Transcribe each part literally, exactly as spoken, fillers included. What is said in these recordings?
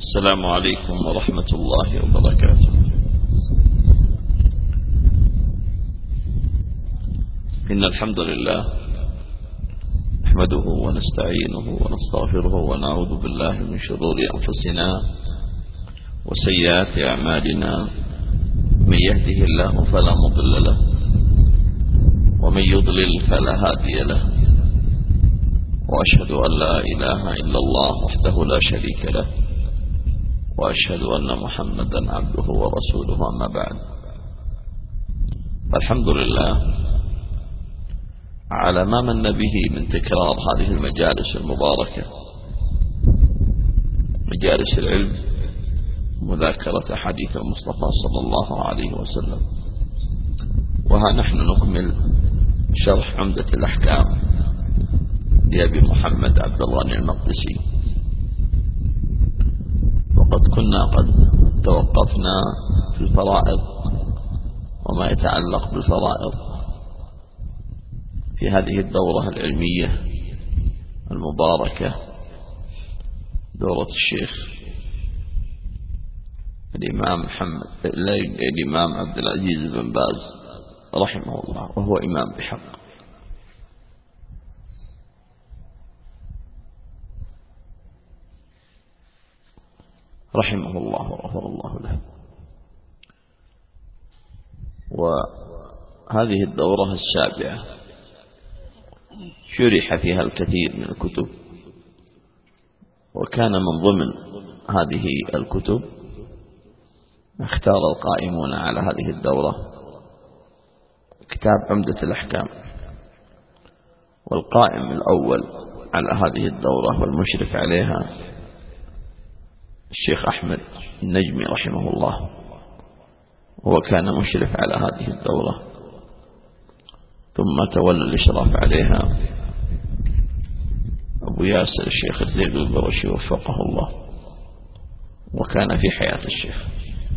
السلام عليكم ورحمة الله وبركاته. إن الحمد لله نحمده ونستعينه ونستغفره ونعوذ بالله من شرور أنفسنا وسيئات أعمالنا، من يهده الله فلا مضل له ومن يضلل فلا هادي له، وأشهد أن لا إله إلا الله وحده لا شريك له، وأشهد أن محمدا عبده ورسوله. أما بعد، فالحمد لله على ما من به من تكرار هذه المجالس المباركة، مجالس العلم، مذاكرة حديث المصطفى صلى الله عليه وسلم. وها نحن نكمل شرح عمدة الأحكام لأبي محمد عبد الغني المقدسي، وقد كنا قد توقفنا في الفرائض وما يتعلق بالفرائض في هذه الدورة العلمية المباركة، دورة الشيخ الإمام محمد الإمام عبد العزيز بن باز رحمه الله، وهو إمام بحق. رحمه الله وغفر الله له. وهذه الدورة السابعة شرح فيها الكثير من الكتب، وكان من ضمن هذه الكتب اختار القائمون على هذه الدورة كتاب عمدة الأحكام، والقائم الأول على هذه الدورة والمشرف عليها الشيخ أحمد النجمي رحمه الله، هو كان مشرف على هذه الدورة، ثم تولى الإشراف عليها أبو ياسر الشيخ الزيد البرشي وفقه الله، وكان في حياة الشيخ.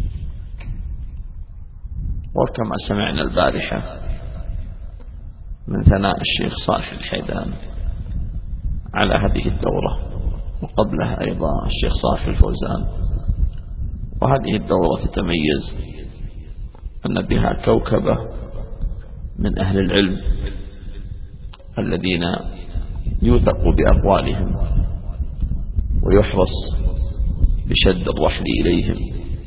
وكما سمعنا البارحة من ثناء الشيخ صالح الحيدان على هذه الدورة، وقبلها أيضا الشيخ صالح الفوزان. وهذه الدورة تتميز أن بها كوكبة من أهل العلم الذين يوثق بأقوالهم ويحرص بشد الرحل إليهم.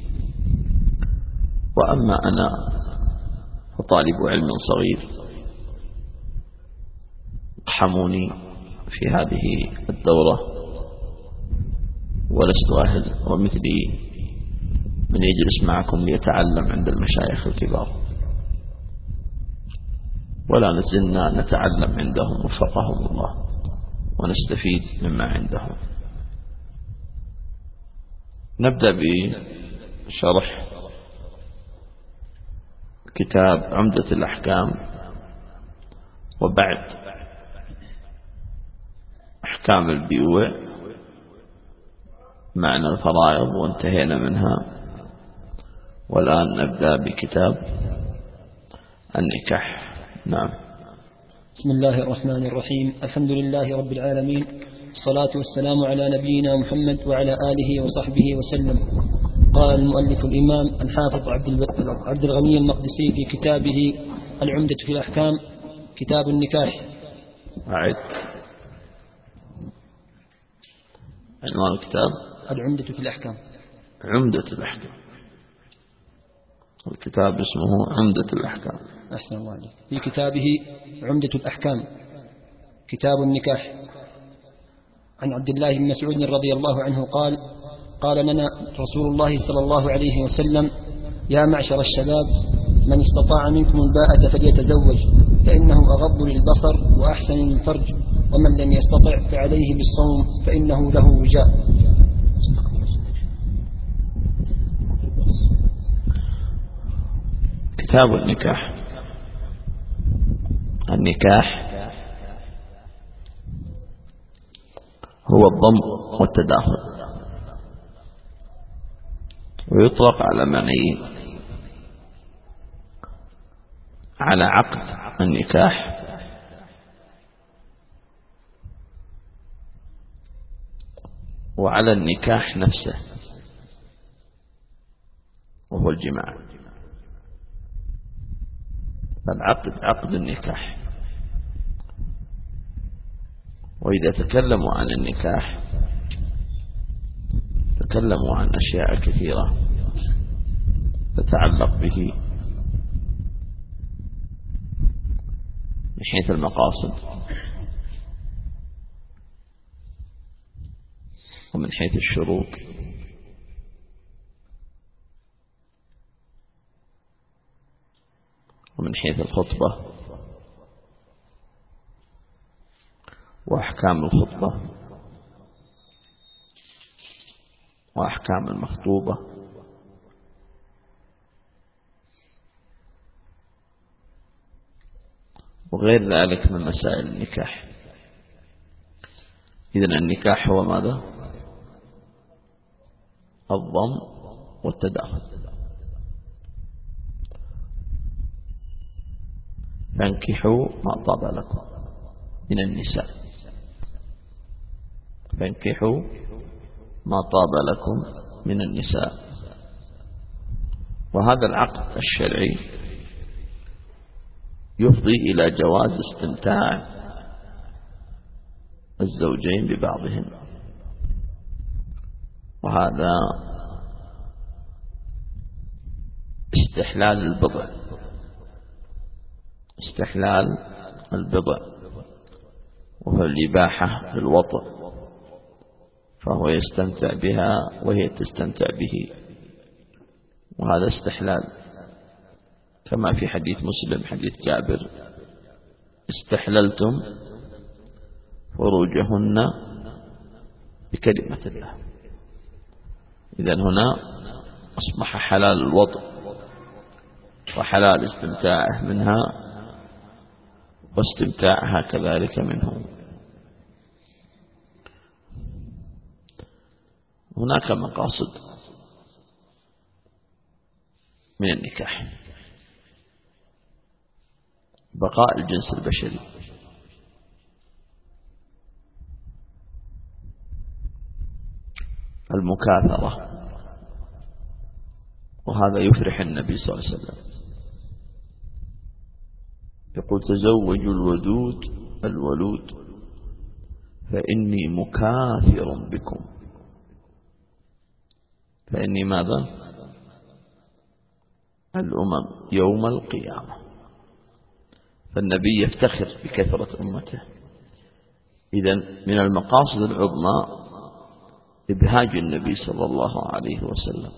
وأما أنا فطالب علم صغير اقحموني في هذه الدورة، ولست أهل ومثلي من يجلس معكم ليتعلم عند المشايخ الكبار، ولا نزلنا نتعلم عندهم وفقهم الله ونستفيد مما عندهم. نبدأ بشرح كتاب عمدة الأحكام، وبعد أحكام البيوع معنى الفرائض وانتهينا منها. والآن نبدأ بكتاب النكاح. نعم. بسم الله الرحمن الرحيم. الحمد لله رب العالمين، الصلاة والسلام على نبينا محمد وعلى آله وصحبه وسلم. قال المؤلف الإمام الحافظ عبد الغني المقدسي في كتابه العمدة في الأحكام، كتاب النكاح. أعد عنوان الكتاب العمدة في الأحكام. عمدة الأحكام. الكتاب اسمه عمدة الأحكام. أحسن الله عليك. في كتابه عمدة الأحكام كتاب النكاح، عن عبد الله بن مسعود رضي الله عنه قال: قال لنا رسول الله صلى الله عليه وسلم: يا معشر الشباب، من استطاع منكم الباءة فليتزوج، فإنه أغض للبصر وأحسن للفرج، ومن لم يستطع فعليه بالصوم فإنه له وجاء. كتاب النكاح. النكاح هو الضم والتداخل، ويطلق على معنيين: على عقد النكاح وعلى النكاح نفسه. وهو الجماع. فالعقد عقد النكاح. وإذا تكلموا عن النكاح تكلموا عن أشياء كثيرة تتعلق به من حيث المقاصد ومن حيث الشروط ومن حيث الخطبة وأحكام الخطبة وأحكام المخطوبة وغير ذلك من مسائل النكاح. إذن النكاح هو ماذا؟ الضم والتداخل. فانكحوا ما طاب لكم من النساء، فانكحوا ما طاب لكم من النساء. وهذا العقد الشرعي يفضي إلى جواز استمتاع الزوجين ببعضهم، وهذا استحلال البضع، استحلال البضع وهو الإباحة للوطء، فهو يستمتع بها وهي تستمتع به، وهذا استحلال كما في حديث مسلم حديث جابر: استحللتم فروجهن بكلمة الله. إذن هنا أصبح حلال الوطء وحلال استمتاعه منها واستمتاعها كذلك منه. هناك مقاصد من النكاح: بقاء الجنس البشري، المكاثرة، وهذا يفرح النبي صلى الله عليه وسلم، يقول: تزوجوا الودود الولود فإني مكاثر بكم. فإني ماذا؟ الأمم يوم القيامة. فالنبي يفتخر بكثرة أمته. إذن من المقاصد العظمى إبهاج النبي صلى الله عليه وسلم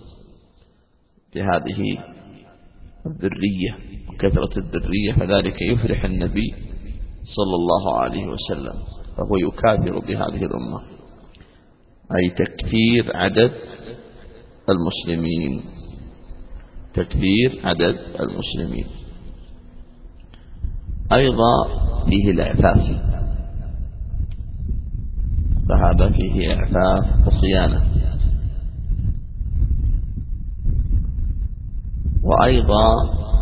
بهذه الذرية وكثرة الذرية، فذلك يفرح النبي صلى الله عليه وسلم، فهو يكاثر بهذه الأمة، أي تكثير عدد المسلمين، تكثير عدد المسلمين. أيضا فيه الإعفاف، فهذا فيه إعفاف وصيانة. وأيضا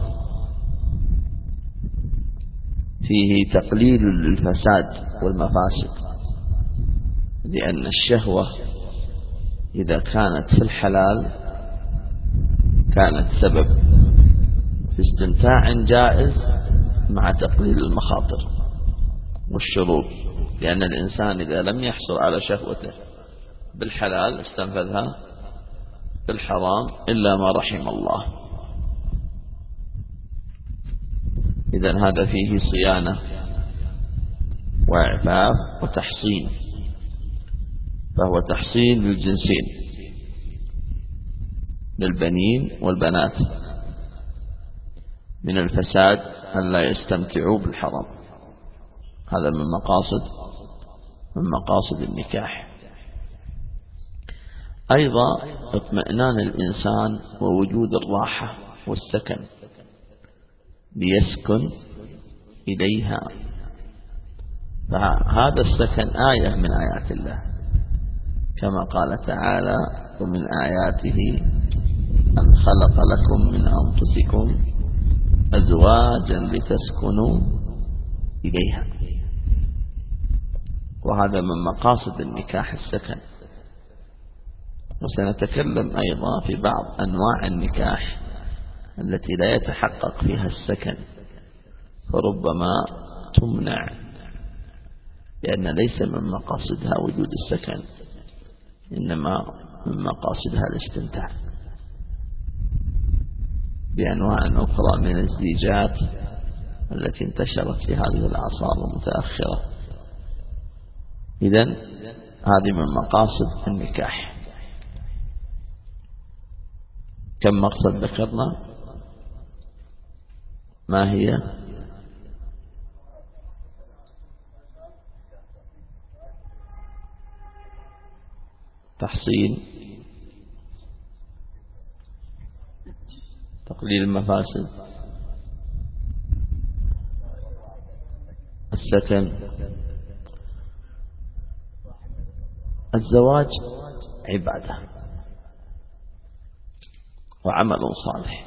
فيه تقليل للفساد والمفاسد، لأن الشهوة إذا كانت في الحلال كانت سبب في استمتاع جائز مع تقليل المخاطر والشرور، لأن الإنسان إذا لم يحصل على شهوته بالحلال استنفذها بالحرام إلا ما رحم الله. إذن هذا فيه صيانة وإعفاف وتحصين، فهو تحصين للجنسين، للبنين والبنات، من الفساد أن لا يستمتعوا بالحرام. هذا من مقاصد من مقاصد النكاح. أيضا اطمئنان الإنسان ووجود الراحة والسكن ليسكن إليها، فهذا السكن آية من آيات الله، كما قال تعالى: ومن آياته أن خلق لكم من أنفسكم أزواجا لتسكنوا إليها. وهذا من مقاصد النكاح السكن. وسنتكلم أيضا في بعض أنواع النكاح التي لا يتحقق فيها السكن فربما تمنع، لأن ليس من مقاصدها وجود السكن، إنما من مقاصدها الاستمتاع بأنواع أخرى من الزيجات التي انتشرت في هذه الأعصار المتأخرة. إذن هذه من مقاصد النكاح. كم مقصد ذكرنا؟ ما هي؟ تحصيل، تقليل المفاسد، السكن، الزواج عبادة وعمل صالح.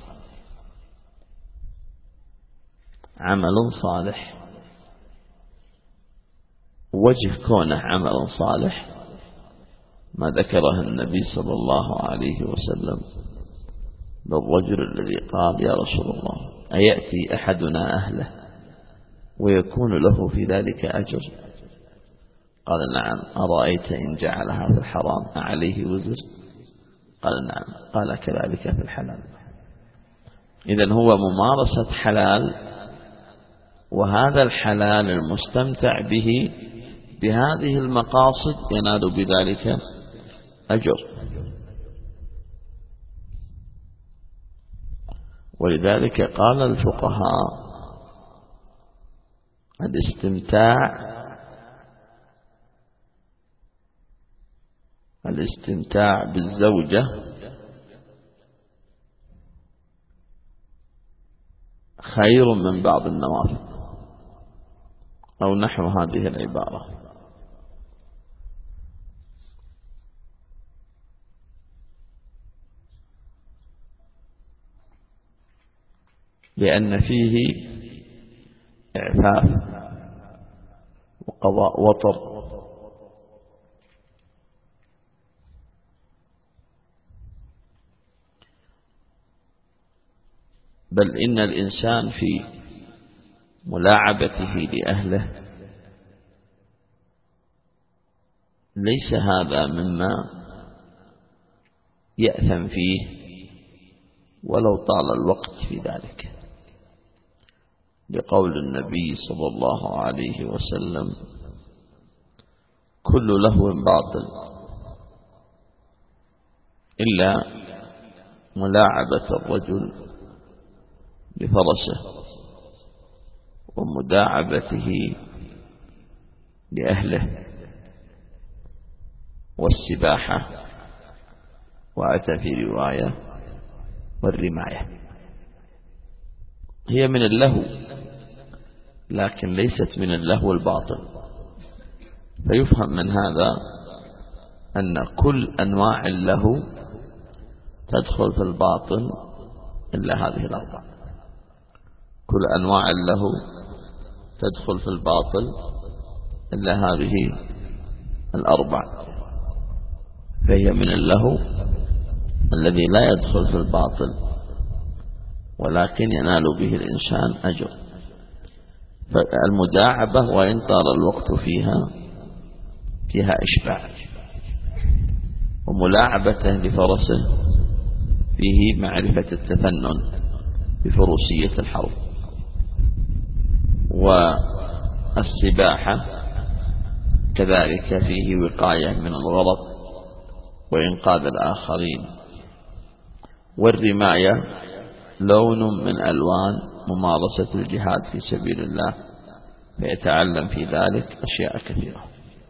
عمل صالح، وجه كونه عمل صالح ما ذكره النبي صلى الله عليه وسلم للرجل الذي قال: يا رسول الله، أيأتي أحدنا أهله ويكون له في ذلك أجر؟ قال: نعم. أرأيت إن جعلها في الحرام أعليه وزر؟ قال: نعم. قال: كذلك في الحلال. إذن هو ممارسة حلال، وهذا الحلال المستمتع به بهذه المقاصد ينال بذلك أجر. ولذلك قال الفقهاء: الاستمتاع الاستمتاع بالزوجة خير من بعض النوافل، أو نحو هذه العبارة. لأن فيه إعفاف وقضاء وطر، بل إن الإنسان في ملاعبته لأهله ليس هذا مما يأثم فيه ولو طال الوقت في ذلك، لقول النبي صلى الله عليه وسلم: كل لهو باطل إلا ملاعبة الرجل لفرسه ومداعبته لأهله والسباحة، وأتى في رواية والرماية. هي من اللهو لكن ليست من اللهو الباطل. فيفهم من هذا أن كل أنواع اللهو تدخل في الباطل إلا هذه الأربع. كل أنواع اللهو تدخل في الباطل إلا هذه الأربع. فهي من اللهو الذي لا يدخل في الباطل ولكن ينال به الإنسان أجر. فالمداعبة وإن طال الوقت فيها فيها إشباع، وملاعبته لفرسه فيه معرفة التفنن بفروسية الحرب، والسباحة كذلك فيه وقاية من الغرق وإنقاذ الآخرين، والرماية لون من ألوان ممارسة الجهاد في سبيل الله، فيتعلم في ذلك أشياء كثيرة.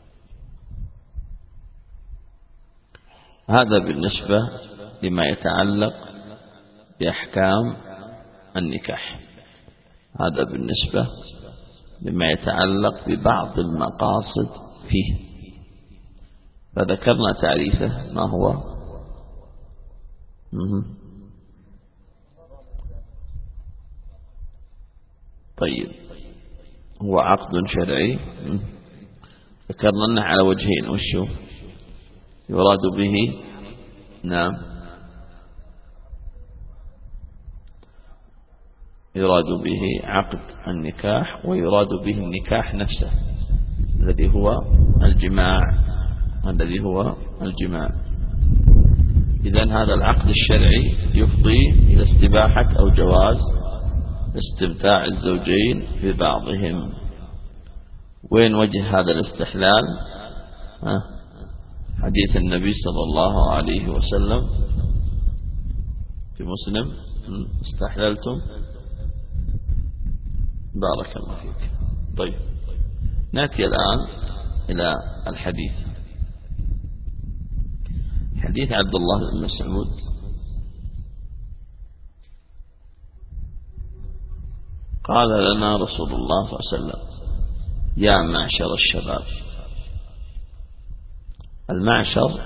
هذا بالنسبة لما يتعلق بأحكام النكاح. هذا بالنسبة لما يتعلق ببعض المقاصد فيه. فذكرنا تعريفه، ما هو؟ مه. طيب، هو عقد شرعي ذكرنا أنه على وجهين. وشو يراد به؟ نعم، يراد به عقد النكاح، ويراد به النكاح نفسه الذي هو الجماع الذي هو الجماع. إذن هذا العقد الشرعي يفضي إلى استباحة أو جواز استمتاع الزوجين ببعضهم. وين وجه هذا الاستحلال؟ ها؟ حديث النبي صلى الله عليه وسلم في مسلم: استحللتم. بارك الله فيك. طيب، نأتي الآن إلى الحديث. حديث عبد الله بن مسعود قال لنا رسول الله صلى الله عليه وسلم: يا معشر الشباب. المعشر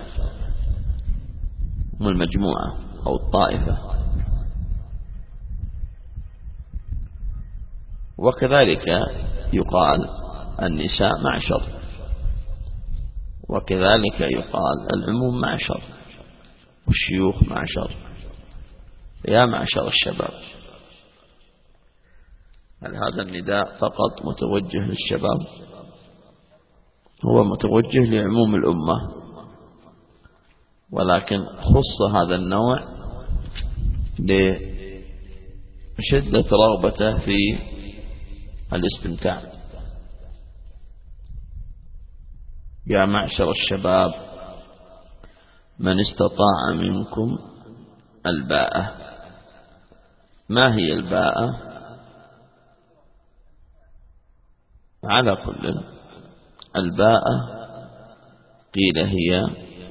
هم المجموعة أو الطائفة، وكذلك يقال النساء معشر، وكذلك يقال العموم معشر، والشيوخ معشر. يا معشر الشباب، هل هذا النداء فقط متوجه للشباب؟ هو متوجه لعموم الأمة، ولكن خص هذا النوع لشدة رغبته في الاستمتاع. يا معشر الشباب من استطاع منكم الباءة. ما هي الباءة؟ على كل، الباءة قيل هي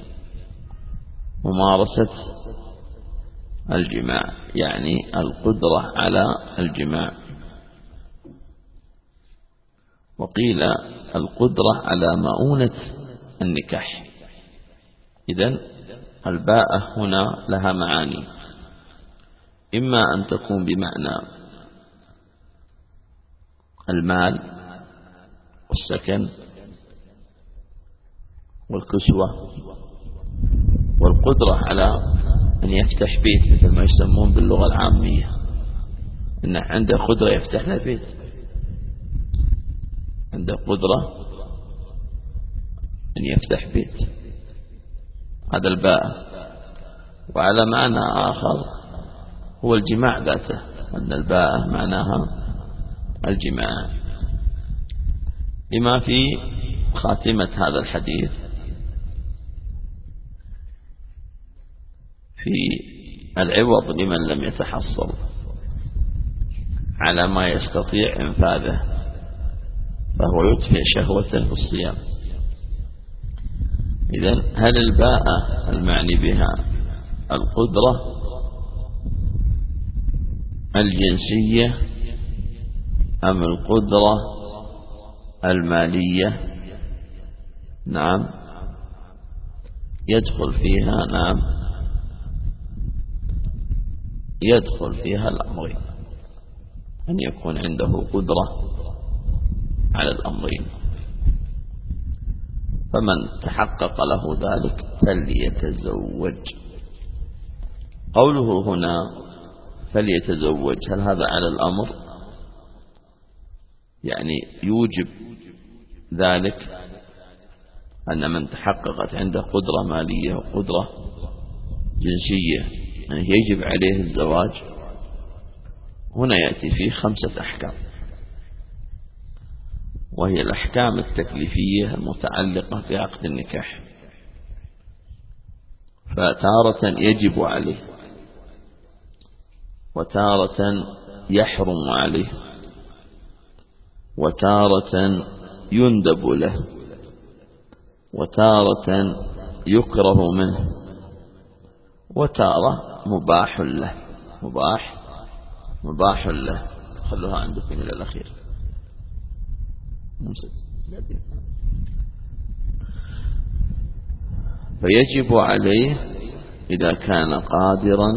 ممارسة الجماع، يعني القدرة على الجماع، وقيل القدرة على مؤونة النكاح. إذن الباءة هنا لها معاني، إما أن تكون بمعنى المال والسكن والكسوة والقدرة على أن يفتح بيت، مثل ما يسمون باللغة العامية إنه عنده قدرة يفتح له بيت، عنده قدرة أن يفتح بيت، هذا الباءة. وعلى معنى آخر هو الجماع ذاته، أن الباءة معناها الجماع، لما في خاتمة هذا الحديث في العوض لمن لم يتحصل على ما يستطيع إنفاذه، فهو يدفع شهوته في الصيام. إذن هل الباءة المعني بها القدرة الجنسية أم القدرة المالية؟ نعم، يدخل فيها نعم يدخل فيها الأمرين، أن يكون عنده قدرة على الأمرين، فمن تحقق له ذلك فليتزوج. قوله هنا فليتزوج، هل هذا على الأمر؟ يعني يوجب ذلك أن من تحققت عنده قدرة مالية وقدرة جنسية يعني يجب عليه الزواج. هنا يأتي فيه خمسة أحكام، وهي الأحكام التكليفية المتعلقة بعقد النكاح، فتارة يجب عليه، وتارة يحرم عليه، وتارة يندب له، وتارة يكره منه، وتارة مباح له مباح مباح له. خلوها عندكم إلى الأخير. فيجب عليه إذا كان قادرا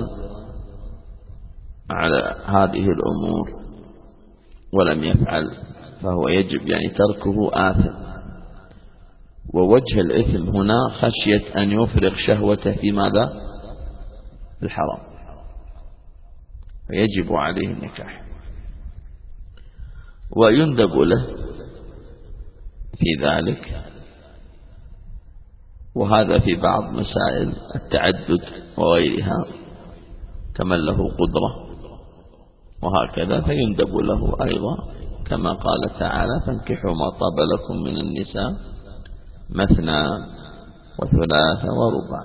على هذه الأمور ولم يفعل فهو يجب يعني تركه آثم. ووجه الإثم هنا خشية أن يفرغ شهوته في ماذا؟ في الحرام، فيجب عليه النكاح. ويندب له في ذلك، وهذا في بعض مسائل التعدد وغيرها كمن له قدرة، وهكذا فيندب له أيضا كما قال تعالى: فانكحوا ما طاب لكم من النساء مثنى وثلاث ورباع.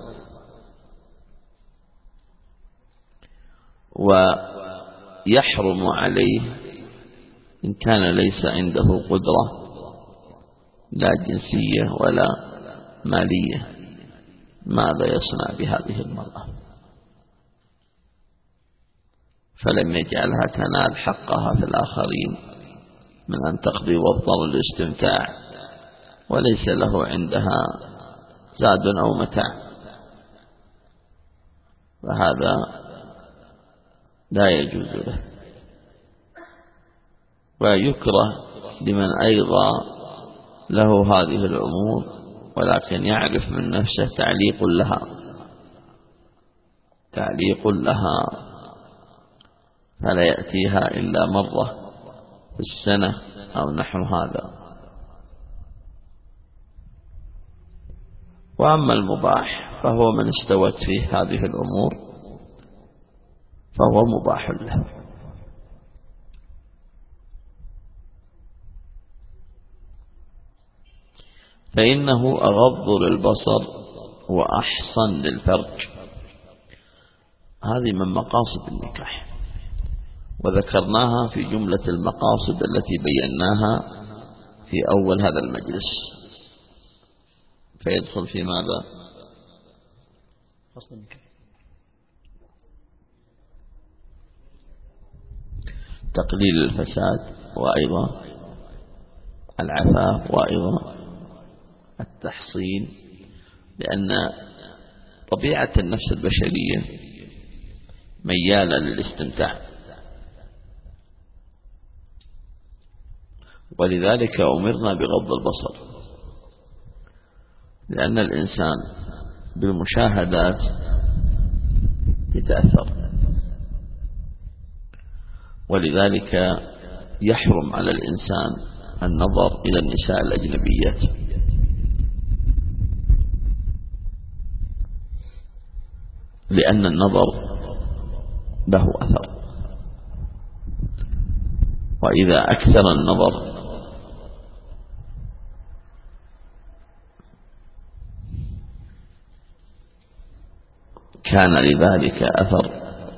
ويحرم عليه إن كان ليس عنده قدرة لا جنسية ولا مالية، ماذا يصنع بهذه المرأة؟ فلم يجعلها تنال حقها في الآخرين من أن تقضي وضر الاستمتاع وليس له عندها زاد أو متاع، فهذا لا يجوز له. ويكره لمن أيضا له هذه الأمور ولكن يعرف من نفسه تعليق لها تعليق لها فلا يأتيها إلا مرة في السنة أو نحو هذا. وأما المباح فهو من استوت فيه هذه الأمور فهو مباح له. فإنه أغض للبصر وأحصن للفرج. هذه من مقاصد النكاح، وذكرناها في جملة المقاصد التي بيناها في أول هذا المجلس. فيدخل في ماذا؟ فصل النكاح. تقليل الفساد، وأيضا العفاف، وأيضا التحصين، لأن طبيعة النفس البشرية ميالة للاستمتاع، ولذلك أمرنا بغض البصر، لأن الإنسان بالمشاهدات يتأثر، ولذلك يحرم على الإنسان النظر إلى النساء الأجنبيات، لأن النظر له أثر، وإذا أكثر النظر كان لذلك أثر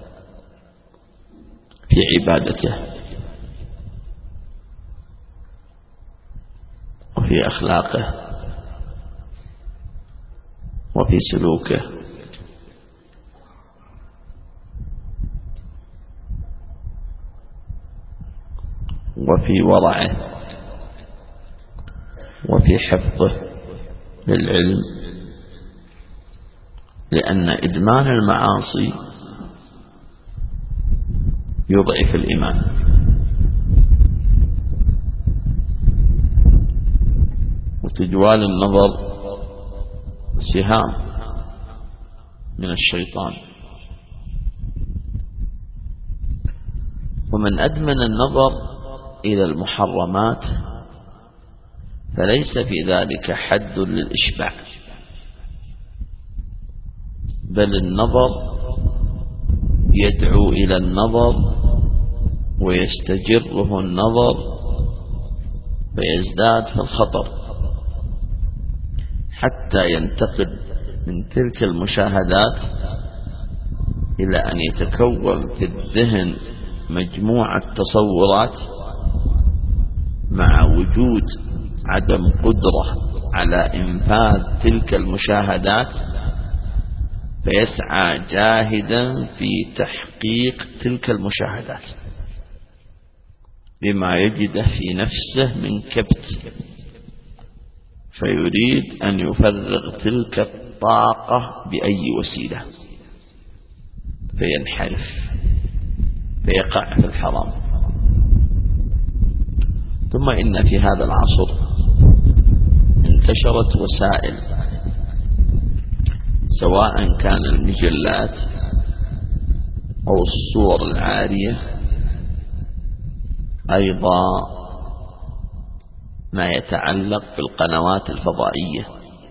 في عبادته وفي أخلاقه وفي سلوكه وفي ورعه وفي حفظه للعلم، لأن إدمان المعاصي يضعف الإيمان، وتجوال النظر سهام من الشيطان. ومن أدمن النظر إلى المحرمات فليس في ذلك حد للإشباع، بل النظر يدعو إلى النظر ويستجره النظر فيزداد في الخطر حتى ينتقل من تلك المشاهدات إلى أن يتكون في الذهن مجموعة تصورات مع وجود عدم قدرة على إنفاذ تلك المشاهدات، فيسعى جاهدا في تحقيق تلك المشاهدات بما يجده في نفسه من كبت، فيريد أن يفرغ تلك الطاقة بأي وسيلة، فينحرف فيقع في الحرام. ثم إن في هذا العصر انتشرت وسائل، سواء كان المجلات أو الصور العارية، أيضا ما يتعلق بالقنوات الفضائية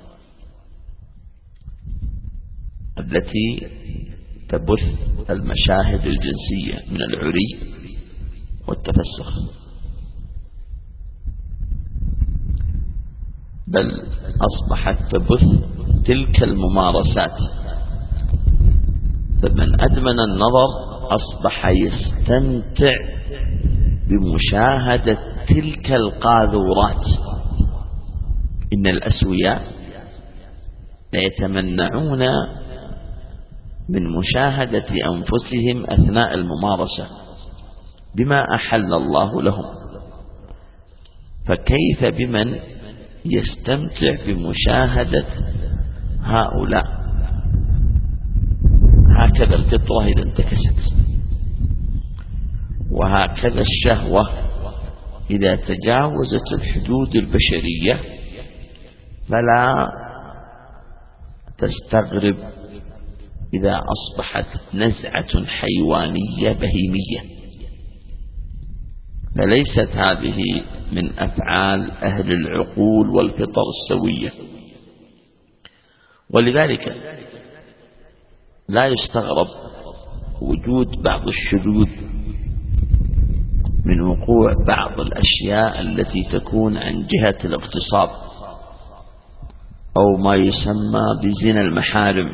التي تبث المشاهد الجنسية من العري والتفسخ، بل أصبحت تبث تلك الممارسات. فمن أدمن النظر أصبح يستمتع بمشاهدة تلك القاذورات. إن الأسوياء يتمنعون من مشاهدة أنفسهم أثناء الممارسة بما أحل الله لهم، فكيف بمن يستمتع بمشاهدة هؤلاء؟ هكذا الفطرة إذا انتكست، وهكذا الشهوة إذا تجاوزت الحدود البشرية فلا تستغرب إذا أصبحت نزعة حيوانية بهيمية. فليست هذه من أفعال أهل العقول والفطر السوية. ولذلك لا يستغرب وجود بعض الشذوذ من وقوع بعض الأشياء التي تكون عن جهة الاغتصاب أو ما يسمى بزنا المحارم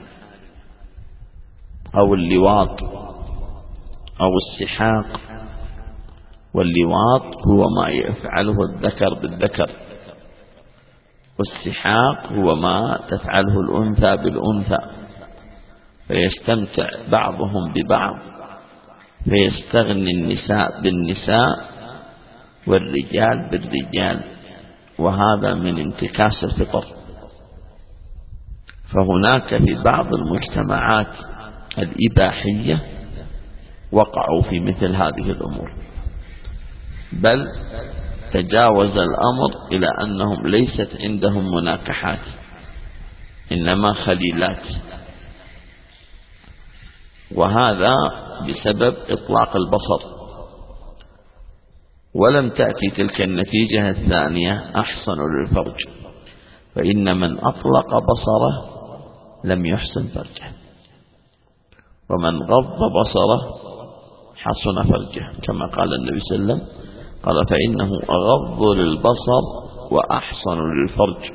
أو اللواط أو السحاق. واللواط هو ما يفعله الذكر بالذكر، والسحاق هو ما تفعله الأنثى بالأنثى، فيستمتع بعضهم ببعض، فيستغني النساء بالنساء والرجال بالرجال، وهذا من انتكاس الفطر. فهناك في بعض المجتمعات الإباحية وقعوا في مثل هذه الأمور، بل تجاوز الأمر إلى أنهم ليست عندهم مناكحات إنما خليلات، وهذا بسبب إطلاق البصر. ولم تأتي تلك النتيجة الثانية أحسن للفرج، فإن من أطلق بصره لم يحسن فرجه، ومن غض بصره حسن فرجه، كما قال النبي صلى الله عليه وسلم قال فإنه أغض للبصر وأحسن للفرج.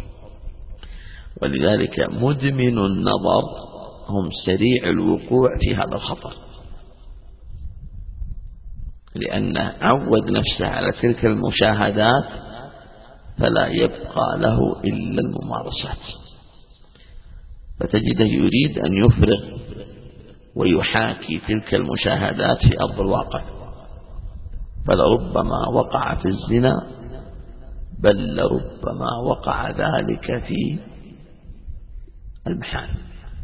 ولذلك مدمن النظر هم سريع الوقوع في هذا الخطر، لأنه عود نفسه على تلك المشاهدات فلا يبقى له إلا الممارسات، فتجده يريد أن يفرغ ويحاكي تلك المشاهدات في أرض الواقع، فلربما وقع في الزنا، بل لربما وقع ذلك في المحارم.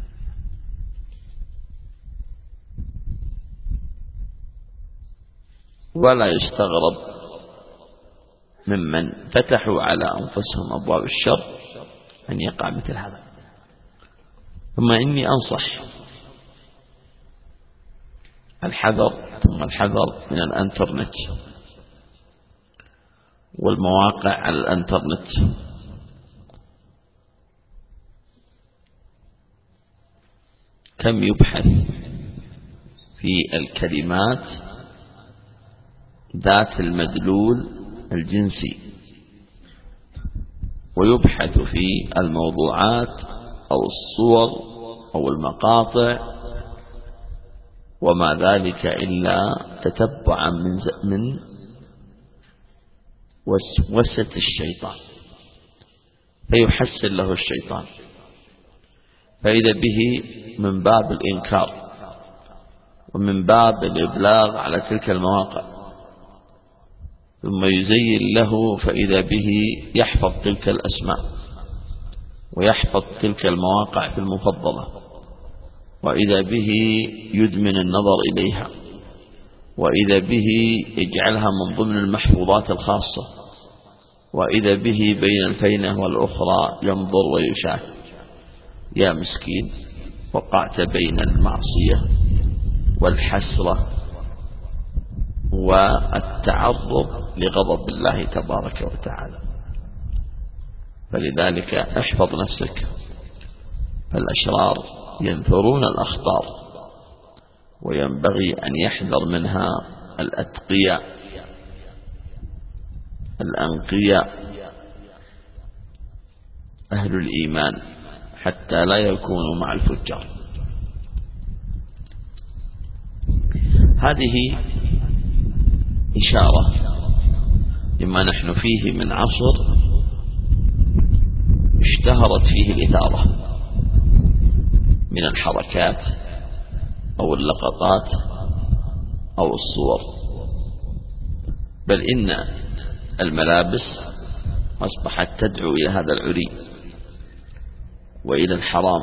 ولا يستغرب ممن فتحوا على أنفسهم أبواب الشر أن يقع مثل هذا. ثم إني أنصح الحذر ثم الحذر من الانترنت والمواقع على الانترنت. كم يبحث في الكلمات ذات المدلول الجنسي، ويبحث في الموضوعات أو الصور أو المقاطع وما ذلك إلا تتبعا من من وسوسة الشيطان، فيحسن له الشيطان، فإذا به من باب الإنكار ومن باب الإبلاغ على تلك المواقع، ثم يزين له فإذا به يحفظ تلك الأسماء ويحفظ تلك المواقع في المفضلة، وإذا به يدمن النظر إليها، وإذا به يجعلها من ضمن المحفوظات الخاصة، وإذا به بين الفينة والأخرى ينظر ويشاهد. يا مسكين، وقعت بين المعصية والحسرة والتعرض لغضب الله تبارك وتعالى. فلذلك احفظ نفسك، فالأشرار ينثرون الأخطار، وينبغي أن يحذر منها الأتقياء الأنقياء أهل الإيمان، حتى لا يكونوا مع الفجار. هذه إشارة لما نحن فيه من عصر اشتهرت فيه الإثارة من الحركات أو اللقطات أو الصور، بل إن الملابس أصبحت تدعو إلى هذا العري وإلى الحرام،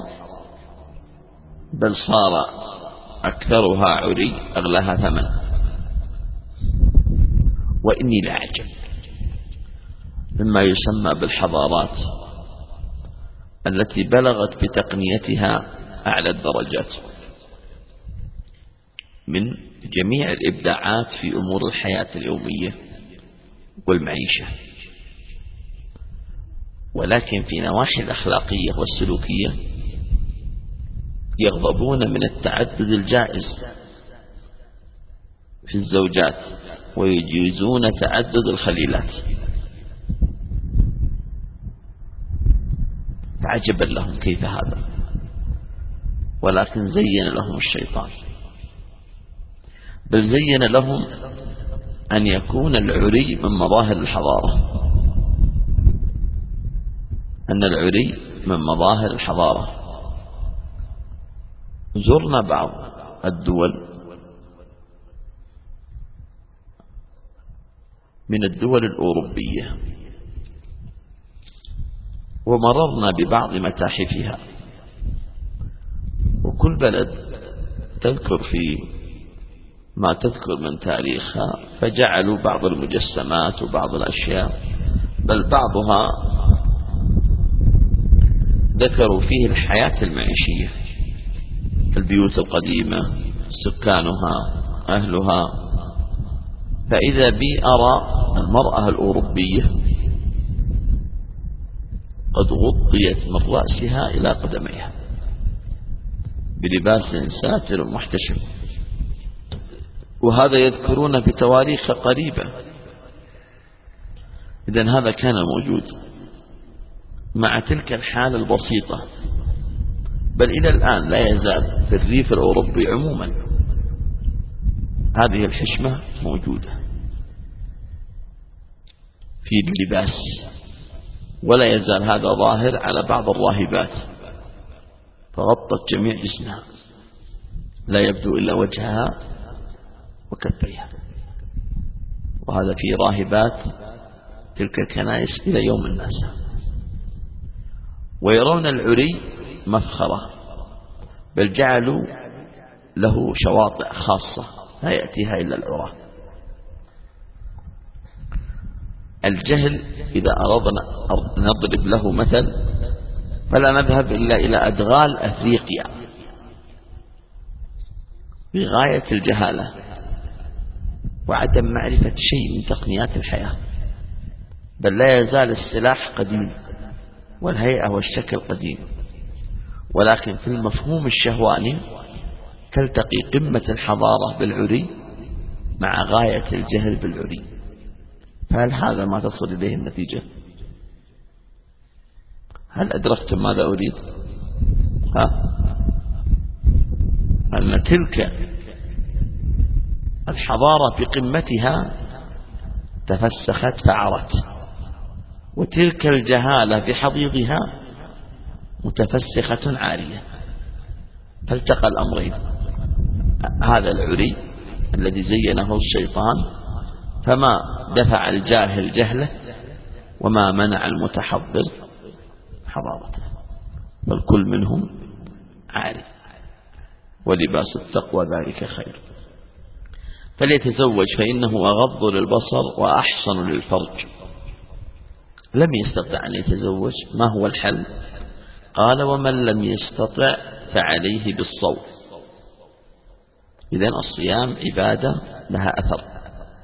بل صار أكثرها عري أغلاها ثمن. وإني لأعجب مما يسمى بالحضارات التي بلغت بتقنيتها أعلى الدرجات من جميع الإبداعات في أمور الحياة اليومية والمعيشة، ولكن في نواحي الأخلاقية والسلوكية يغضبون من التعدد الجائز في الزوجات ويجيزون تعدد الخليلات. عجبا لهم كيف هذا، ولكن زين لهم الشيطان، بل زين لهم أن يكون العري من مظاهر الحضارة، أن العري من مظاهر الحضارة. زرنا بعض الدول من الدول الأوروبية ومررنا ببعض متاحفها، وكل بلد تذكر في ما تذكر من تاريخها، فجعلوا بعض المجسمات وبعض الأشياء، بل بعضها ذكروا فيه الحياة المعيشية، البيوت القديمة، سكانها، أهلها. فإذا بي أرى المرأة الأوروبية قد غطيت من رأسها إلى قدميها بلباس ساتر محتشم، وهذا يذكرون بتواريخ قريبة. إذن هذا كان موجود مع تلك الحالة البسيطة، بل إلى الآن لا يزال في الريف الأوروبي عموما هذه الحشمة موجودة في اللباس، ولا يزال هذا ظاهر على بعض الراهبات، فغطت جميع جسمها، لا يبدو إلا وجهها وكفيها. وهذا في راهبات تلك الكنائس إلى يوم الناس، ويرون العري مفخرة، بل جعلوا له شواطئ خاصة لا يأتيها إلا العراة. الجهل إذا أردنا نضرب له مثل فلا نذهب إلا إلى أدغال أفريقيا بغاية الجهالة وعدم معرفة شيء من تقنيات الحياة، بل لا يزال السلاح قديم والهيئة والشكل قديم، ولكن في المفهوم الشهواني تلتقي قمة الحضارة بالعري مع غاية الجهل بالعري. فهل هذا ما تصل إليه النتيجة؟ هل أدركتم ماذا أريد؟ ها؟ أن تلك الحضارة بقمتها تفسخت فعرت، وتلك الجهالة بحضيضها متفسخة عارية، فالتقى الأمرين. هذا العري الذي زينه الشيطان، فما دفع الجاهل جهله وما منع المتحضر حضارته، بل كل منهم عاري، ولباس التقوى ذلك خير. فليتزوج فإنه أغض للبصر وأحصن للفرج. لم يستطع أن يتزوج، ما هو الحل؟ قال ومن لم يستطع فعليه بالصوم. إذن الصيام عبادة لها أثر،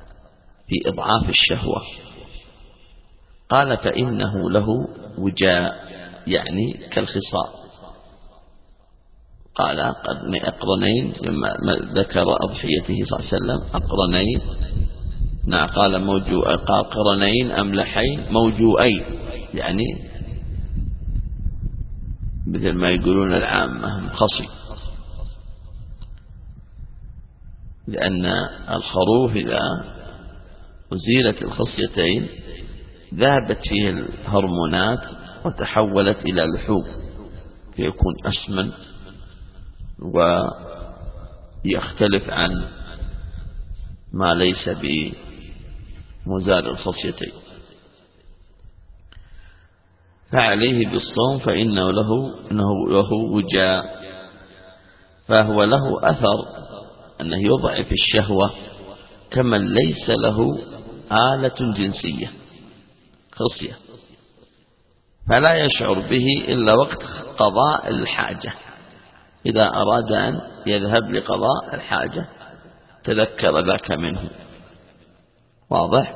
في إضعاف الشهوة. قال فإنه له وجاء، يعني كالخصاء. قال أقرنين، لما ذكر أضحيته صلى الله عليه وسلم أقرنين، نعم قال موجو قرنين أملحين موجوئين، يعني مثل ما يقولون العامة خصي، لأن الخروف إذا أزيلت الخصيتين ذهبت فيه الهرمونات وتحولت إلى لحوم، فيكون أسمن ويختلف عن ما ليس بمزال الخصيتين. فعليه بالصوم فإنه له, إنه له وجاء، فهو له أثر أنه يضعف الشهوة كمن ليس له آلة جنسية خصية، فلا يشعر به إلا وقت قضاء الحاجة. إذا أراد أن يذهب لقضاء الحاجة تذكر ذاك منه، واضح.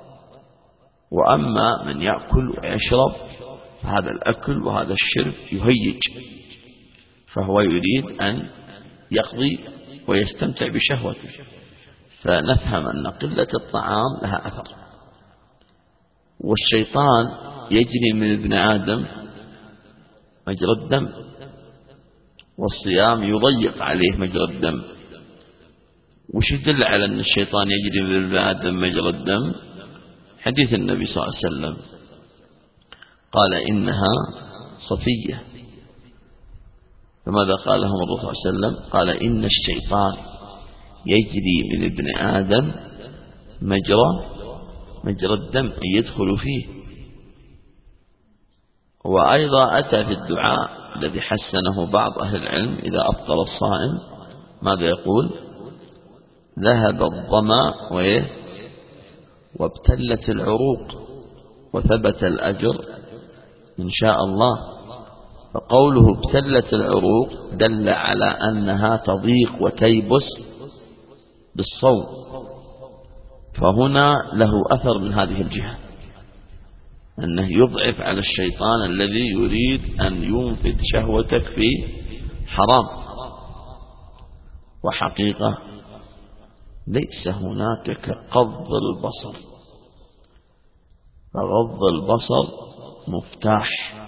وأما من يأكل ويشرب فهذا الأكل وهذا الشرب يهيج، فهو يريد أن يقضي ويستمتع بشهوته، فنفهم أن قلة الطعام لها أثر. والشيطان يجري من ابن آدم مجرى الدم، والصيام يضيق عليه مجرى الدم. وش يدل على أن الشيطان يجري من ابن آدم مجرى الدم؟ حديث النبي صلى الله عليه وسلم قال إنها صفية، فماذا قال لهم الرسول صلى الله عليه وسلم؟ قال إن الشيطان يجري من ابن آدم مجرى مجرى الدم، أن يدخل فيه. وأيضا أتى في الدعاء الذي حسنه بعض أهل العلم إذا أفطر الصائم، ماذا يقول؟ ذهب الظمأ وابتلت العروق وثبت الأجر إن شاء الله. فقوله ابتلت العروق دل على أنها تضيق وتيبس بالصوم، فهنا له أثر من هذه الجهة، أنه يضعف على الشيطان الذي يريد أن ينفذ شهوتك في حرام. وحقيقة ليس هناك كغض البصر، فغض البصر مفتاح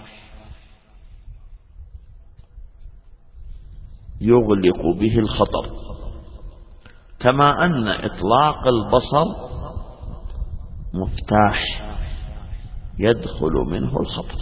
يغلق به الخطر، كما أن إطلاق البصر مفتاح يدخل منه الخطر.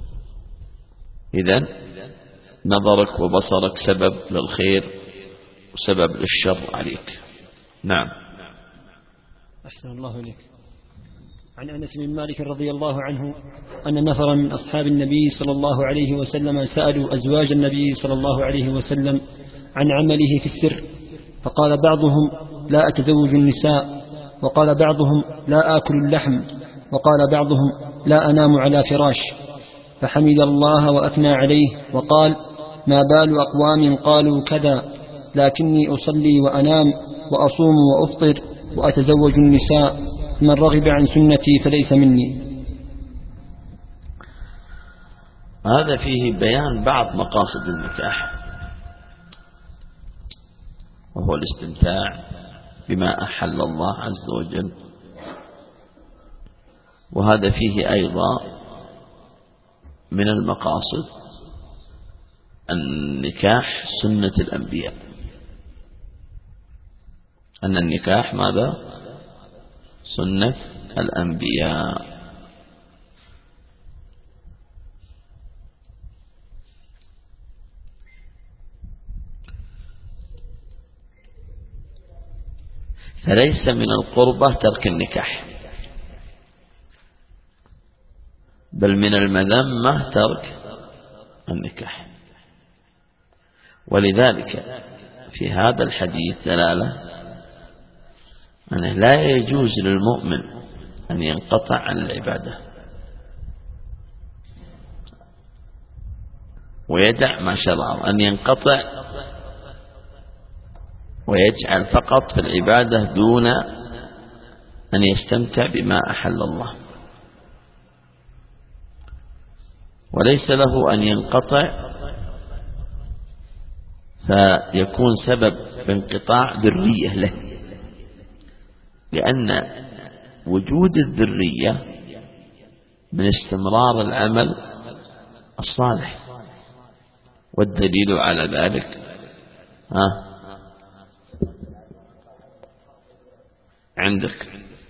إذن نظرك وبصرك سبب للخير وسبب للشر عليك. نعم. أحسن الله إليك. عن أنس بن مالك رضي الله عنه أن نفرا من أصحاب النبي صلى الله عليه وسلم سألوا أزواج النبي صلى الله عليه وسلم عن عمله في السر، فقال بعضهم لا أتزوج النساء، وقال بعضهم لا آكل اللحم، وقال بعضهم لا أنام على فراش، فحمد الله وأثنى عليه وقال ما بال أقوام قالوا كذا، لكني أصلي وأنام وأصوم وأفطر وأتزوج النساء، من رغب عن سنتي فليس مني. هذا فيه بيان بعض مقاصد النكاح، وهو الاستمتاع بما أحل الله عز وجل. وهذا فيه أيضا من المقاصد النكاح سنة الأنبياء، أن النكاح ماذا؟ سنة الأنبياء. فليس من القربة ترك النكاح، بل من المذمة ترك النكاح. ولذلك في هذا الحديث دلالة أنه لا يجوز للمؤمن أن ينقطع عن العبادة ويدع ما شرع، أن ينقطع ويجعل فقط في العبادة دون أن يستمتع بما أحل الله، وليس له أن ينقطع فيكون سبب بانقطاع ذرية له، لأن وجود الذرية من استمرار العمل الصالح، والدليل على ذلك ها عندك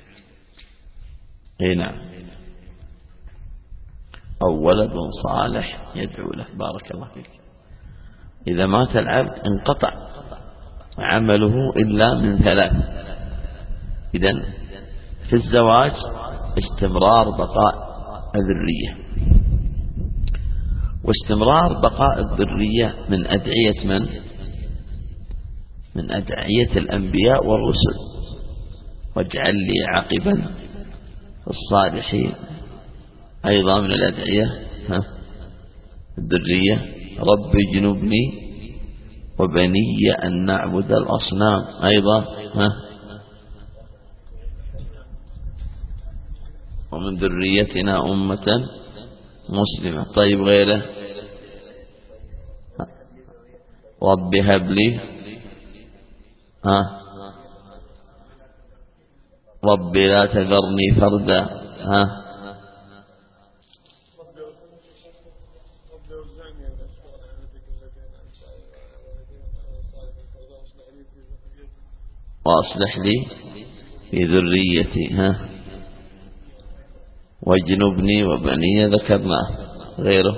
هنا أو ولد صالح يدعو له. بارك الله فيك. إذا مات العبد انقطع عمله إلا من ثلاث. إذن في الزواج استمرار بقاء الذرية، واستمرار بقاء الذرية من أدعية من من أدعية الأنبياء والرسل، واجعل لي عقبا الصالحين، أيضا من الأدعية ها الذرية. رب اجنبني وبني أن نعبد الأصنام، أيضا ها ومن ذريتنا أمة مسلمة. طيب غيره رب هب لي ها رب لا تذرني فردا ها وأصلح لي في ذريتي ها واجنبني وبني ذكرناه. غيره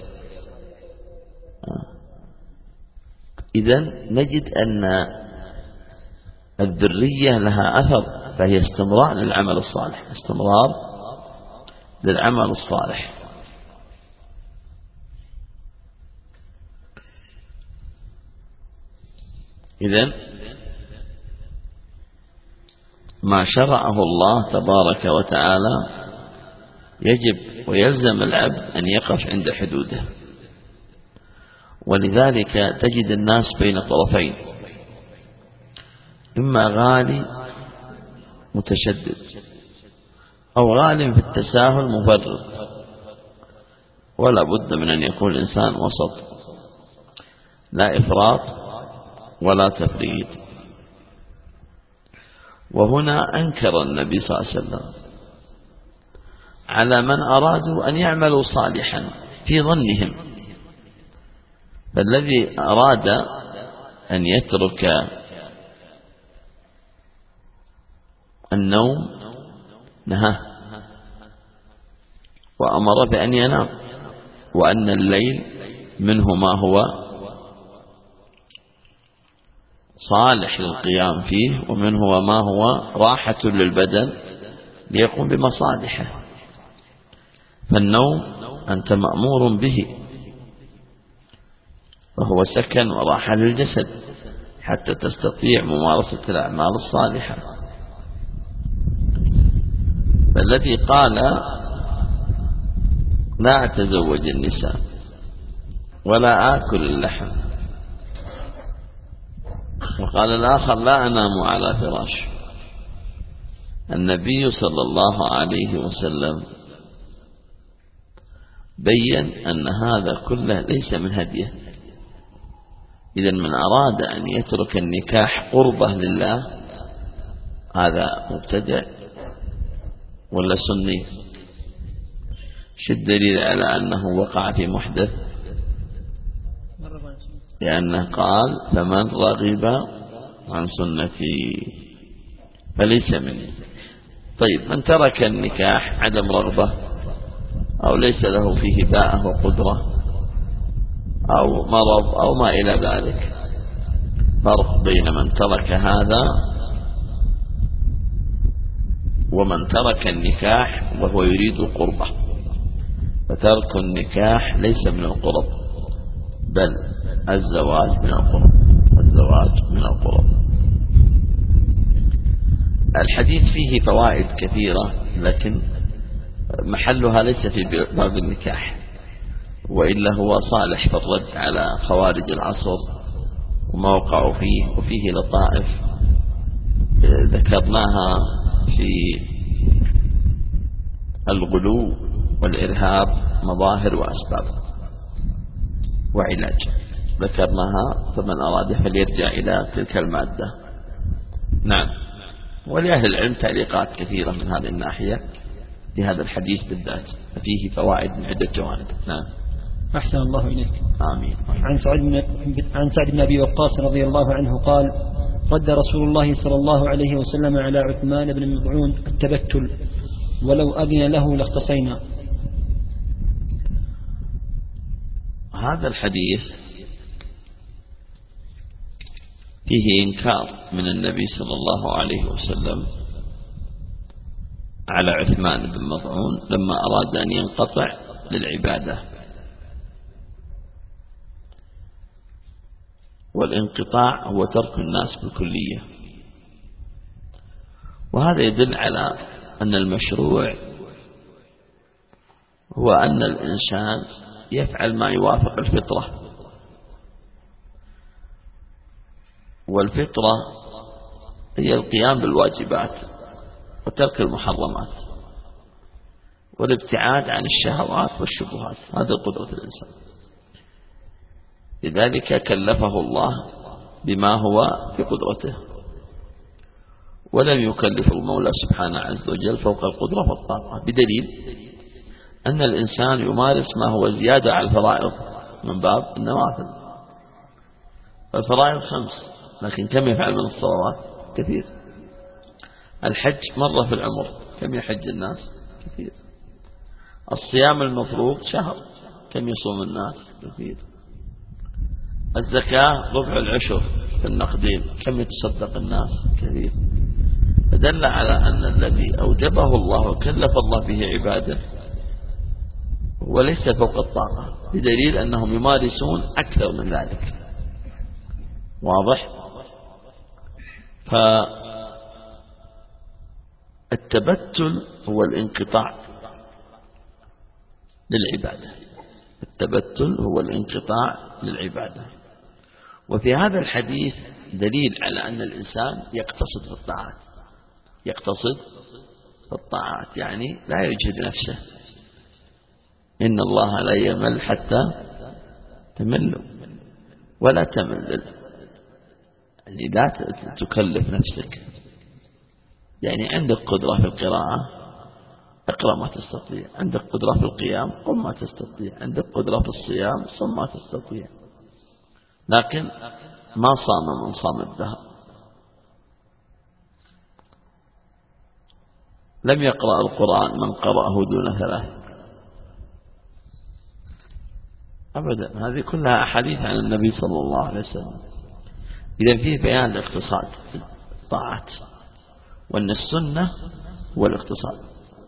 إذن نجد أن الذرية لها أثر، فهي استمرار للعمل الصالح، استمرار للعمل الصالح. إذن ما شرعه الله تبارك وتعالى يجب ويلزم العبد أن يقف عند حدوده، ولذلك تجد الناس بين طرفين، إما غالي متشدد أو غال في التساهل مفرط، ولا بد من أن يكون الإنسان وسط، لا إفراط ولا تفريط. وهنا أنكر النبي صلى الله عليه وسلم على من أرادوا أن يعملوا صالحا في ظنهم، فالذي أراد أن يترك النوم نهاه وأمر بأن ينام، وأن الليل منه ما هو صالح للقيام فيه، ومنه ما هو راحة للبدن ليقوم بمصالحه. فالنوم أنت مأمور به، وهو سكن وراحة للجسد حتى تستطيع ممارسة الأعمال الصالحة. فالذي قال لا أتزوج النساء ولا آكل اللحم، وقال الآخر لا أنام على فراش، النبي صلى الله عليه وسلم بين أن هذا كله ليس من هديه. إذا من أراد أن يترك النكاح قربة لله هذا مبتدع ولا سني؟ شو الدليل على أنه وقع في محدث؟ لأنه قال فمن رغب عن سنتي فليس مني. طيب من ترك النكاح عدم رغبة أو ليس له فيه باءة وقدرة أو مرض أو ما إلى ذلك، فرق بين من ترك هذا ومن ترك النكاح وهو يريد قربة. فترك النكاح ليس من القرب، بل الزواج من القرب، الزواج من القرب. الحديث فيه فوائد كثيرة، لكن محلها ليس في باب النكاح، وإلا هو صالح في الرد على خوارج العصر وما وقعوا فيه، وفيه لطائف ذكرناها في الغلو والإرهاب مظاهر وأسباب وعلاج ذكرناها، فمن أراد فليرجع إلى تلك المادة. نعم. ولأهل العلم تعليقات كثيرة من هذه الناحية لهذا الحديث بالذات، فيه فوائد من عدة جوانب. نعم. أحسن الله إليك. آمين. عن سعد بن عن سعد بن أبي وقاص رضي الله عنه قال: رد رسول الله صلى الله عليه وسلم على عثمان بن مظعون التبتل، ولو أذن له لاختصينا. هذا الحديث فيه إنكار من النبي صلى الله عليه وسلم على عثمان بن مظعون لما أراد أن ينقطع للعبادة، والانقطاع هو ترك الناس بالكلية، وهذا يدل على أن المشروع هو أن الإنسان يفعل ما يوافق الفطرة، والفطرة هي القيام بالواجبات وترك المحرمات والابتعاد عن الشهوات والشبهات، هذا قدرة الإنسان. لذلك كلفه الله بما هو في قدرته، ولم يكلف المولى سبحانه عز وجل فوق القدرة والطاقة، بدليل أن الإنسان يمارس ما هو زيادة على الفرائض من باب النوافل. الفرائض خمس، لكن كم يفعل من الصلوات؟ كثير. الحج مرة في العمر، كم يحج الناس؟ كثير. الصيام المفروض شهر، كم يصوم الناس؟ كثير. الزكاة ربع العشر في النقدين، كم يتصدق الناس؟ كثير. فدل على أن الذي أوجبه الله وكلف الله به عباده وليس فوق الطاقة، بدليل أنهم يمارسون أكثر من ذلك. واضح؟ فالتبتل هو الانقطاع للعبادة، التبتل هو الانقطاع للعبادة. وفي هذا الحديث دليل على أن الإنسان يقتصد في الطاعات، يقتصد في الطاعات يعني لا يجهد نفسه. إن الله لا يمل حتى تمل ولا تمل، يعني لا تكلف نفسك. يعني عندك قدرة في القراءة اقرأ ما تستطيع، عندك قدرة في القيام قم ما تستطيع، عندك قدرة في الصيام صم ما تستطيع. لكن ما صام من صام الدهر، لم يقرأ القرآن من قرأه دون ثلاث أبدا. هذه كلها أحاديث عن النبي صلى الله عليه وسلم. إذا فيه بيان الاقتصاد في الطاعات، وأن السنة هو الاقتصاد.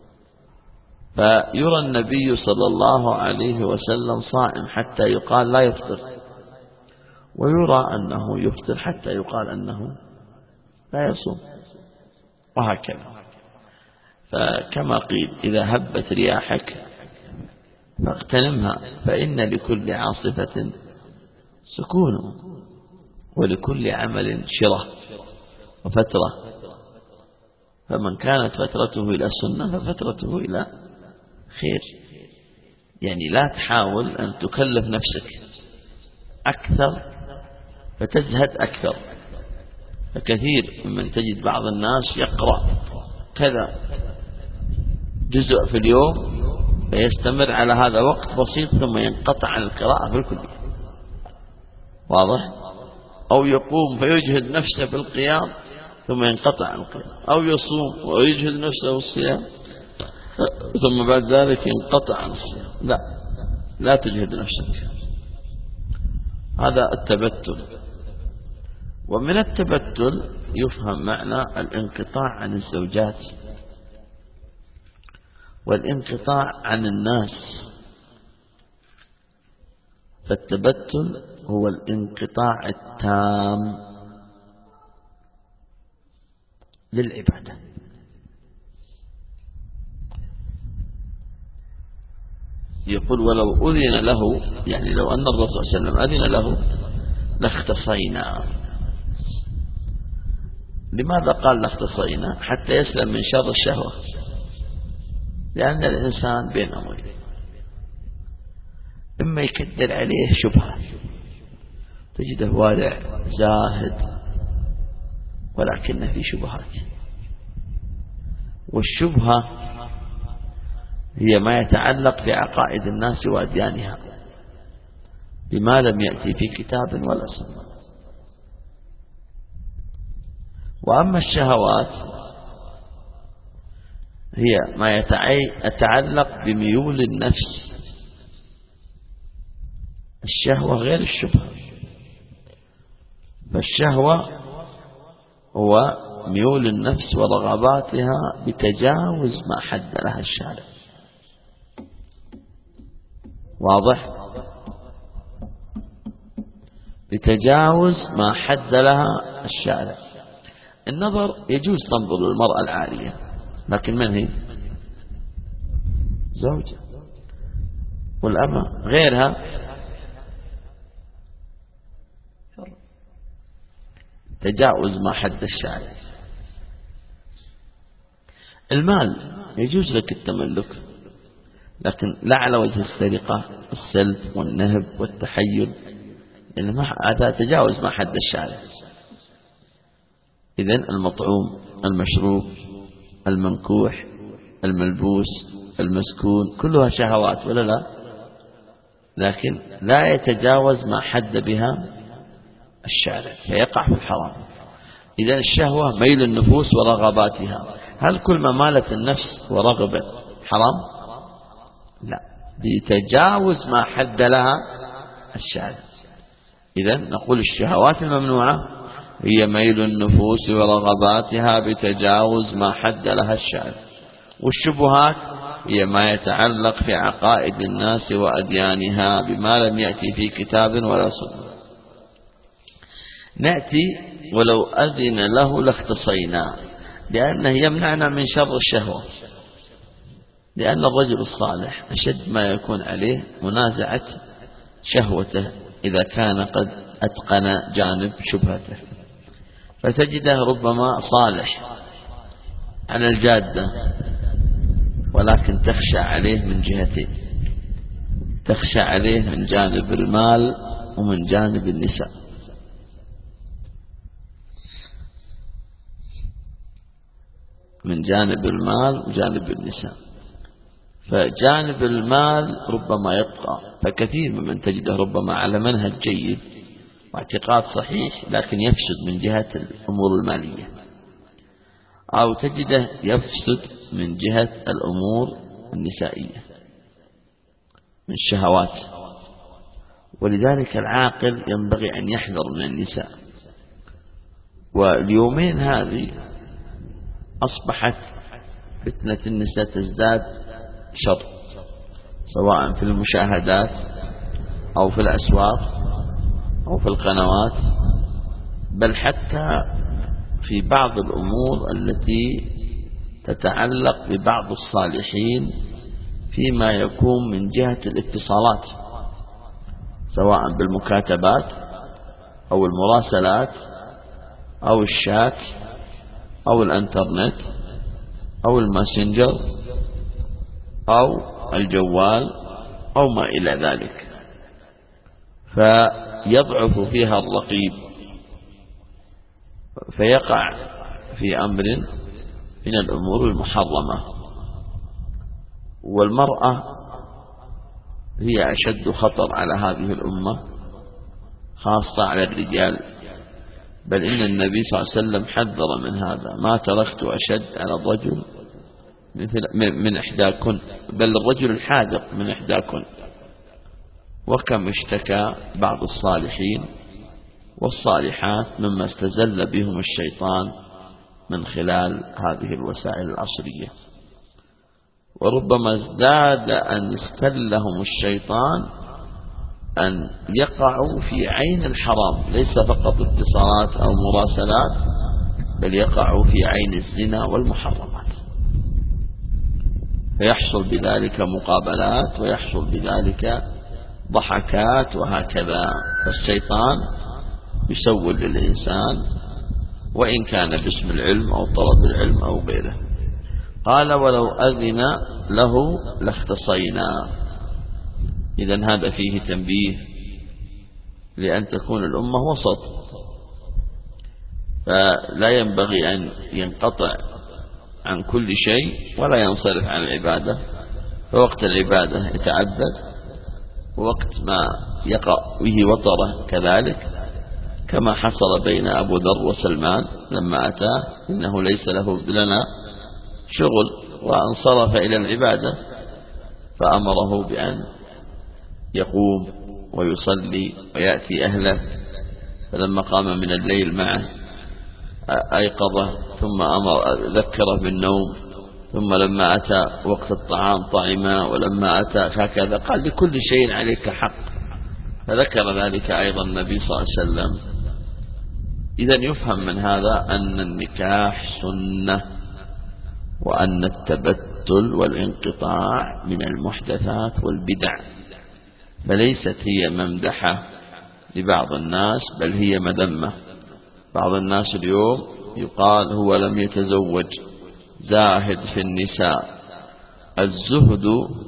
فيرى النبي صلى الله عليه وسلم صائم حتى يقال لا يفطر، ويرى أنه يفطر حتى يقال أنه لا يصوم، وهكذا. فكما قيل إذا هبت رياحك فاغتنمها، فإن لكل عاصفة سكون، ولكل عمل شرة وفترة. فمن كانت فترته إلى السنة ففترته إلى خير. يعني لا تحاول أن تكلف نفسك أكثر فتزهد أكثر. فكثير ممن تجد بعض الناس يقرأ كذا جزء في اليوم فيستمر على هذا وقت بسيط ثم ينقطع عن القراءة بالكلية. واضح؟ أو يقوم فيجهد نفسه بالقيام ثم ينقطع عن القيام، أو يصوم ويجهد نفسه بالصيام ثم بعد ذلك ينقطع عن الصيام. لا، لا تجهد نفسك، هذا التبتل. ومن التبتل يفهم معنى الانقطاع عن الزوجات والانقطاع عن الناس. فالتبتل هو الانقطاع التام للعبادة. يقول ولو أذن له، يعني لو أن الرسول صلى الله عليه وسلم أذن له لاختصينا. لماذا قال لاختصينا؟ حتى يسلم من شر الشهوة، لأن الإنسان بين أمرين، إما يكدر عليه شبهة تجده وارع زاهد ولكن في شبهات، والشبهة هي ما يتعلق بعقائد الناس وأديانها بما لم يأتي في كتاب ولا سنة. وأما الشهوات هي ما يتعلق بميول النفس، الشهوة غير الشبهة. فالشهوة هو ميول النفس ورغباتها بتجاوز ما حد لها الشارع. واضح؟ بتجاوز ما حد لها الشارع. النظر يجوز تنظر للمرأة العارية، لكن من هي؟ زوجة. والأمة غيرها تجاوز ما حد الشارع. المال يجوز لك التملك، لكن لا على وجه السرقة والسلب والنهب والتحيل، لأن هذا تجاوز ما حد الشارع. إذن المطعوم، المشروب، المنكوح، الملبوس، المسكون، كلها شهوات ولا لا؟ لكن لا يتجاوز ما حد بها الشارع فيقع في الحرام. إذن الشهوة ميل النفوس ورغباتها. هل كل ما مالت النفس ورغبت حرام؟ لا، بتجاوز ما حد لها الشارع. إذن نقول الشهوات الممنوعة هي ميل النفوس ورغباتها بتجاوز ما حد لها الشارع، والشبهات هي ما يتعلق في عقائد الناس وأديانها بما لم يأتي في كتاب ولا سنة. نأتي ولو أذن له لاختصينا، لأنه يمنعنا من شر الشهوة، لأن الرجل الصالح أشد ما يكون عليه منازعة شهوته إذا كان قد أتقن جانب شبهته، فتجده ربما صالح على الجادة ولكن تخشى عليه من جهتين، تخشى عليه من جانب المال ومن جانب النساء. من جانب المال وجانب النساء. فجانب المال ربما يبقى، فكثير ممن تجده ربما على منهج جيد واعتقاد صحيح لكن يفسد من جهة الأمور المالية، أو تجده يفسد من جهة الأمور النسائية من الشهوات. ولذلك العاقل ينبغي أن يحذر من النساء. واليومين هذه أصبحت فتنة النساء تزداد شر، سواء في المشاهدات أو في الأسواق أو في القنوات، بل حتى في بعض الأمور التي تتعلق ببعض الصالحين فيما يكون من جهة الاتصالات، سواء بالمكاتبات أو المراسلات أو الشات أو الانترنت أو الماسنجر أو الجوال أو ما إلى ذلك، فيضعف فيها الرقيب فيقع في أمر من الأمور المحرمة. والمرأة هي أشد خطر على هذه الأمة خاصة على الرجال، بل إن النبي صلى الله عليه وسلم حذر من هذا: ما تركت أشد على الرجل مثل من إحداكن، بل الرجل الحاذق من إحداكن. وكم اشتكى بعض الصالحين والصالحات مما استزل بهم الشيطان من خلال هذه الوسائل العصرية، وربما ازداد أن استلهم الشيطان أن يقعوا في عين الحرام، ليس فقط اتصالات أو مراسلات، بل يقعوا في عين الزنا والمحرمات، فيحصل بذلك مقابلات ويحصل بذلك ضحكات وهكذا. فالشيطان يسول للإنسان وإن كان باسم العلم أو طلب العلم أو غيره. قال ولو أذن له لاختصينا. إذن هذا فيه تنبيه لأن تكون الأمة وسط، فلا ينبغي أن ينقطع عن كل شيء ولا ينصرف عن العبادة، فوقت العبادة يتعبد، ووقت ما يقع به وطره كذلك، كما حصل بين أبو ذر وسلمان لما أتاه إنه ليس له لنا شغل وانصرف إلى العبادة، فأمره بأن يقوم ويصلي ويأتي أهله، فلما قام من الليل معه أيقظه ثم أمر ذكره بالنوم، ثم لما أتى وقت الطعام طعما، ولما أتى هكذا، قال لكل شيء عليك حق، فذكر ذلك أيضا النبي صلى الله عليه وسلم. إذن يفهم من هذا أن النكاح سنة، وأن التبتل والانقطاع من المحدثات والبدع، فليست هي ممدحة لبعض الناس بل هي مذمة. بعض الناس اليوم يقال هو لم يتزوج، زاهد في النساء. الزهد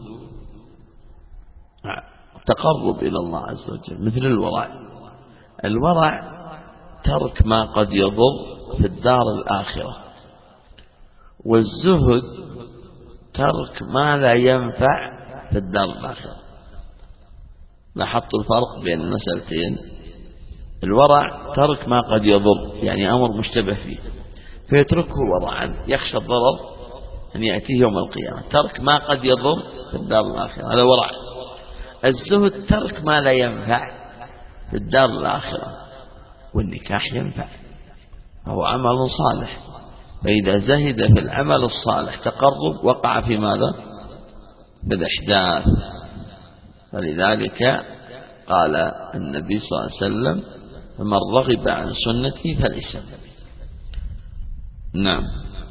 تقرب إلى الله عز وجل مثل الورع. الورع ترك ما قد يضر في الدار الآخرة، والزهد ترك ما لا ينفع في الدار الآخرة. لاحظت الفرق بين المسألتين؟ الورع ترك ما قد يضر، يعني أمر مشتبه فيه فيتركه ورعا يخشى الضرر أن يأتيه يوم القيامة، ترك ما قد يضر في الدار الآخرة، هذا ورع. الزهد ترك ما لا ينفع في الدار الآخرة، والنكاح ينفع، هو عمل صالح، فإذا زهد في العمل الصالح تقرب وقع في ماذا؟ بالإحداث. فلذلك قال النبي صلى الله عليه وسلم فمن رغب عن سنتي فليس مني. نعم.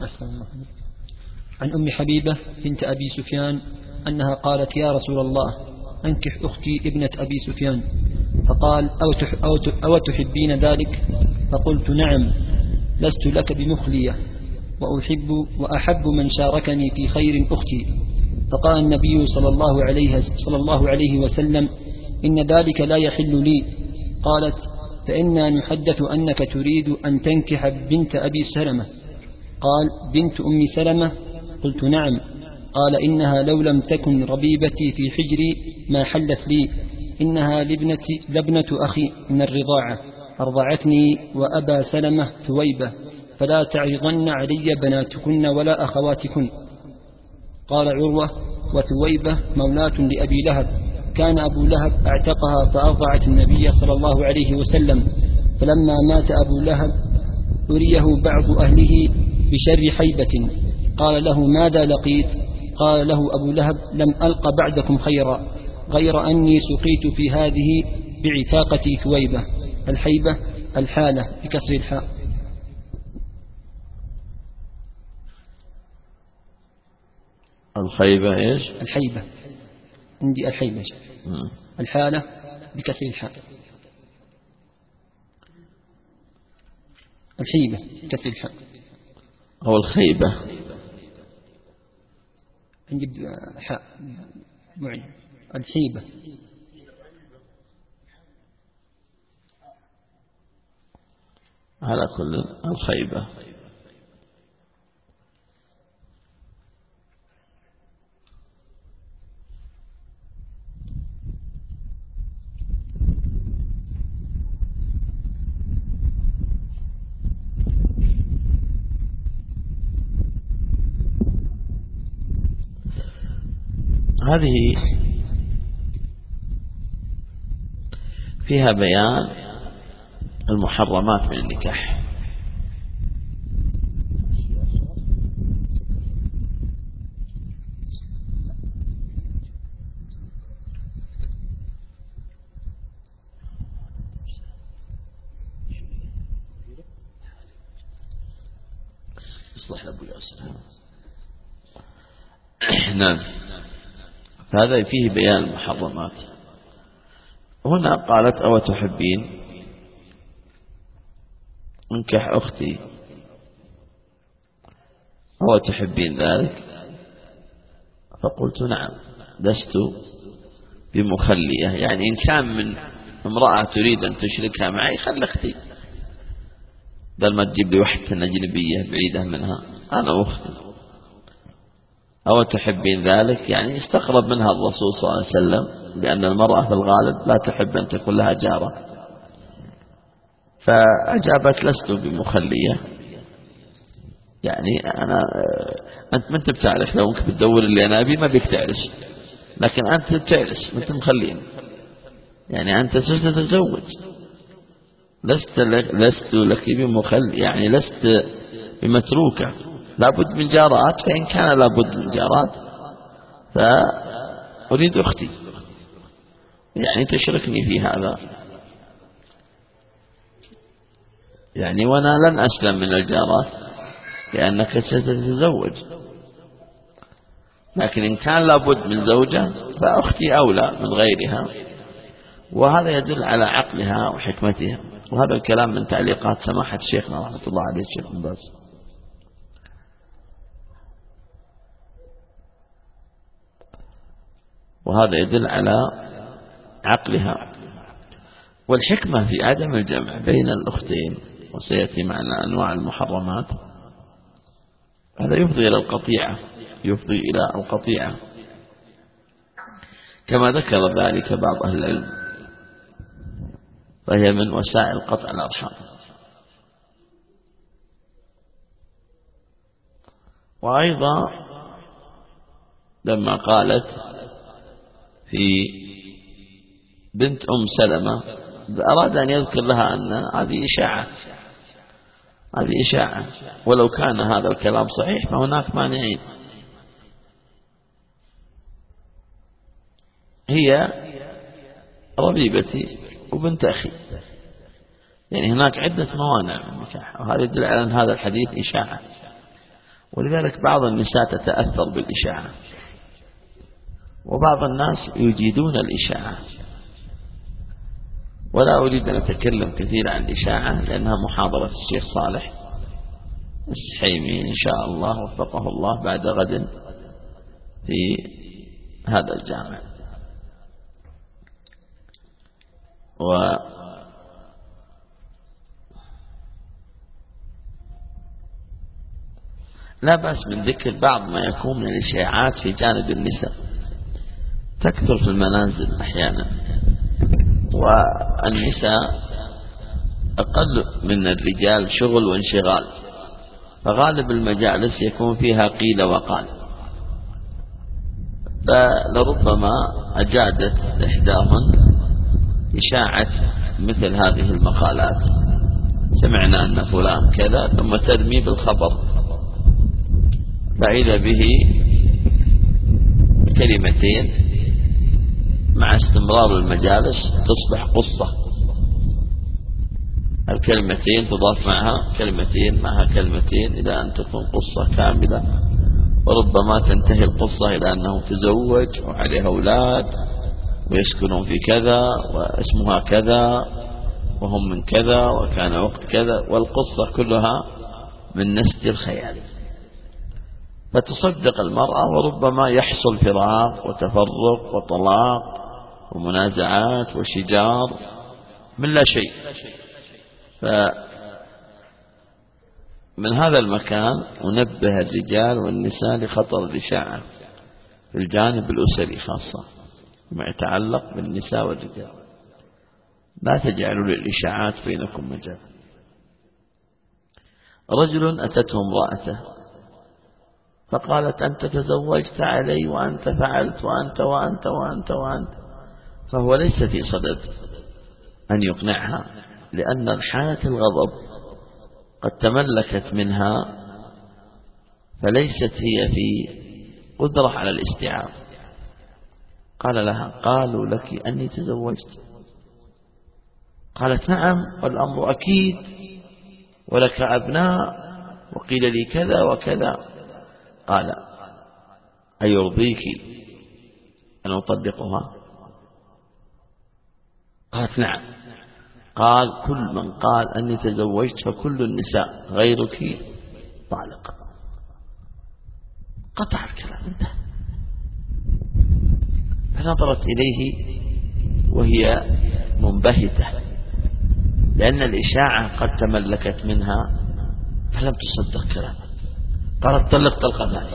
عن أم حبيبة بنت أبي سفيان أنها قالت يا رسول الله أنكح أختي ابنة أبي سفيان، فقال أو, تح أو, أو تحبين ذلك؟ فقلت نعم، لست لك بمخلية، وأحب وأحب من شاركني في خير أختي. فقال النبي صلى الله عليه, صلى الله عليه وسلم إن ذلك لا يحل لي. قالت فإنا نحدث أنك تريد أن تنكح بنت أبي سلمة. قال بنت أم سلمة؟ قلت نعم. قال إنها لو لم تكن ربيبتي في حجري ما حلت لي، إنها لابنتي لابنة أخي من الرضاعة، أرضعتني وأبا سلمة ثويبة، فلا تعرضن علي بناتكن ولا أخواتكن. قال عروة وثويبة مولاة لأبي لهب، كان أبو لهب اعتقها فأرضعت النبي صلى الله عليه وسلم، فلما مات أبو لهب أريه بعض أهله بشر حيبة، قال له ماذا لقيت؟ قال له أبو لهب لم ألق بعدكم خيرا غير أني سقيت في هذه بعتاقتي ثويبة. الحيبة الحالة بكسر الحاء. الخيبة إيش؟ الحيبة عندي الحيبة. الحالة بكسر الحاء. الحيبة بكسر الحاء. أو الخيبة عندي حاء معين. الحيبة على كل الخيبة. هذه فيها بيان المحرمات من النكاح. اصلح لأبو ياسر. نعم. فهذا فيه بيان المحرمات. هنا قالت أو تحبين، انكح أختي أو تحبين ذلك؟ فقلت نعم لست بمخلية، يعني إن كان من امرأة تريد أن تشركها معي خل أختي، بدل ما تجيب لي وحدة أجنبية بعيدة منها، أنا أختي. أو تحبين ذلك؟ يعني استقرب منها الرسول صلى الله عليه وسلم، لأن المرأة في الغالب لا تحب أن تكون لها جارة، فأجابت لست بمخلية. يعني أنا أنت ما أنت بتعرف، لو أنك بتدور اللي أنا أبي ما بيك تعرف، لكن أنت بتعرف، ما أنت مخلين، يعني أنت ستتزوج، لست لك لست لك بمخل، يعني لست بمتروكة، لابد من جارات، فإن كان لابد من جارات فأريد أختي، يعني تشركني في هذا، يعني وأنا لن أسلم من الجارات لأنك ستتزوج، لكن إن كان لابد من زوجة فأختي أولى من غيرها. وهذا يدل على عقلها وحكمتها، وهذا الكلام من تعليقات سماحة شيخنا رحمة الله عليه الشيخ بن باز. وهذا يدل على عقلها والحكمة في عدم الجمع بين الأختين، وسيأتي معنا أنواع المحرمات. هذا يفضي إلى القطيعة، يفضي إلى القطيعة كما ذكر ذلك بعض أهل العلم، فهي من وسائل قطع الأرحام. وأيضا لما قالت في بنت أم سلمة أراد أن يذكر لها أن هذه إشاعة، هذه إشاعة، ولو كان هذا الكلام صحيح فهناك مانعين. هي ربيبتي وبنت أخي، يعني هناك عدة موانع من النكاح، وهذا يدل على أن هذا الحديث إشاعة. ولذلك بعض النساء تتأثر بالإشاعة، وبعض الناس يجيدون الإشاعة. ولا أريد أن أتكلم كثير عن الإشاعة لأنها محاضرة الشيخ صالح السحيمي إن شاء الله وفقه الله بعد غد في هذا الجامع. و لا بأس من ذكر بعض ما يكون من الإشاعات في جانب النساء، تكثر في المنازل أحيانا، والنساء أقل من الرجال شغل وانشغال، فغالب المجالس يكون فيها قيل وقال، فلربما أجادت إحداهن إشاعة مثل هذه المقالات، سمعنا أن فلان كذا، ثم ترمي بالخبر، فإذا به كلمتين مع استمرار المجالس تصبح قصة، الكلمتين تضاف معها كلمتين معها كلمتين إلى أن تكون قصة كاملة، وربما تنتهي القصة إلى أنه تزوج وعليه أولاد ويسكنون في كذا واسمها كذا وهم من كذا وكان وقت كذا، والقصة كلها من نسج الخيال، فتصدق المرأة وربما يحصل فراق وتفرق وطلاق ومنازعات وشجار من لا شيء. فمن هذا المكان أنبه الرجال والنساء لخطر الإشاعة في الجانب الأسري خاصة ما يتعلق بالنساء والرجال، لا تجعلوا للإشاعات بينكم مجال. رجل أتته امرأته فقالت أنت تزوجت علي وأنت فعلت وأنت وأنت وأنت وأنت، فهو ليس في صدد أن يقنعها، لأن الحالة الغضب قد تملكت منها، فليست هي في قدرة على الاستيعاب. قال لها قالوا لك أني تزوجت؟ قالت نعم والأمر أكيد ولك أبناء وقيل لي كذا وكذا. قال أيرضيك أن أطلقها؟ قالت نعم. قال كل من قال أني تزوجت فكل النساء غيرك طالق. قطع الكلام انتهى. فنظرت إليه وهي منبهتة، لأن الإشاعة قد تملكت منها فلم تصدق كلامه. قالت طلق طلقة ثانية.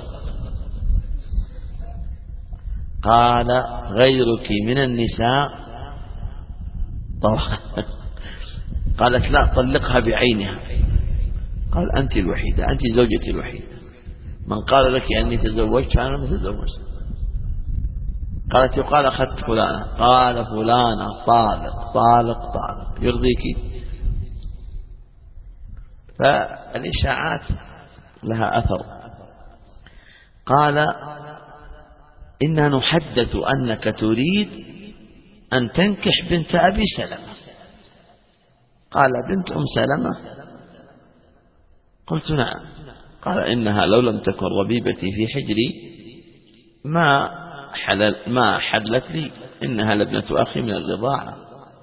قال غيرك من النساء طبعا. قالت لا طلقها بعينها. قال أنت الوحيدة، أنت زوجتي الوحيدة، من قال لك أني تزوجت فأنا ما تزوجت. قالت يقال أخذت فلانة. قال فلانة طالق طالق طالق، يرضيك؟ فالإشاعات لها أثر. قال إنا نحدث أنك تريد أن تنكح بنت أبي سلمة. قال بنت أم سلمة؟ قلت نعم. قال إنها لو لم تكن ربيبتي في حجري ما حلل ما حلت لي، إنها لابنة أخي من الرضاعة.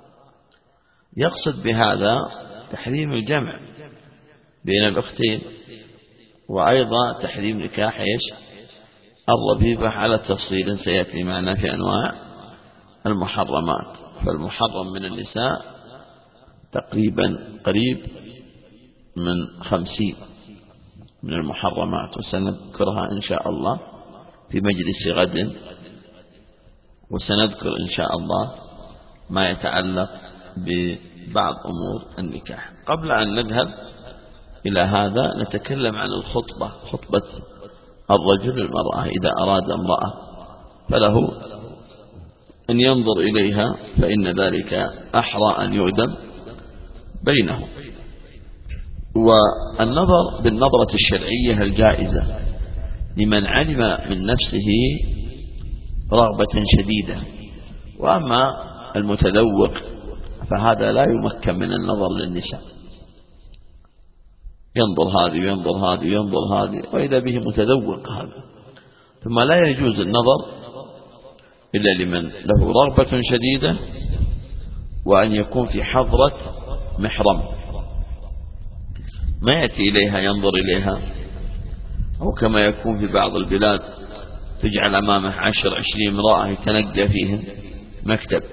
يقصد بهذا تحريم الجمع بين الأختين، وأيضا تحريم نكاح إيش الربيبة على تفصيل سيأتي معنا في أنواع المحرمات. فالمحرم من النساء تقريبا قريب من خمسين من المحرمات، وسنذكرها إن شاء الله في مجلس غد، وسنذكر إن شاء الله ما يتعلق ببعض أمور النكاح. قبل أن نذهب إلى هذا نتكلم عن الخطبة، خطبة الرجل المرأة. إذا أراد امرأة فله أن ينظر إليها، فإن ذلك أحرى أن يؤدم بينهم. والنظر بالنظرة الشرعية الجائزة لمن علم من نفسه رغبة شديدة. وأما المتذوق فهذا لا يمكن من النظر للنساء، ينظر هذه وينظر هذه وينظر هذه، وإذا به متذوق هذا. ثم لا يجوز النظر إلا لمن له رغبة شديدة، وأن يكون في حضرة محرم، ما يأتي إليها ينظر إليها، أو كما يكون في بعض البلاد تجعل أمامه عشر عشرين امرأة يتنقى فيهم مكتب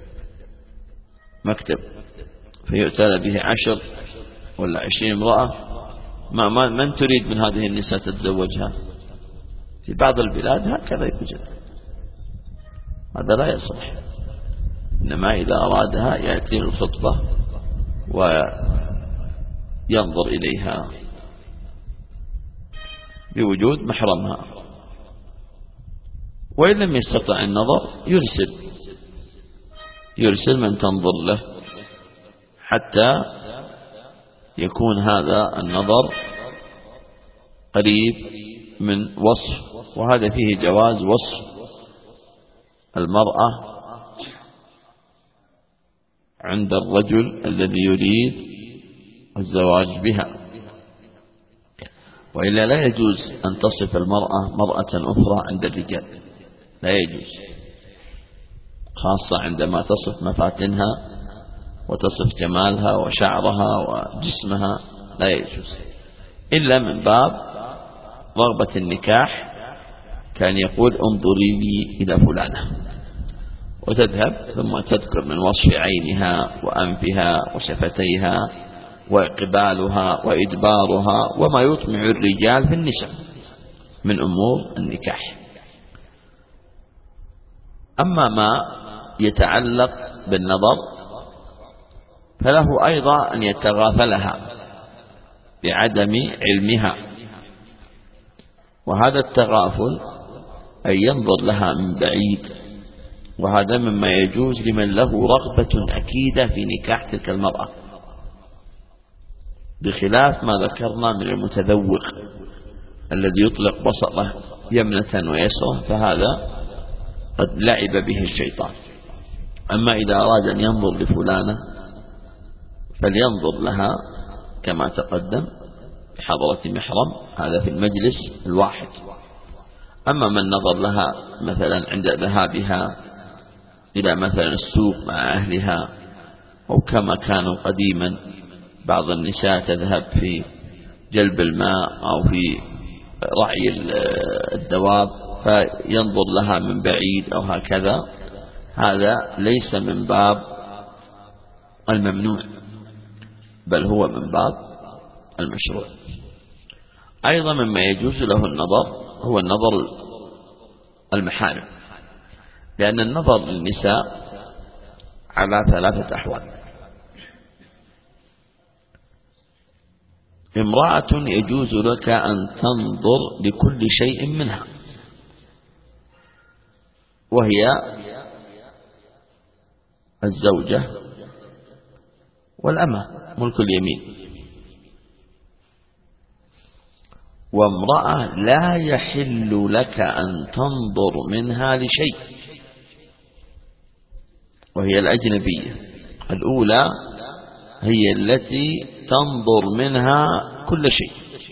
مكتب فيؤتى به عشر ولا عشرين امرأة. ما ما من تريد من هذه النساء تتزوجها؟ في بعض البلاد هكذا يوجد. هذا لا يصلح. إنما إذا أرادها يأتي الخطبة وينظر إليها بوجود محرمها، وإن لم يستطع النظر يرسل يرسل من تنظر له حتى يكون هذا النظر قريب من وصف. وهذا فيه جواز وصف المرأة عند الرجل الذي يريد الزواج بها، وإلا لا يجوز أن تصف المرأة مرأة أخرى عند الرجال، لا يجوز، خاصة عندما تصف مفاتنها وتصف جمالها وشعرها وجسمها، لا يجوز إلا من باب رغبة النكاح، كان يقول انظري لي إلى فلانة، وتذهب ثم تذكر من وصف عينها وأنفها وشفتيها وإقبالها وإدبارها وما يطمع الرجال في النساء من أمور النكاح. أما ما يتعلق بالنظر فله أيضا أن يتغافلها بعدم علمها، وهذا التغافل أن ينظر لها من بعيد، وهذا مما يجوز لمن له رغبة أكيدة في نكاح تلك المرأة، بخلاف ما ذكرنا من المتذوق الذي يطلق بصره يمنة ويسرة، فهذا قد لعب به الشيطان. أما إذا أراد أن ينظر لفلانة فلينظر لها كما تقدم بحضرة محرم، هذا في المجلس الواحد. أما من نظر لها مثلا عند ذهابها إلى مثلا السوق مع أهلها أو كما كانوا قديما بعض النساء تذهب في جلب الماء أو في رعي الدواب فينظر لها من بعيد أو هكذا، هذا ليس من باب الممنوع بل هو من باب المشروع. أيضا مما يجوز له النظر هو النظر المحارم، لأن النظر للنساء على ثلاثة أحوال. امرأة يجوز لك أن تنظر لكل شيء منها، وهي الزوجة والأمة ملك اليمين. وامرأة لا يحل لك أن تنظر منها لشيء، وهي الأجنبية. الأولى هي التي تنظر منها كل شيء،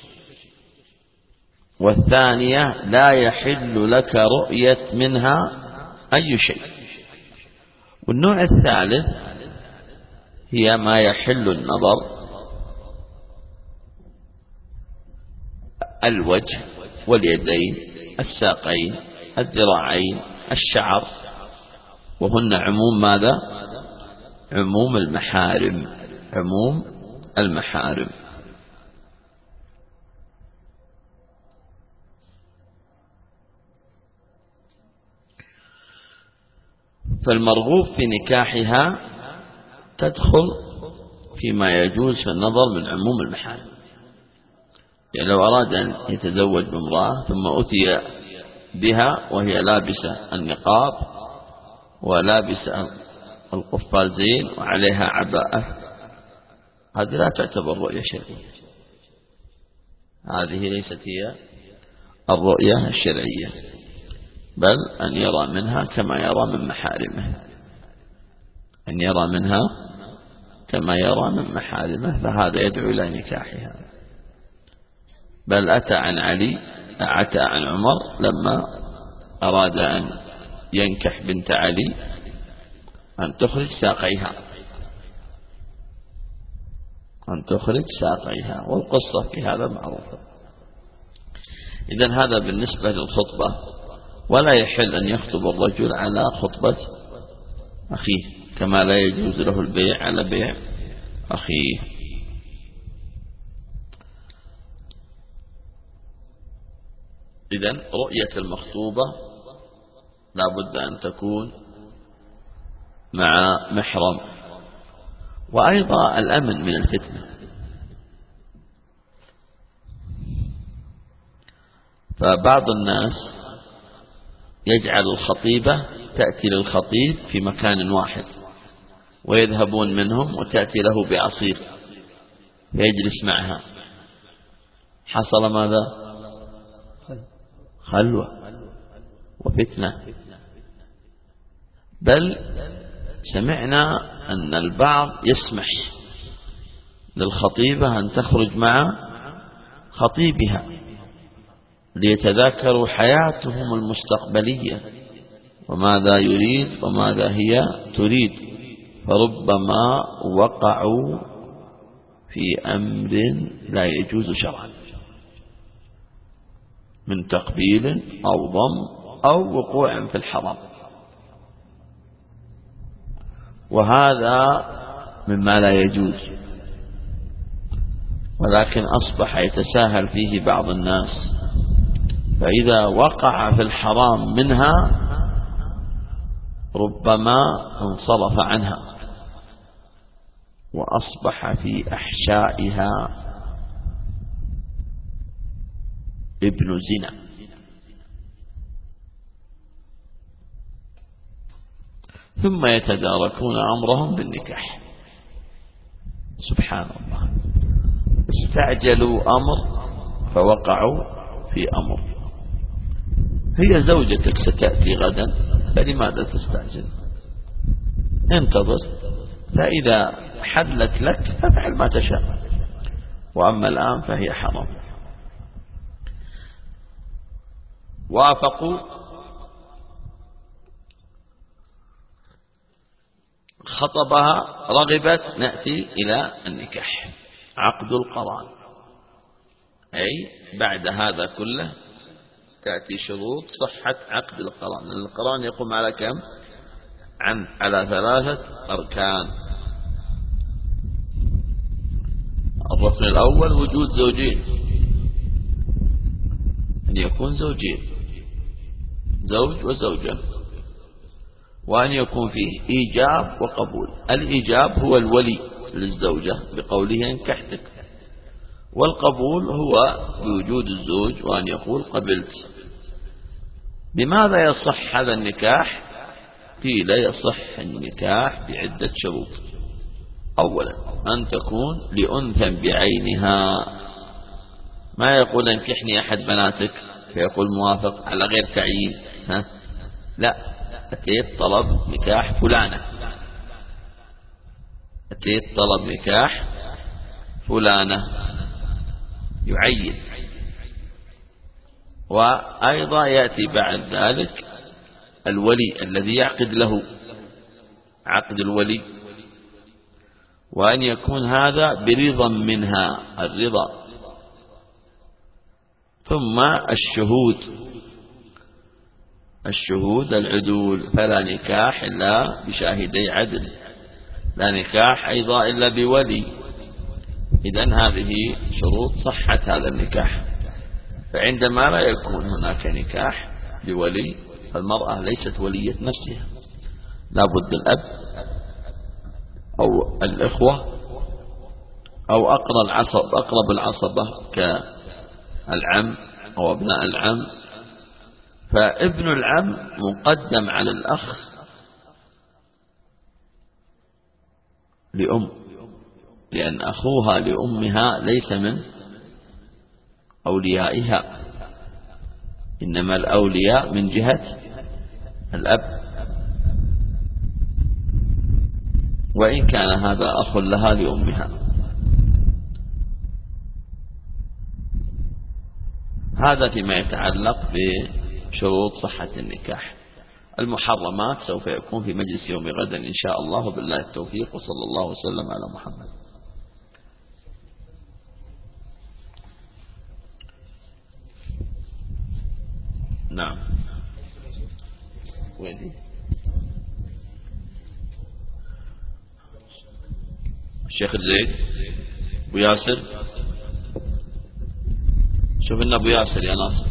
والثانية لا يحل لك رؤية منها أي شيء. والنوع الثالث هي ما يحل النظر: الوجه واليدين، الساقين، الذراعين، الشعر، وهن عموم ماذا؟ عموم المحارم، عموم المحارم. فالمرغوب في نكاحها تدخل فيما يجوز في النظر من عموم المحارم. يعني لو أراد أن يتزوج بامرأة ثم أتي بها وهي لابسة النقاب ولابسة القفازين وعليها عباءة، هذه لا تعتبر رؤية شرعية، هذه ليست هي الرؤية الشرعية، بل أن يرى منها كما يرى من محارمه، أن يرى منها كما يرى من محارمه، فهذا يدعو إلى نكاحها. بل أتى عن علي أتى عن عمر لما أراد أن ينكح بنت علي أن تخرج ساقيها، أن تخرج ساقيها، والقصة في هذا معروفة. إذن هذا بالنسبة للخطبة. ولا يحل أن يخطب الرجل على خطبة أخيه، كما لا يجوز له البيع على بيع أخيه. إذن رؤية المخطوبة لا بد أن تكون مع محرم. وأيضا الأمن من الفتنة. فبعض الناس يجعل الخطيبة تأتي للخطيب في مكان واحد ويذهبون منهم وتأتي له بعصير فيجلس معها، حصل ماذا؟ خلوة وفتنة. بل سمعنا أن البعض يسمح للخطيبة أن تخرج مع خطيبها ليتذاكروا حياتهم المستقبلية وماذا يريد وماذا هي تريد، فربما وقعوا في أمر لا يجوز شرعا من تقبيل أو ضم أو وقوع في الحرام، وهذا مما لا يجوز. ولكن أصبح يتساهل فيه بعض الناس، فإذا وقع في الحرام منها ربما انصرف عنها وأصبح في أحشائها ابن زنا. ثم يتداركون أمرهم بالنكاح. سبحان الله، استعجلوا أمر فوقعوا في أمر. هي زوجتك ستأتي غدا، فلماذا تستعجل؟ انتظر، فإذا حلت لك فافعل ما تشاء، وأما الآن فهي حرام. وافقوا خطبها رغبت نأتي إلى النكاح، عقد القران، أي بعد هذا كله تأتي شروط صحة عقد القران. القران يقوم على كم؟ عن على ثلاثة أركان. الركن الأول وجود زوجين، أن يكون زوجين، زوج وزوجة، وأن يكون فيه إيجاب وقبول. الإيجاب هو الولي للزوجة بقوله انكحتك، والقبول هو بوجود الزوج وأن يقول قبلت. بماذا يصح هذا النكاح؟ قيل يصح النكاح بعدة شروط. أولا أن تكون لأنثى بعينها، ما يقول انكحني أحد بناتك فيقول موافق على غير تعيين، ها؟ لا، أتيت طلب نكاح فلانة، أتيت طلب نكاح فلانة يعين. وأيضا يأتي بعد ذلك الولي الذي يعقد له، عقد الولي، وأن يكون هذا برضا منها، الرضا. ثم الشهود، الشهود العدول، فلا نكاح إلا بشاهدي عدل، لا نكاح أيضا إلا بولي. إذن هذه شروط صحة هذا النكاح. فعندما لا يكون هناك نكاح بولي فالمرأة ليست ولية نفسها، لا بد الأب أو الإخوة أو أقرب العصب أقرب العصبة كالعم أو ابناء العم. فابن العم مقدم على الأخ لأم، لأن أخوها لأمها ليس من أوليائها، إنما الأولياء من جهة الأب، وإن كان هذا أخ لها لأمها. هذا فيما يتعلق بشروط صحة النكاح. المحرمات سوف يكون في مجلس يوم غدا إن شاء الله، بالله التوفيق، وصلى الله وسلم على محمد. نعم. وين الشيخ زيد أبو ياسر؟ شوف لنا أبو ياسر يا ناصر.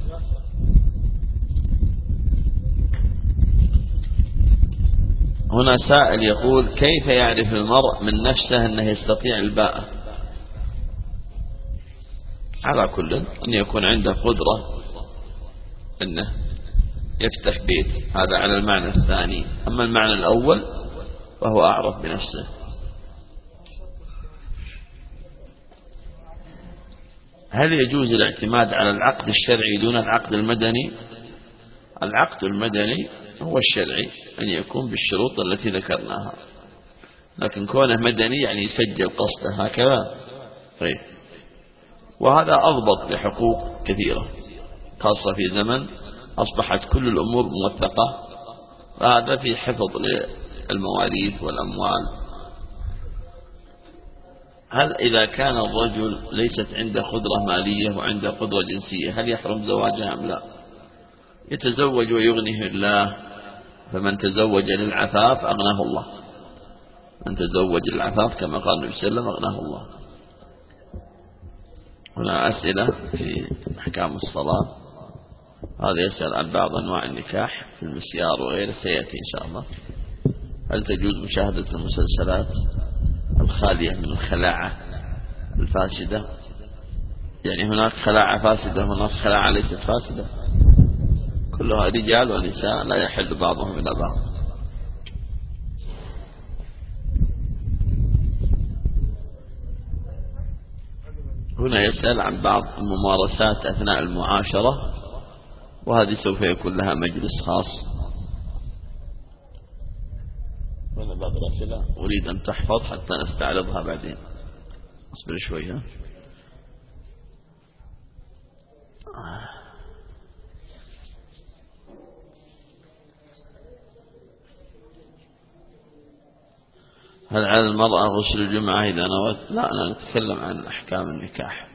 هنا سائل يقول كيف يعرف المرء من نفسه أنه يستطيع الباءة؟ على كل أن يكون عنده قدرة أنه يفتح بيت، هذا على المعنى الثاني. أما المعنى الأول فهو أعرف بنفسه. هل يجوز الاعتماد على العقد الشرعي دون العقد المدني؟ العقد المدني هو الشرعي أن يكون بالشروط التي ذكرناها، لكن كونه مدني يعني يسجل قصده هكذا. طيب، وهذا أضبط لحقوق كثيرة، خاصة في زمن أصبحت كل الأمور موثقة، فهذا في حفظ للمواريث والأموال. هل إذا كان الرجل ليست عنده قدرة مالية وعنده قدرة جنسية هل يحرم زواجها أم لا؟ يتزوج ويغنيه الله، فمن تزوج للعفاف أغناه الله، من تزوج للعفاف كما قال النبي صلى الله عليه وسلم أغناه الله. هنا أسئلة في أحكام الصلاة. هذا يسأل عن بعض أنواع النكاح في المسيار وغيره، سيأتي إن شاء الله. هل تجوز مشاهدة المسلسلات الخالية من الخلاعة الفاسدة؟ يعني هناك خلاعة فاسدة هناك خلاعة ليست فاسدة، كلها رجال ونساء لا يحل بعضهم إلى بعض. هنا يسأل عن بعض الممارسات أثناء المعاشرة، وهذه سوف يكون لها مجلس خاص. هنا بعض الأسئلة أريد أن تحفظ حتى نستعرضها بعدين، اصبر شوي. ها هل على المرأة غسل الجمعة إذا نوت؟ لا، أنا نتكلم عن أحكام النكاح.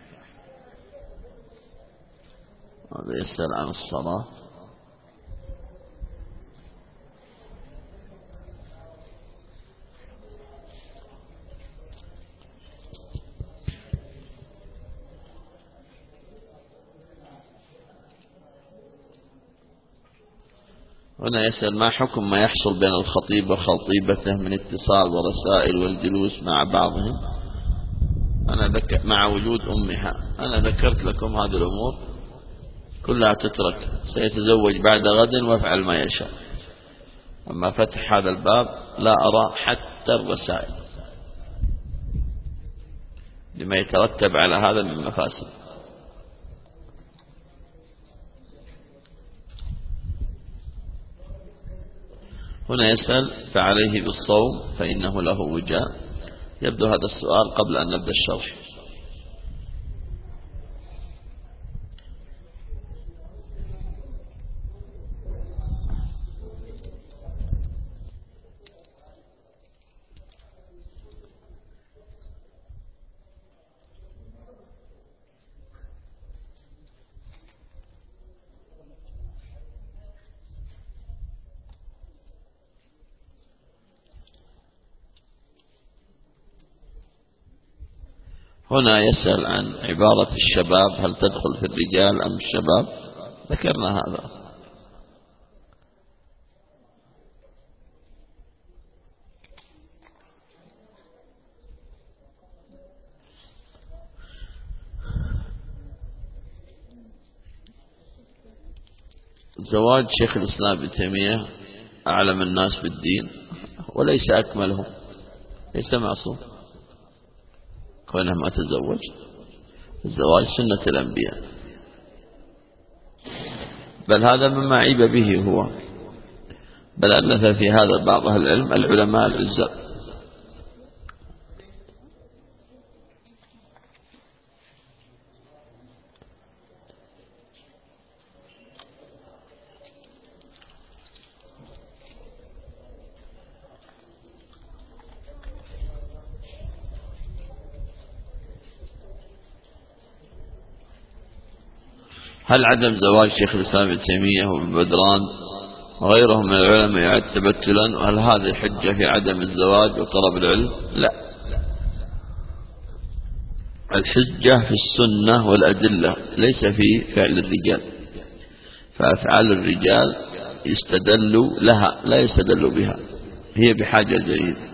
هذا يسأل عن الصلاة. هنا يسأل ما حكم ما يحصل بين الخطيب وخطيبته من اتصال ورسائل والجلوس مع بعضهم أنا ذك... مع وجود أمها. أنا ذكرت لكم هذه الأمور كلها تترك، سيتزوج بعد غد وافعل ما يشاء. أما فتح هذا الباب لا أرى حتى الرسائل لما يترتب على هذا من مفاسد. هنا يسأل فعليه بالصوم فإنه له وجاء. يبدو هذا السؤال قبل أن نبدأ الشرح. هنا يسأل عن عبارة الشباب هل تدخل في الرجال أم الشباب؟ ذكرنا هذا. زواج شيخ الإسلام ابن تيمية أعلم الناس بالدين وليس أكملهم، ليس معصوم كونه ما تزوج. الزواج سنة الأنبياء، بل هذا مما عيب به هو، بل ألف في هذا بعض أهل العلم العلماء العزاب. هل عدم زواج شيخ الإسلام ابن تيمية وابن بدران وغيرهم من العلماء يعد تبتلا؟ وهل هذه حجة في عدم الزواج وطلب العلم؟ لا، الحجة في السنة والأدلة ليس في فعل الرجال، فأفعال الرجال يستدل لها لا يستدل بها، هي بحاجة جيدة.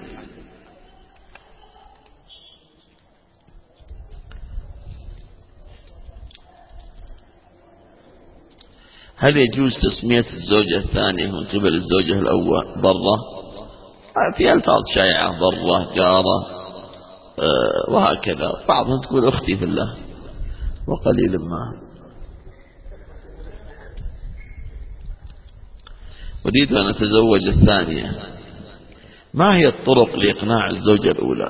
هل يجوز تسمية الزوجة الثانية من قبل الزوجة الأول برة؟ في ألفاظ شائعة، برة، جارة، أه وهكذا. بعضهم تقول أختي في الله وقليل ما. أريد أن أتزوج الثانية، ما هي الطرق لإقناع الزوجة الأولى؟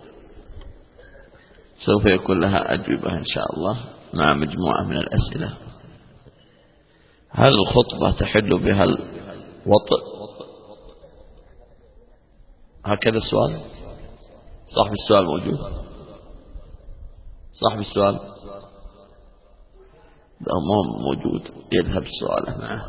سوف يكون لها أجوبة إن شاء الله مع مجموعة من الأسئلة. هل الخطبة تحل بها الوطء؟ هكذا السؤال. صاحب السؤال موجود؟ صاحب السؤال لا مو موجود، يذهب سؤاله معه.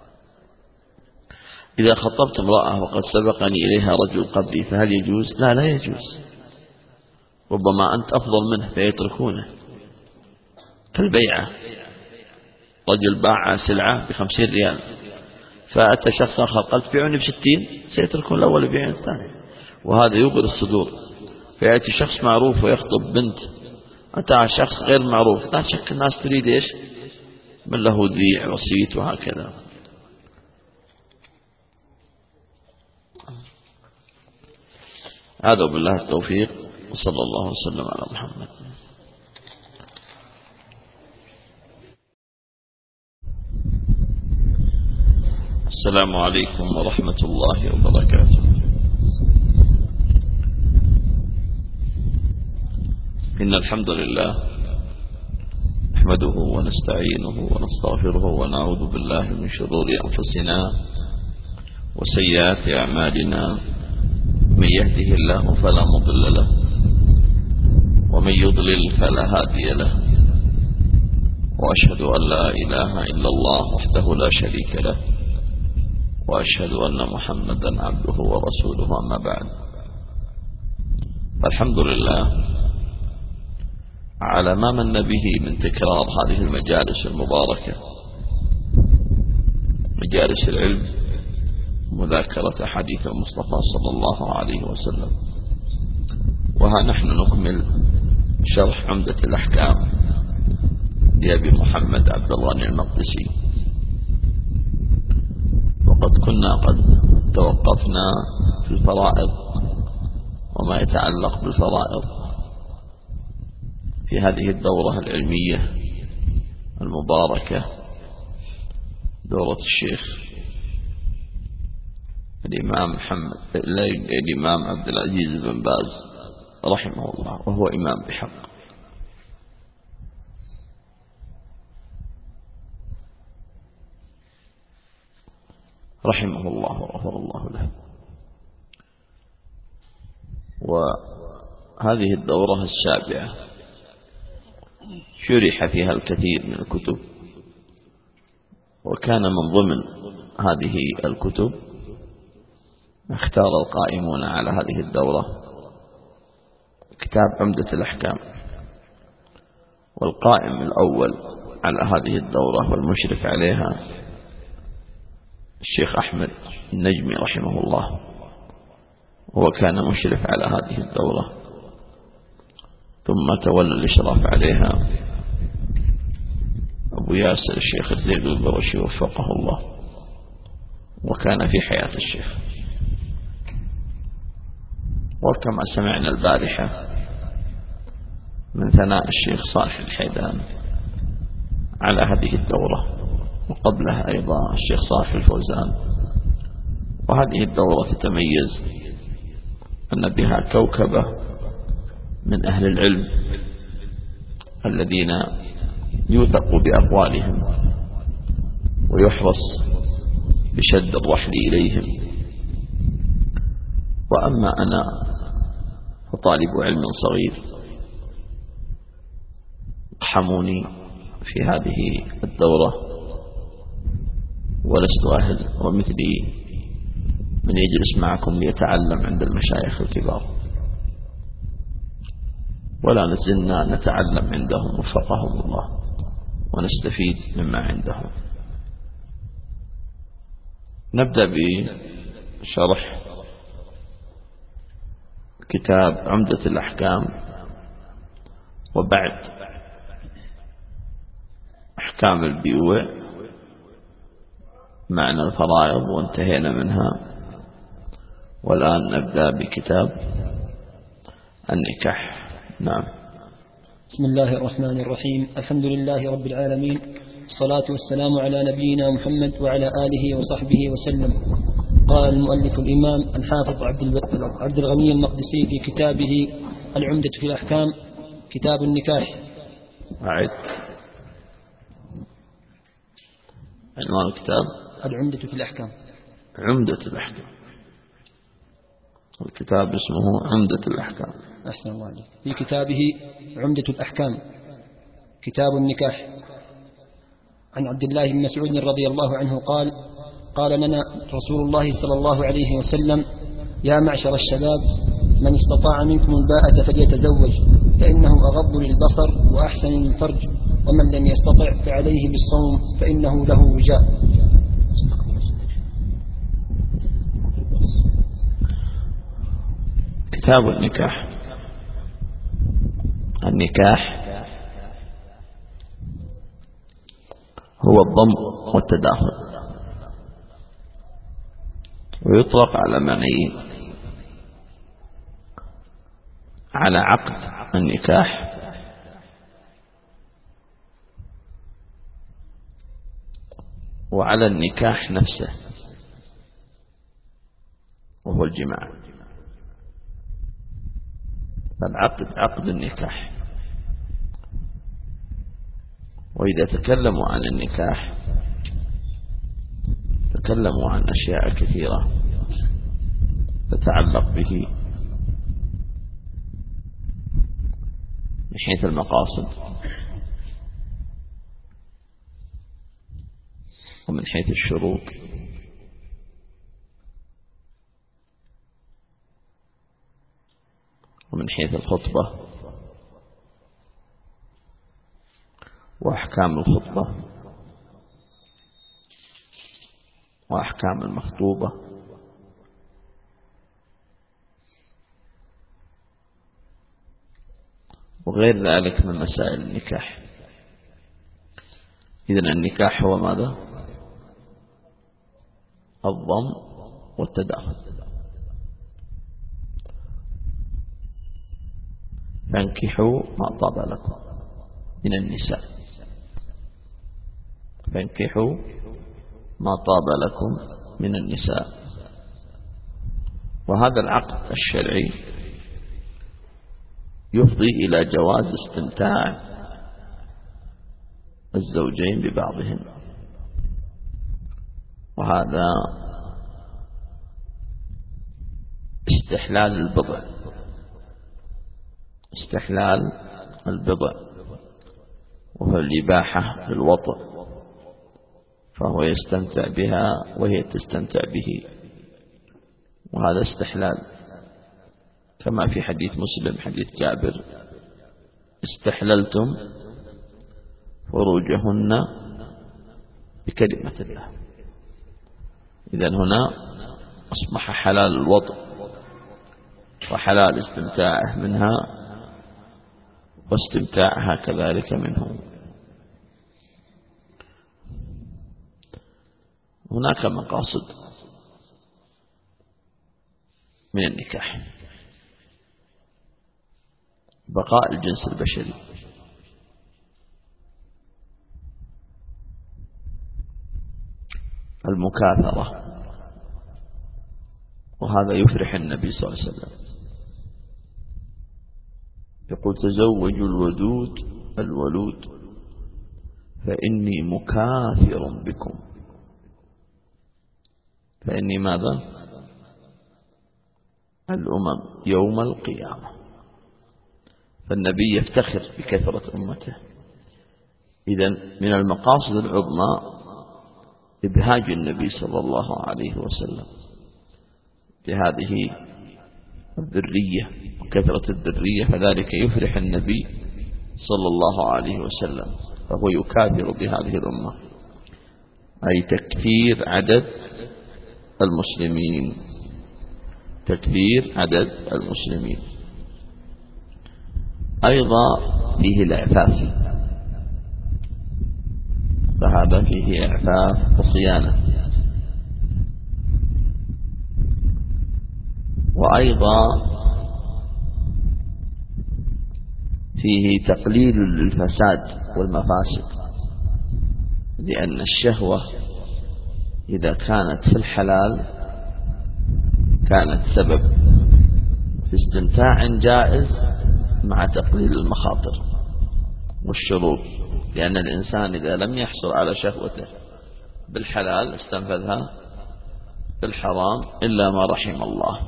إذا خطبت امرأة وقد سبقني إليها رجل قبلي فهل يجوز؟ لا، لا يجوز. ربما أنت أفضل منه فيتركونه، كالبيعة. رجل باع سلعة بخمسين ريال فأتى شخص آخر قال تبيعوني بستين، سيتركون الأول يبيعون الثاني، وهذا يوغر الصدور. فيأتي شخص معروف ويخطب بنت، أتى شخص غير معروف، لا شك الناس تريد إيش؟ من له ذيع وسيط وهكذا. هذا بالله التوفيق، وصلى الله وسلم على محمد. السلام عليكم ورحمة الله وبركاته. إن الحمد لله نحمده ونستعينه ونستغفره ونعوذ بالله من شرور أنفسنا وسيئات أعمالنا، من من يهده الله فلا مضل له ومن يضلل فلا هادي له، وأشهد أن لا إله إلا الله وحده لا شريك له، وأشهد أن محمدا عبده ورسوله. أما بعد، الحمد لله على ما من به من تكرار هذه المجالس المباركة، مجالس العلم، مذاكرة حديث المصطفى صلى الله عليه وسلم. وها نحن نكمل شرح عمدة الأحكام لأبي محمد عبد الغني المقدسي، وقد كنا قد توقفنا في الفرائض وما يتعلق بالفرائض في هذه الدورة العلمية المباركة، دورة الشيخ الإمام محمد الإمام عبد العزيز بن باز رحمه الله، وهو إمام بحق. رحمه الله وغفر الله له. وهذه الدورة السابعة شرح فيها الكثير من الكتب، وكان من ضمن هذه الكتب اختار القائمون على هذه الدورة كتاب عمدة الأحكام. والقائم الأول على هذه الدورة والمشرف عليها الشيخ أحمد النجمي رحمه الله، هو كان مشرف على هذه الدورة، ثم تولى الإشراف عليها أبو ياسر الشيخ الزيد البرشي وفقه الله، وكان في حياة الشيخ. وكما سمعنا البارحة من ثناء الشيخ صالح الحيدان على هذه الدورة، وقبلها أيضا الشيخ صالح الفوزان. وهذه الدورة تتميز أن بها كوكبة من أهل العلم الذين يوثق بأقوالهم ويحرص بشد الرحل إليهم. وأما أنا فطالب علم صغير اقحموني في هذه الدورة، ولست أهل ومثلي من يجلس معكم ليتعلم عند المشايخ الكبار، ولا نزلنا نتعلم عندهم وفقهم الله ونستفيد مما عندهم. نبدأ بشرح كتاب عمدة الأحكام، وبعد أحكام البيوع معنى الفرائض وانتهينا منها. والآن نبدأ بكتاب النكاح. نعم. بسم الله الرحمن الرحيم. الحمد لله رب العالمين، الصلاة والسلام على نبينا محمد وعلى آله وصحبه وسلم. قال المؤلف الإمام الحافظ عبد الغني المقدسي في كتابه العمدة في الأحكام كتاب النكاح. أعد عنوان الكتاب العمدة في الأحكام. عمدة الأحكام. الكتاب اسمه عمدة الأحكام. أحسن الله عليك. في كتابه عمدة الأحكام كتاب النكاح. عن عبد الله بن مسعود رضي الله عنه قال: قال لنا رسول الله صلى الله عليه وسلم: يا معشر الشباب، من استطاع منكم الباءة فليتزوج، فإنه أغض للبصر وأحسن للفرج، ومن لم يستطع فعليه بالصوم فإنه له وجاء. كتاب النكاح. النكاح هو الضم والتداخل، ويطلق على معنيين: على عقد النكاح، وعلى النكاح نفسه وهو الجماع. فالعقد عقد النكاح. وإذا تكلموا عن النكاح تكلموا عن أشياء كثيرة تتعلق به من حيث المقاصد ومن حيث الشروط ومن حيث الخطبة وأحكام الخطبة وأحكام المخطوبة وغير ذلك من مسائل النكاح. إذن النكاح هو ماذا؟ الضم والتداخل. فانكحوا ما طاب لكم من النساء، فانكحوا ما طاب لكم من النساء. وهذا العقد الشرعي يفضي إلى جواز استمتاع الزوجين ببعضهم، وهذا استحلال البضع، استحلال البضع وهو الإباحة للوطء، فهو يستمتع بها وهي تستمتع به، وهذا استحلال، كما في حديث مسلم حديث جابر: استحللتم فروجهن بكلمة الله. إذن هنا أصبح حلال الوطء وحلال استمتاعه منها واستمتاعها كذلك منه. هناك مقاصد من النكاح: بقاء الجنس البشري، المكاثرة، وهذا يفرح النبي صلى الله عليه وسلم، يقول: تزوجوا الودود الولود فإني مكاثر بكم. فإني ماذا؟ الأمم يوم القيامة. فالنبي يفتخر بكثرة أمته. إذن من المقاصد العظمى إبهاج النبي صلى الله عليه وسلم بهذه الذرية وكثرة الذرية، فذلك يفرح النبي صلى الله عليه وسلم، فهو يكاثر بهذه الأمة، أي تكثير عدد المسلمين، تكثير عدد المسلمين. أيضا فيه الإعفاف، فهذا فيه إعفاف وصيانة. وأيضا فيه تقليل للفساد والمفاسد، لأن الشهوة إذا كانت في الحلال كانت سبب في استمتاع جائز مع تقليل المخاطر والشرور، لأن الإنسان إذا لم يحصل على شهوته بالحلال استنفذها بالحرام إلا ما رحم الله.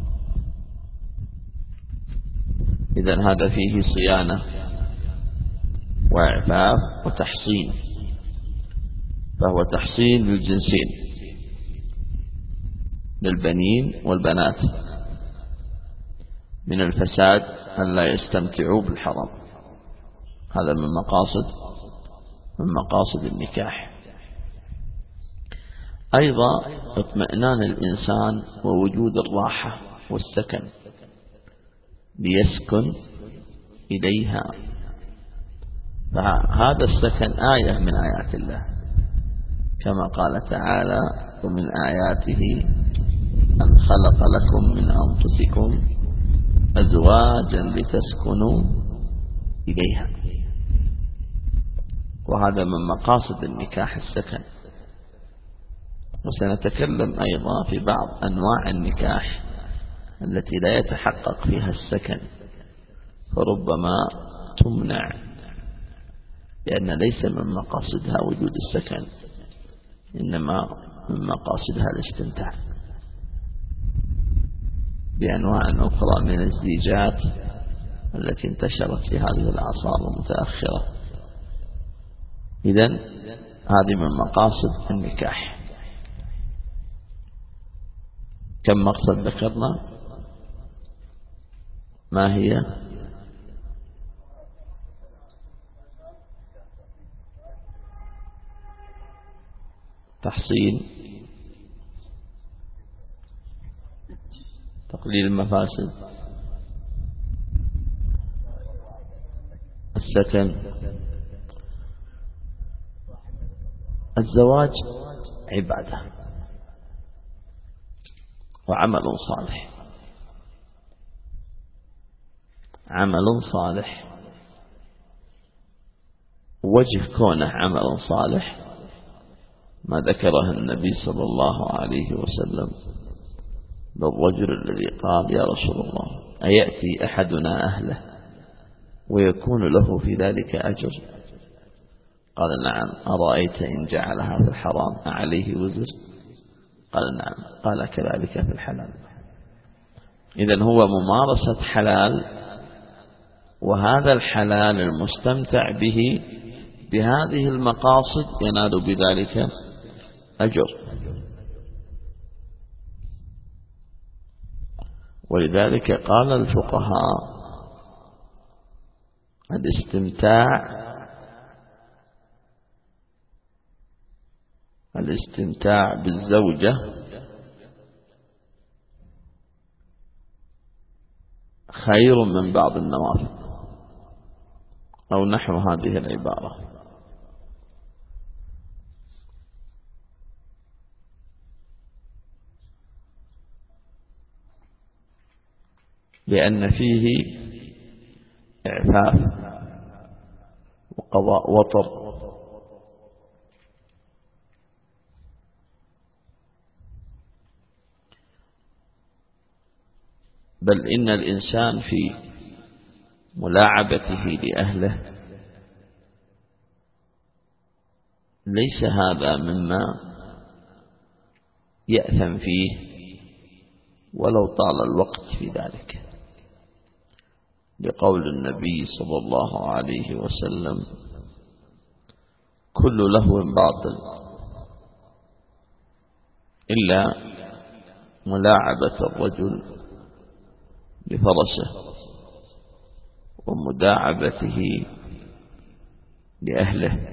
إذن هذا فيه صيانة وإعفاف وتحصين، فهو تحصين للجنسين، للبنين والبنات، من الفساد أن لا يستمتعوا بالحرام. هذا من مقاصد من مقاصد النكاح. أيضا اطمئنان الإنسان ووجود الراحة والسكن ليسكن إليها، فهذا السكن آية من آيات الله، كما قال تعالى: ومن آياته أن خلق لكم من أنفسكم أزواجا لتسكنوا إليها. وهذا من مقاصد النكاح السكن. وسنتكلم أيضا في بعض أنواع النكاح التي لا يتحقق فيها السكن، فربما تمنع، لأن ليس من مقاصدها وجود السكن، إنما من مقاصدها الاستمتاع بأنواع أخرى من الزيجات التي انتشرت في هذه الأعصار المتأخرة. إذن هذه من مقاصد النكاح. كم مقصد ذكرنا؟ ما هي؟ تحصين، تقليل المفاسد، السكن، الزواج عبادة وعمل صالح. عمل صالح، وجه كونه عمل صالح ما ذكره النبي صلى الله عليه وسلم للرجل الذي قال: يا رسول الله، أيأتي أحدنا أهله ويكون له في ذلك أجر؟ قال: نعم. أرأيت إن جعلها في الحرام أعليه وزر؟ قال: نعم. قال: كذلك في الحلال. إذن هو ممارسة حلال، وهذا الحلال المستمتع به بهذه المقاصد ينال بذلك أجر. ولذلك قال الفقهاء: الاستمتاع الاستمتاع بالزوجة خير من بعض النوافل، أو نحو هذه العبارة. لأن فيه إعفاف وقضاء وطر، بل إن الإنسان في ملاعبته لأهله ليس هذا مما يأثم فيه ولو طال الوقت في ذلك، لقول النبي صلى الله عليه وسلم: كل لهو باطل إلا ملاعبة الرجل لفرسه ومداعبته لأهله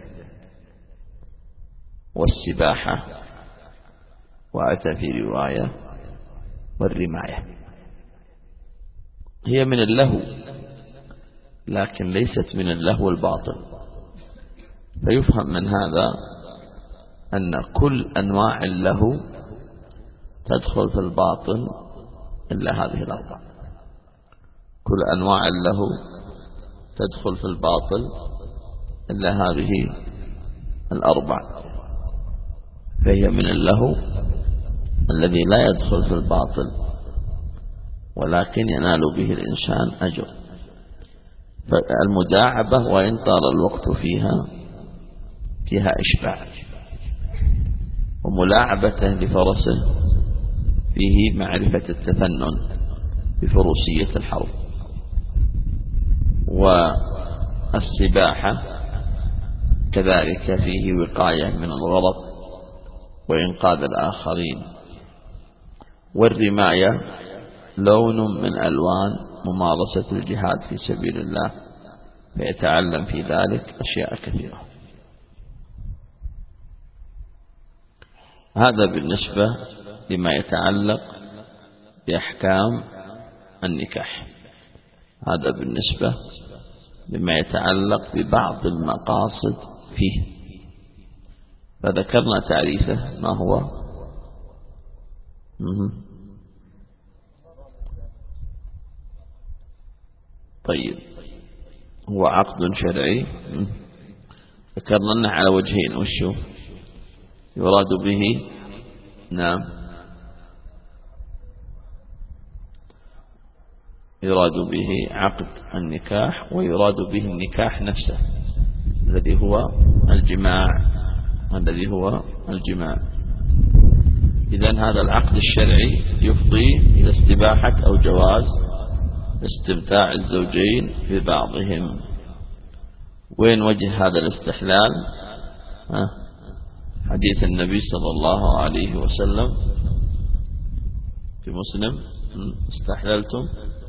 والسباحة، وأتى في رواية والرماية. هي من اللهو، لكن ليست من اللهو الباطل. فيفهم من هذا أن كل أنواع اللهو تدخل في الباطل إلا هذه الأربع. كل أنواع اللهو تدخل في الباطل إلا هذه الأربع. فهي من اللهو الذي لا يدخل في الباطل، ولكن ينال به الإنسان أجر. فالمداعبة وإن طال الوقت فيها فيها إشباع، وملاعبته لفرسه فيه معرفة التفنن بفروسية الحرب، والسباحة كذلك فيه وقاية من الغلط وإنقاذ الآخرين، والرماية لون من ألوان ممارسة الجهاد في سبيل الله، فيتعلم في ذلك أشياء كثيرة. هذا بالنسبة لما يتعلق بأحكام النكاح. هذا بالنسبة لما يتعلق ببعض المقاصد فيه. فذكرنا تعريفه، ما هو؟ مه. طيب، هو عقد شرعي ذكرنا أنه على وجهين. وشو يراد به؟ نعم، يراد به عقد النكاح، ويراد به النكاح نفسه الذي هو الجماع الذي هو الجماع. إذن هذا العقد الشرعي يفضي إلى استباحة أو جواز استمتاع الزوجين ببعضهم. وين وجه هذا الاستحلال؟ ها؟ حديث النبي صلى الله عليه وسلم في مسلم: استحللتم.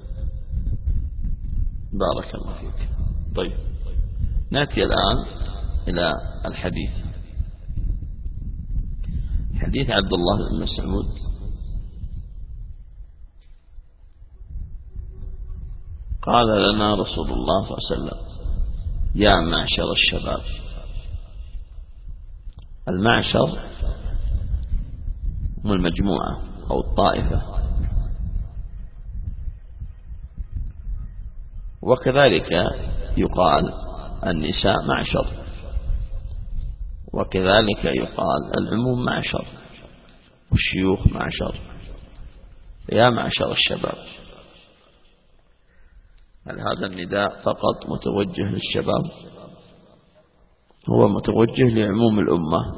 بارك الله فيك. طيب، نأتي الآن إلى الحديث. حديث عبد الله بن مسعود قال لنا رسول الله صلى الله عليه وسلم: يا معشر الشباب. المعشر هم المجموعة أو الطائفة، وكذلك يقال النساء معشر، وكذلك يقال العموم معشر، والشيوخ معشر. يا معشر الشباب، هل هذا النداء فقط متوجه للشباب؟ هو متوجه لعموم الأمة،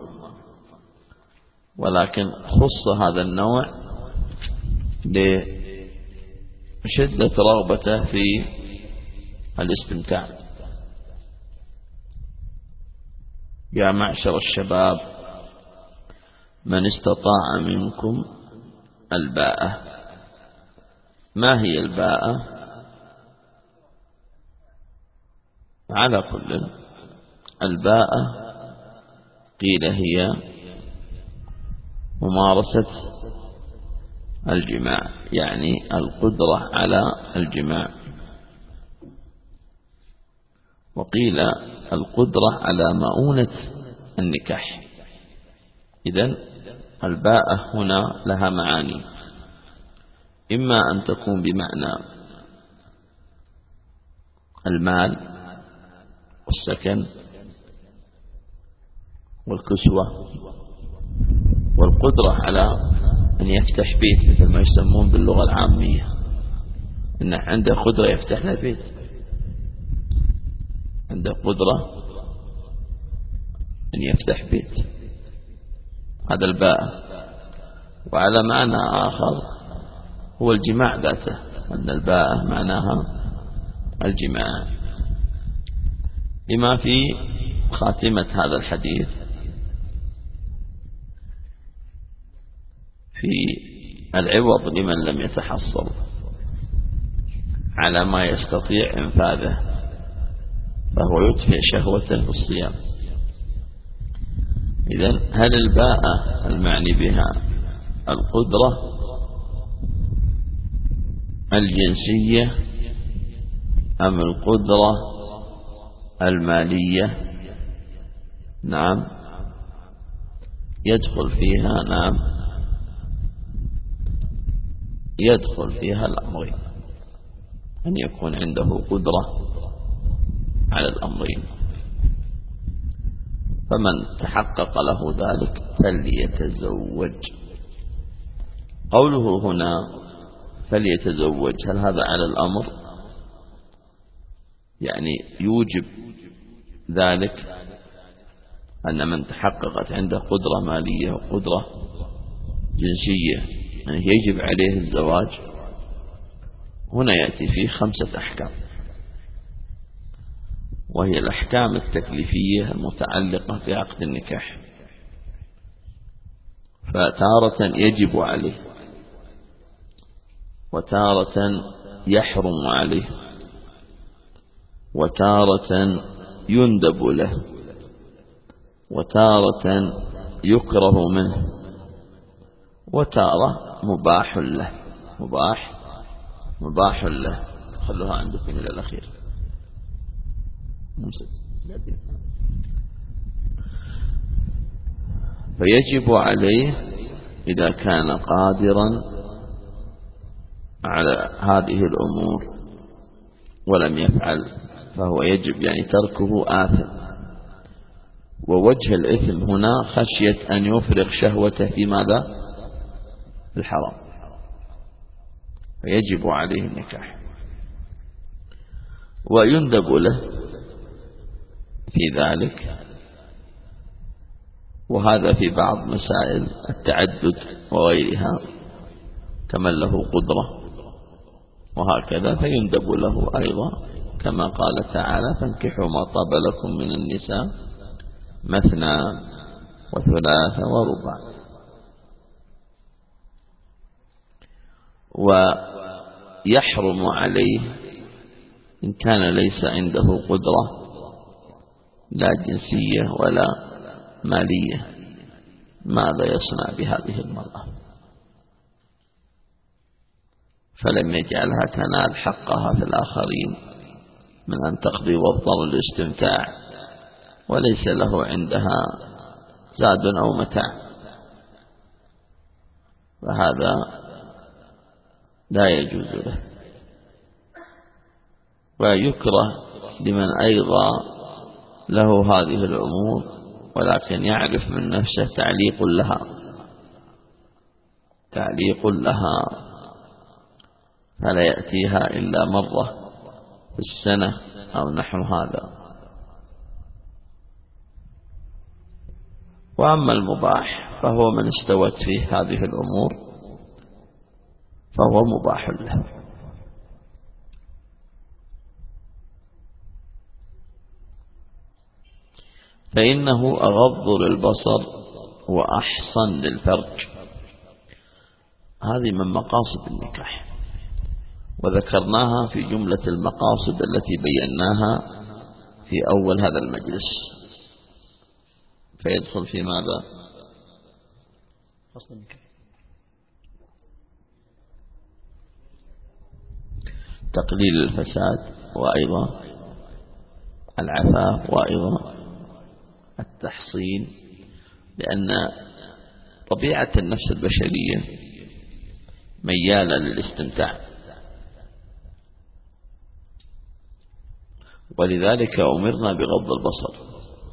ولكن خص هذا النوع لشدة رغبته في الاستمتاع. يا معشر الشباب من استطاع منكم الباءة. ما هي الباءة؟ على كل، الباءة قيل هي ممارسة الجماع، يعني القدرة على الجماع، وقيل القدرة على مؤونة النكاح. إذن الباءة هنا لها معاني، إما أن تكون بمعنى المال والسكن والكسوة والقدرة على أن يفتح بيت، مثل ما يسمون باللغة العامية إن عنده قدرة يفتح له بيت، عنده قدرة أن يفتح بيت، هذا الباء. وعلى معنى آخر هو الجماع ذاته، أن الباء معناها الجماع، لما في خاتمة هذا الحديث في العوض لمن لم يتحصل على ما يستطيع إنفاذه، فهو يطفئ شهوته في الصيام. إذن هل الباءة المعني بها القدرة الجنسية أم القدرة المالية؟ نعم، يدخل فيها نعم يدخل فيها الأمرين، أن يكون عنده قدرة على الأمرين، فمن تحقق له ذلك فليتزوج. قوله هنا فليتزوج، هل هذا على الأمر؟ يعني يوجب ذلك أن من تحققت عنده قدرة مالية وقدرة جنسية يعني يجب عليه الزواج؟ هنا يأتي فيه خمسة أحكام، وهي الأحكام التكليفية المتعلقة بعقد النكاح. فتارة يجب عليه، وتارة يحرم عليه، وتارة يندب له، وتارة يكره منه، وتارة مباح له. مباح مباح له. خلوها عندكم إلى الأخير. فيجب عليه إذا كان قادرا على هذه الأمور ولم يفعل فهو يجب، يعني تركه آثم. ووجه الإثم هنا خشية أن يفرغ شهوته في ماذا؟ الحرام، فيجب عليه النكاح. ويندب له في ذلك، وهذا في بعض مسائل التعدد وغيرها، كمن له قدرة وهكذا فيندب له أيضا كما قال تعالى فانكحوا ما طاب لكم من النساء مثنى وثلاث ورباع. ويحرم عليه إن كان ليس عنده قدرة لا جنسية ولا مالية ماذا يصنع بهذه المرأة، فلم يجعلها تنال حقها في الآخرين من أن تقضي وضر الاستمتاع وليس له عندها زاد أو متاع، فهذا لا يجوز له. ويكره لمن أيضا له هذه الأمور ولكن يعرف من نفسه تعليق لها تعليق لها فلا يأتيها إلا مرة في السنة أو نحو هذا. وأما المباح فهو من استوت فيه هذه الأمور فهو مباح له. فإنه أغض للبصر وأحصن للفرج. هذه من مقاصد النكاح وذكرناها في جملة المقاصد التي بيناها في أول هذا المجلس. فيدخل في ماذا؟ فصل النكاح. تقليل الفساد وأيضا العفاف وأيضا التحصين، لأن طبيعة النفس البشرية ميالة للاستمتاع، ولذلك أمرنا بغض البصر،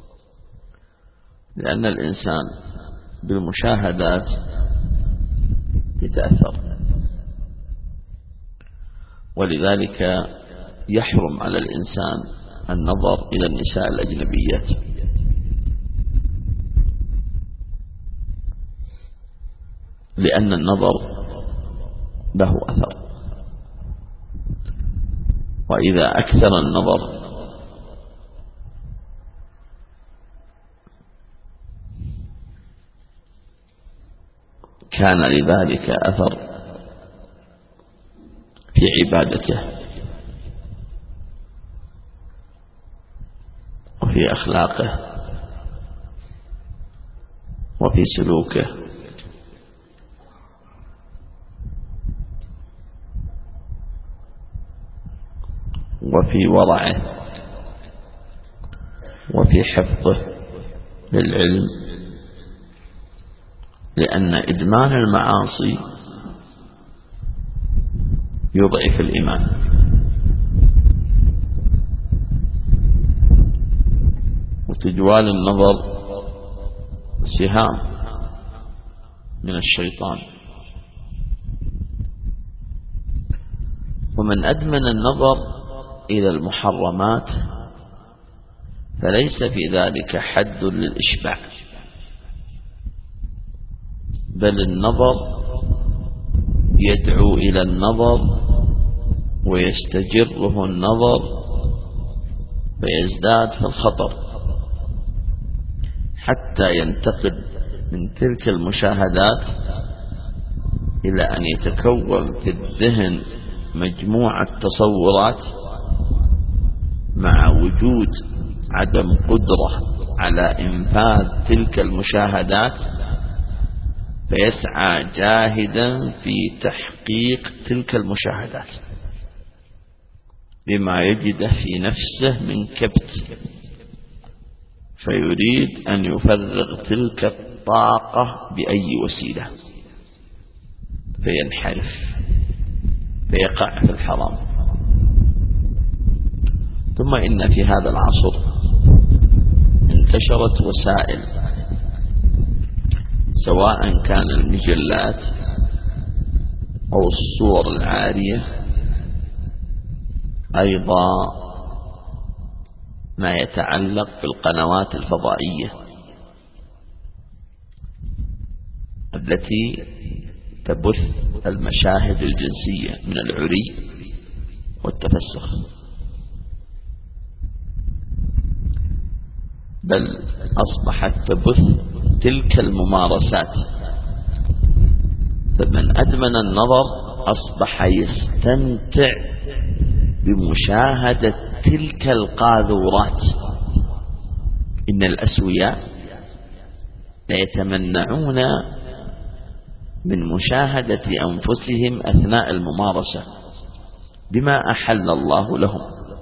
لأن الإنسان بالمشاهدات يتأثر، ولذلك يحرم على الإنسان النظر إلى النساء الأجنبيات، لأن النظر له أثر، وإذا أكثر النظر كان لذلك أثر في عبادته وفي أخلاقه وفي سلوكه وفي ورعه وفي حفظه للعلم، لأن إدمان المعاصي يضعف الإيمان. وتجوال النظر سهام من الشيطان، ومن أدمن النظر إلى المحرمات فليس في ذلك حد للإشباع، بل النظر يدعو إلى النظر ويستجره النظر فيزداد في الخطر حتى ينتقل من تلك المشاهدات إلى أن يتكون في الذهن مجموعة تصورات مع وجود عدم قدرة على إنفاذ تلك المشاهدات، فيسعى جاهدا في تحقيق تلك المشاهدات بما يجده في نفسه من كبت، فيريد أن يفرغ تلك الطاقة بأي وسيلة فينحرف فيقع في الحرام. ثم إن في هذا العصر انتشرت وسائل، سواء كان المجلات أو الصور العارية، أيضا ما يتعلق بالقنوات الفضائية التي تبث المشاهد الجنسية من العري والتفسخ، بل أصبحت تبث تلك الممارسات. فمن أدمن النظر أصبح يستمتع بمشاهدة تلك القاذورات. إن الأسوياء ليتمنعون من مشاهدة أنفسهم أثناء الممارسة بما أحل الله لهم،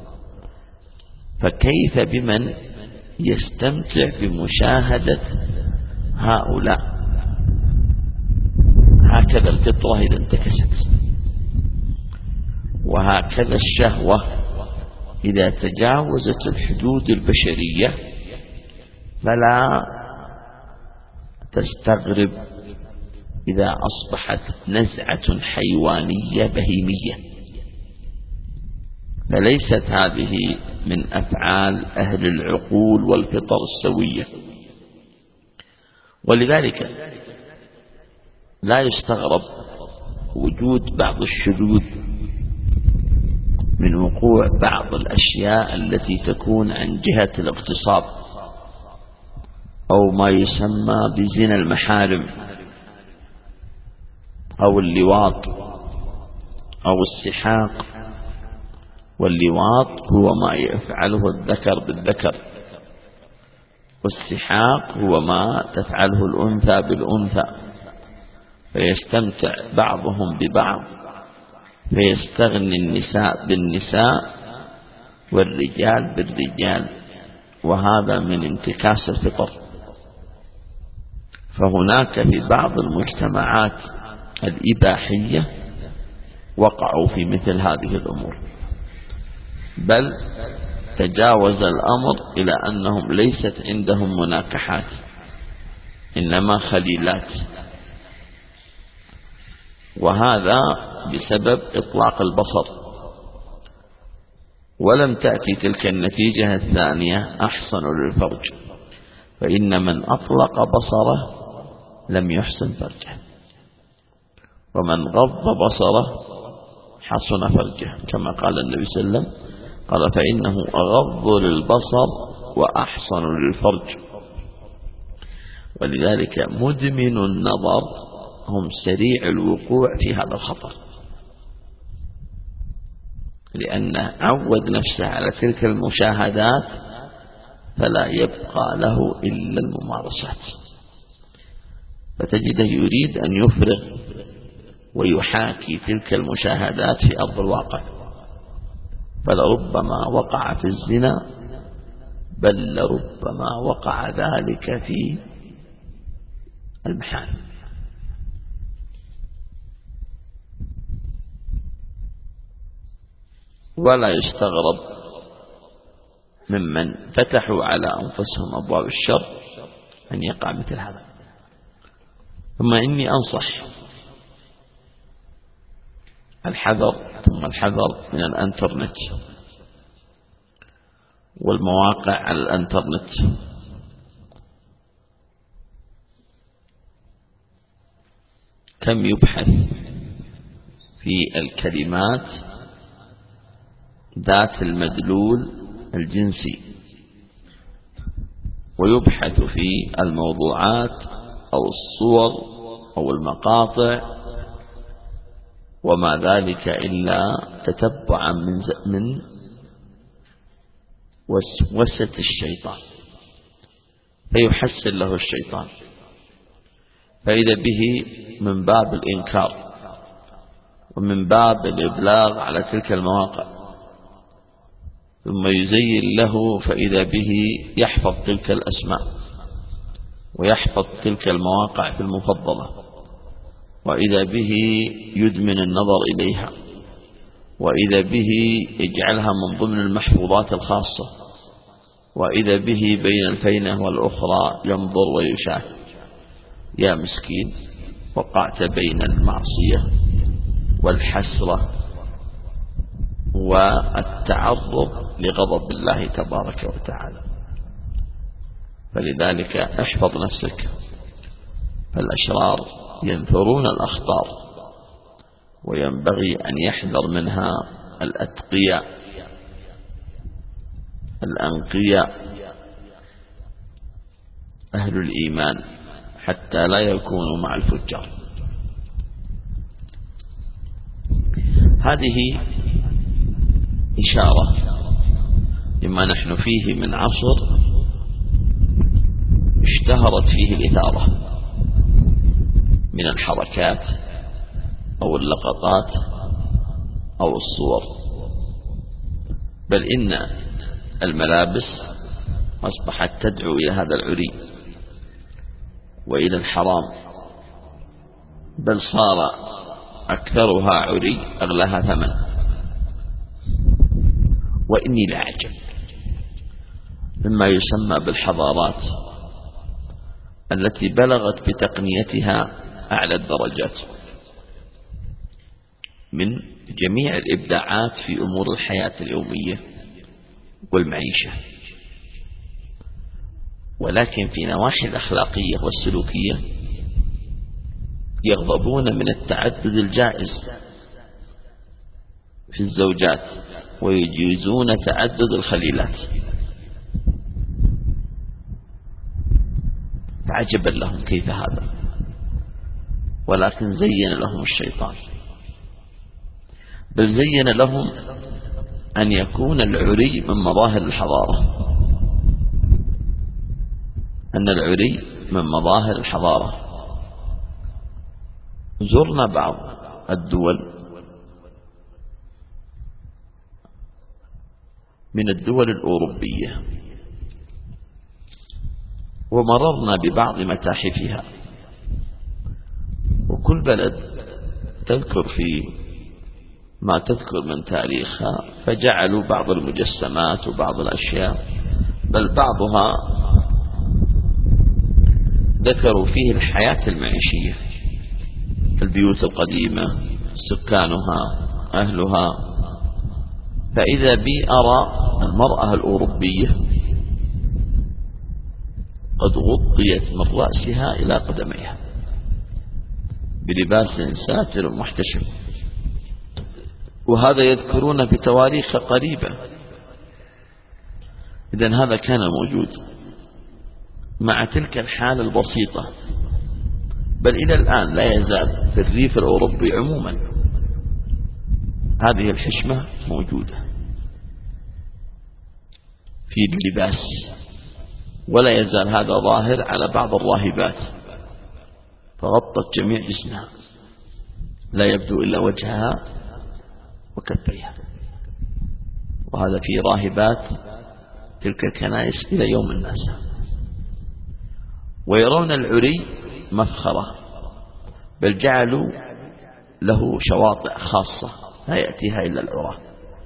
فكيف بمن يستمتع بمشاهدة هؤلاء؟ هكذا الفطرة إذا انتكست، وهكذا الشهوة إذا تجاوزت الحدود البشرية فلا تستغرب إذا أصبحت نزعة حيوانية بهيمية. فليست هذه من أفعال أهل العقول والفطر السوية. ولذلك لا يستغرب وجود بعض الشذوذ من وقوع بعض الأشياء التي تكون عن جهة الاغتصاب أو ما يسمى بزنا المحارم أو اللواط أو السحاق. واللواط هو ما يفعله الذكر بالذكر، والسحاق هو ما تفعله الأنثى بالأنثى، فيستمتع بعضهم ببعض، فيستغني النساء بالنساء والرجال بالرجال، وهذا من انتكاس الفطر. فهناك في بعض المجتمعات الإباحية وقعوا في مثل هذه الأمور، بل تجاوز الأمر إلى أنهم ليست عندهم مناكحات إنما خليلات، وهذا بسبب إطلاق البصر. ولم تأتي تلك النتيجة الثانية أحسن للفرج، فإن من أطلق بصره لم يحسن فرجه، ومن غض بصره حسن فرجه، كما قال النبي صلى الله عليه وسلم قال فإنه أغض للبصر وأحسن للفرج. ولذلك مدمن النظر هم سريع الوقوع في هذا الخطر، لأنه عود نفسه على تلك المشاهدات فلا يبقى له إلا الممارسات، فتجده يريد أن يفرغ ويحاكي تلك المشاهدات في أرض الواقع، فلربما وقع في الزنا، بل لربما وقع ذلك في المحارم. ولا يستغرب ممن فتحوا على أنفسهم أبواب الشر أن يقع مثل هذا. ثم إني أنصح الحذر ثم الحذر من الانترنت والمواقع على الانترنت. كم يبحث في الكلمات ذات المدلول الجنسي، ويبحث في الموضوعات أو الصور أو المقاطع وما ذلك إلا تتبعا من من وسوسة الشيطان، فيحسن له الشيطان، فإذا به من باب الإنكار ومن باب الإبلاغ على تلك المواقع، ثم يزين له فإذا به يحفظ تلك الأسماء ويحفظ تلك المواقع في المفضلة، وإذا به يدمن النظر إليها، وإذا به يجعلها من ضمن المحفوظات الخاصة، وإذا به بين الفينة والأخرى ينظر ويشاهد. يا مسكين، وقعت بين المعصية والحسرة والتعرض لغضب الله تبارك وتعالى. فلذلك احفظ نفسك، فالأشرار ينثرون الأخطار، وينبغي أن يحذر منها الأتقياء الأنقياء أهل الإيمان حتى لا يكونوا مع الفجار. هذه إشارة لما نحن فيه من عصر اشتهرت فيه الإثارة من الحركات أو اللقطات أو الصور، بل إن الملابس أصبحت تدعو إلى هذا العري وإلى الحرام، بل صار أكثرها عري أغلاها ثمن. وإني لأعجب مما يسمى بالحضارات التي بلغت بتقنيتها أعلى الدرجات من جميع الإبداعات في أمور الحياة اليومية والمعيشة، ولكن في نواحي الأخلاقية والسلوكية يغضبون من التعدد الجائز في الزوجات ويجيزون تعدد الخليلات. عجبا لهم كيف هذا، ولكن زين لهم الشيطان، بل زين لهم أن يكون العري من مظاهر الحضارة، أن العري من مظاهر الحضارة. زرنا بعض الدول من الدول الأوروبية ومررنا ببعض متاحفها، وكل بلد تذكر في ما تذكر من تاريخها، فجعلوا بعض المجسمات وبعض الأشياء، بل بعضها ذكروا فيه الحياة المعيشية، البيوت القديمة، سكانها، أهلها. فإذا بي أرى المرأة الأوروبية قد غطيت من رأسها إلى قدميها بلباس ساتر محتشم، وهذا يذكرون بتواريخ قريبة. إذن هذا كان موجود مع تلك الحالة البسيطة، بل إلى الآن لا يزال في الريف الأوروبي عموما هذه الحشمة موجودة في اللباس، ولا يزال هذا ظاهر على بعض الراهبات، فغطت جميع جسمها، لا يبدو إلا وجهها وكفيها. وهذا في راهبات تلك الكنائس إلى يوم الناس، ويرون العري مفخرة، بل جعلوا له شواطئ خاصة لا يأتيها إلا العراة.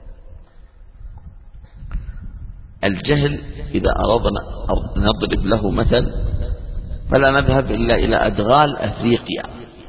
الجهل إذا أردنا نضرب له مثل فلا نذهب إلا إلى أدغال أفريقيا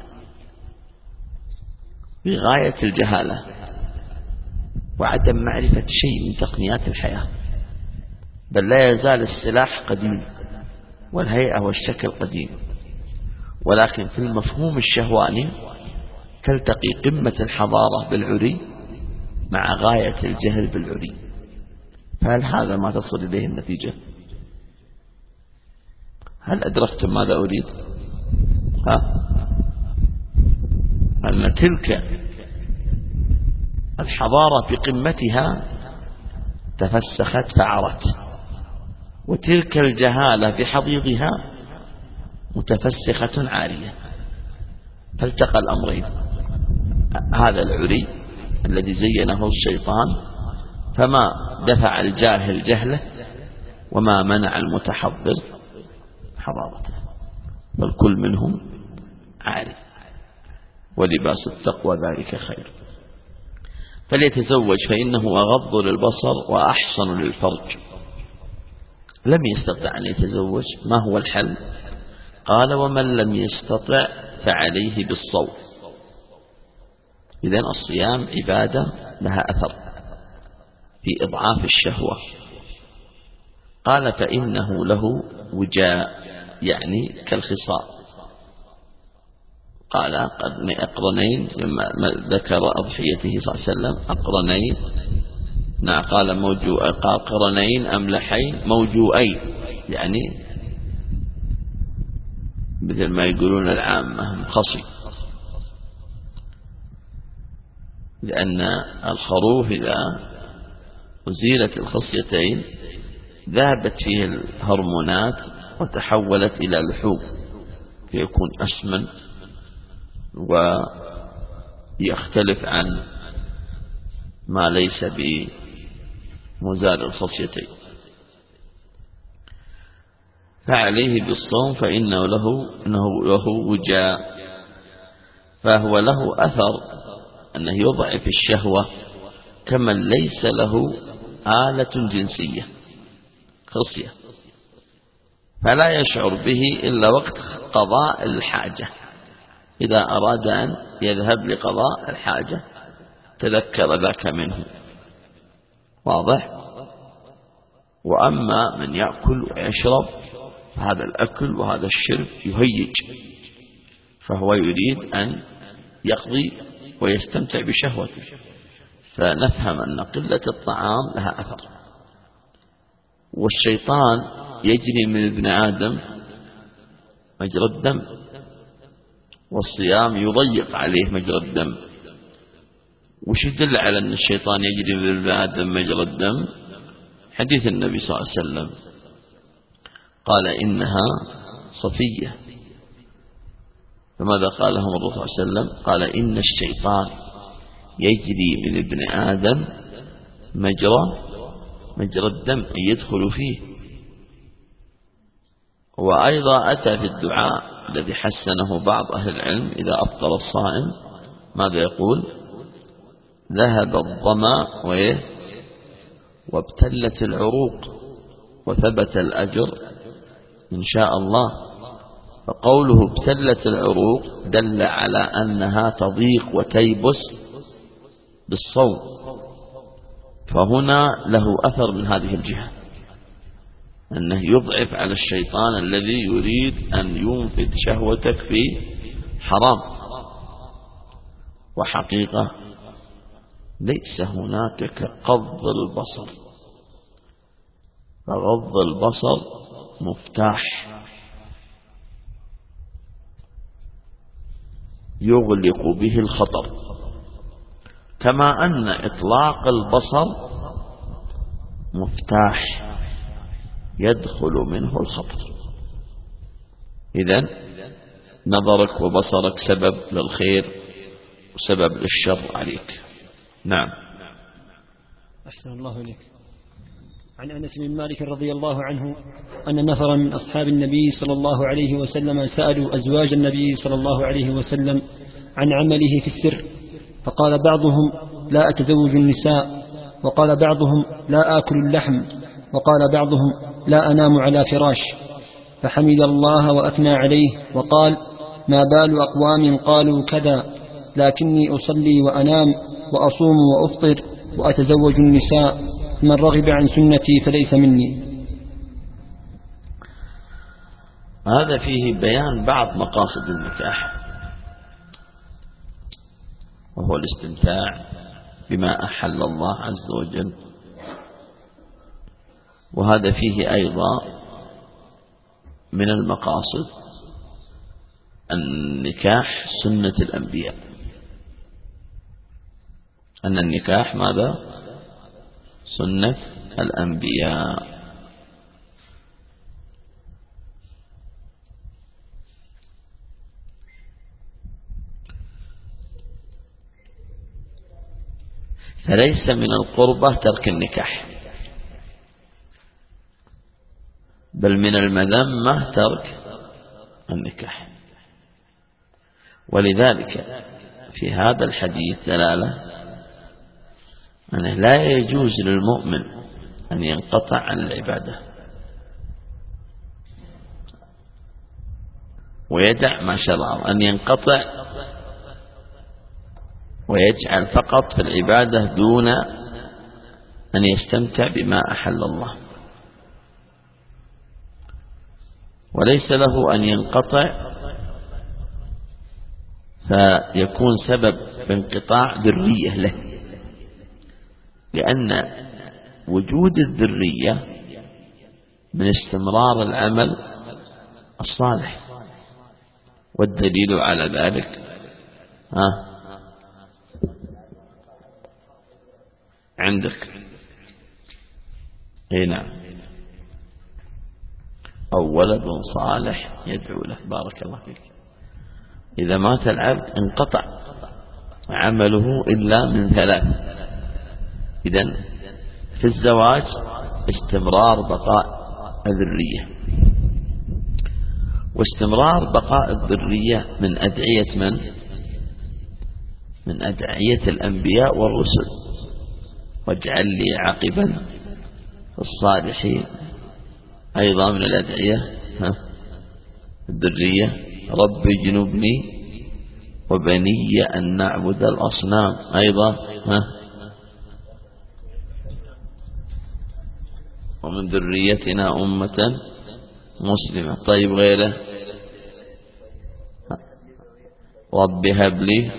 بغاية الجهالة وعدم معرفة شيء من تقنيات الحياة، بل لا يزال السلاح قديم والهيئة والشكل قديم، ولكن في المفهوم الشهواني تلتقي قمة الحضارة بالعري مع غاية الجهل بالعري. فهل هذا ما تصل إليه النتيجة؟ هل أدركتم ماذا أريد؟ ها؟ أن تلك الحضارة في قمتها تفسخت فعرت، وتلك الجهالة في حضيضها متفسخة عارية، فالتقى الأمرين. هذا العري الذي زينه الشيطان فما دفع الجاهل جهله وما منع المتحضر حضارته، بل كل منهم عاري، ولباس التقوى ذلك خير. فليتزوج فإنه أغض للبصر وأحصن للفرج. لم يستطع أن يتزوج، ما هو الحل؟ قال ومن لم يستطع فعليه بالصوم. إذن الصيام عبادة لها أثر في إضعاف الشهوة. قال فإنه له وجاء، يعني كالخصاء، قال أقرنين لما ذكر أضحيته صلى الله عليه وسلم أقرنين. نعم قال موجو قال قرنين أملحين موجوئين، يعني مثل ما يقولون العامة خصي، لأن الخروف إذا أزيلت الخصيتين ذهبت فيه الهرمونات وتحولت إلى لحوم فيكون أسمن ويختلف عن ما ليس بمزال الخصيتين، فعليه بالصوم فإنه له, إنه له وجاء، فهو له أثر أنه يضعف الشهوة كمن ليس له آلة جنسية خصية، فلا يشعر به إلا وقت قضاء الحاجة، إذا أراد أن يذهب لقضاء الحاجة تذكر ذاك منه. واضح؟ وأما من يأكل ويشرب هذا الأكل وهذا الشرب يهيج، فهو يريد أن يقضي ويستمتع بشهوته، فنفهم أن قلة الطعام لها أثر. والشيطان يجري من ابن آدم مجرى الدم، والصيام يضيق عليه مجرى الدم. وش يدل على أن الشيطان يجري من ابن آدم مجرى الدم؟ حديث النبي صلى الله عليه وسلم قال إنها صفية، فماذا قال لهم الرسول صلى الله عليه وسلم؟ قال إن الشيطان يجري من ابن آدم مجرى مجرى الدم، أن يدخل فيه. وأيضا أتى في الدعاء الذي حسنه بعض أهل العلم إذا أفطر الصائم، ماذا يقول؟ ذهب الظمأ وابتلت العروق وثبت الأجر إن شاء الله. فقوله ابتلت العروق دل على أنها تضيق وتيبس بالصوم، فهنا له أثر من هذه الجهة، أنه يضعف على الشيطان الذي يريد أن ينفذ شهوتك في حرام. وحقيقة ليس هناك كغض البصر، فغض البصر مفتاح يغلق به الخطر، كما أن إطلاق البصر مفتاح يدخل منه الخطر. إذن نظرك وبصرك سبب للخير وسبب للشر عليك. نعم. أحسن الله إليك. عن أنس بن مالك رضي الله عنه أن نفرا من أصحاب النبي صلى الله عليه وسلم سألوا أزواج النبي صلى الله عليه وسلم عن عمله في السر، فقال بعضهم لا أتزوج النساء، وقال بعضهم لا آكل اللحم، وقال بعضهم لا أنام على فراش، فحمد الله وأثنى عليه وقال ما بال أقوام قالوا كذا، لكني أصلي وأنام وأصوم وأفطر وأتزوج النساء، من رغب عن سنتي فليس مني. هذا فيه بيان بعض مقاصد النكاح، وهو الاستمتاع بما أحل الله عز وجل، وهذا فيه أيضا من المقاصد النكاح سنة الأنبياء، أن النكاح ماذا؟ سنة الأنبياء. فليس من القربة ترك النكاح، بل من المذمة ترك النكاح. ولذلك في هذا الحديث دلالة أنه لا يجوز للمؤمن أن ينقطع عن العبادة ويدع ما شرع، أن ينقطع ويجعل فقط في العبادة دون أن يستمتع بما أحل الله، وليس له أن ينقطع فيكون سبب بانقطاع ذرية له، لأن وجود الذرية من استمرار العمل الصالح، والدليل على ذلك ها عندك اي نعم، أو ولد صالح يدعو له. بارك الله فيك. إذا مات العبد انقطع عمله إلا من ثلاث. إذن في الزواج استمرار بقاء الذرية، واستمرار بقاء الذرية من أدعية من؟ من أدعية الأنبياء والرسل. واجعل لي عقبا الصالحين، أيضا من الأدعية ها الذرية. رب اجنبني وبني أن نعبد الأصنام، أيضا ها ومن ذريتنا أمة مسلمة. طيب غيره؟ رب هب لي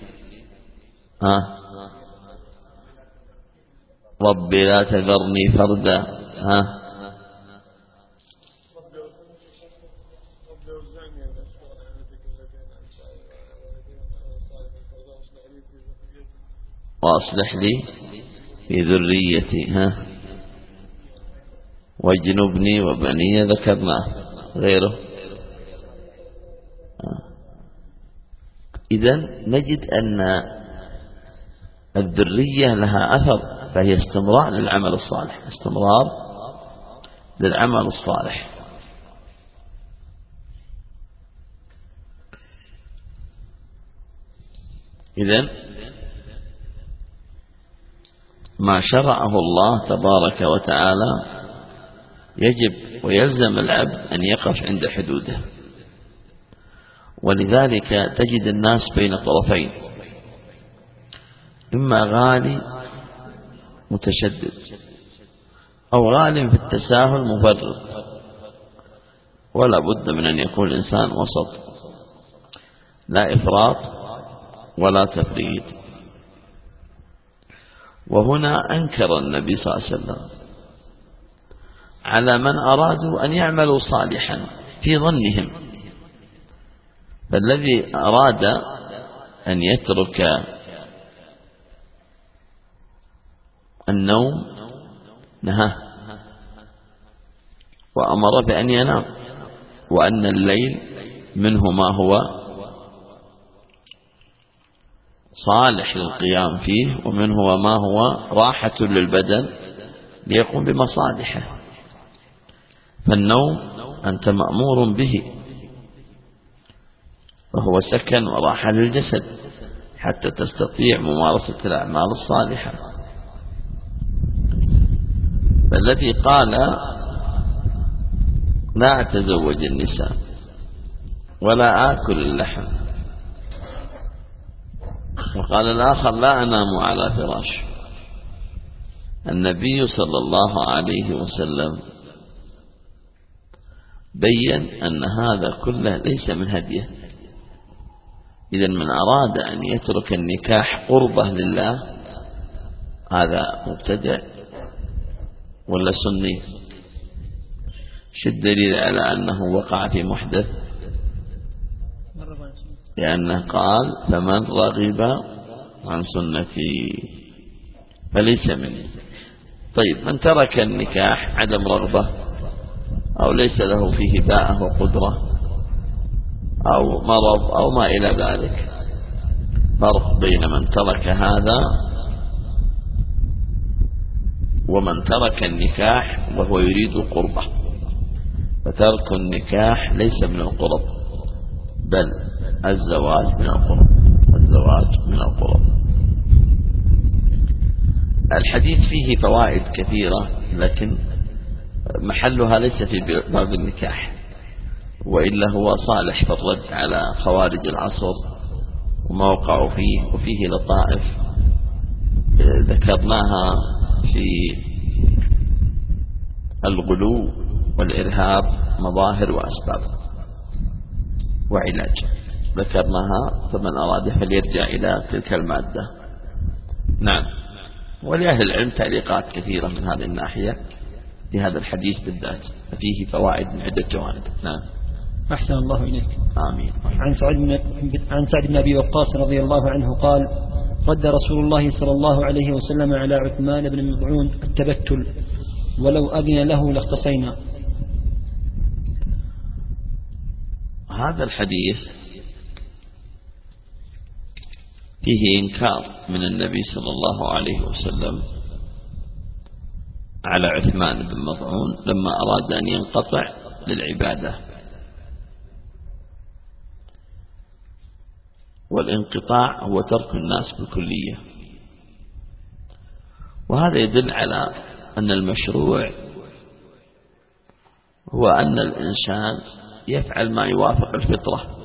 ها رب لا تذرني فردا ها وأصلح لي في ذريتي ها واجنبني وبني، ذكرناه. غيره؟ إذن نجد أن الذرية لها أثر، فهي استمرار للعمل الصالح، استمرار للعمل الصالح. إذن ما شرعه الله تبارك وتعالى يجب ويلزم العبد أن يقف عند حدوده. ولذلك تجد الناس بين طرفين، إما غالي متشدد، أو غال في التساهل مفرط. ولا بد من أن يكون الإنسان وسط، لا إفراط ولا تفريط. وهنا أنكر النبي صلى الله عليه وسلم على من أرادوا أن يعملوا صالحا في ظنهم. فالذي أراد أن يترك النوم نهاه وأمر بأن ينام، وأن الليل منه ما هو صالح للقيام فيه، ومنه ما هو راحة للبدن ليقوم بمصالحه. فالنوم أنت مأمور به، وهو سكن وراحة للجسد حتى تستطيع ممارسة الأعمال الصالحة. فالذي قال لا أتزوج النساء ولا آكل اللحم، وقال الآخر لا أنام على فراش، النبي صلى الله عليه وسلم بين أن هذا كله ليس من هديه. إذا من أراد أن يترك النكاح قربة لله هذا مبتدع ولا سني؟ شو الدليل على أنه وقع في محدث؟ لأنه قال فمن رغب عن سنتي فليس مني. طيب من ترك النكاح عدم رغبة، أو ليس له فيه باءة وقدرة، أو مرض أو ما إلى ذلك، فرق بين من ترك هذا ومن ترك النكاح وهو يريد قربة. فترك النكاح ليس من القرب، بل الزواج من القرب، الزواج من القرب. الحديث فيه فوائد كثيرة، لكن محلها ليس في باب النكاح، وإلا هو صالح في الرد على خوارج العصر وما وقعوا فيه، وفيه لطائف ذكرناها في الغلو والإرهاب، مظاهر وأسباب وعلاج. ذكرناها، فمن أراد فليرجع إلى تلك المادة. نعم. ولأهل العلم تعليقات كثيرة من هذه الناحية لهذا الحديث بالذات، فيه فوائد من عدة جوانب. نعم. أحسن الله إليك. آمين. عن سعد بن عن سعد بن أبي وقاص رضي الله عنه قال: رد رسول الله صلى الله عليه وسلم على عثمان بن مظعون التبتل، ولو أذن له لاختصينا. هذا الحديث فيه إنكار من النبي صلى الله عليه وسلم على عثمان بن مظعون لما أراد أن ينقطع للعبادة، والانقطاع هو ترك الناس بالكلية، وهذا يدل على أن المشروع هو أن الإنسان يفعل ما يوافق الفطرة،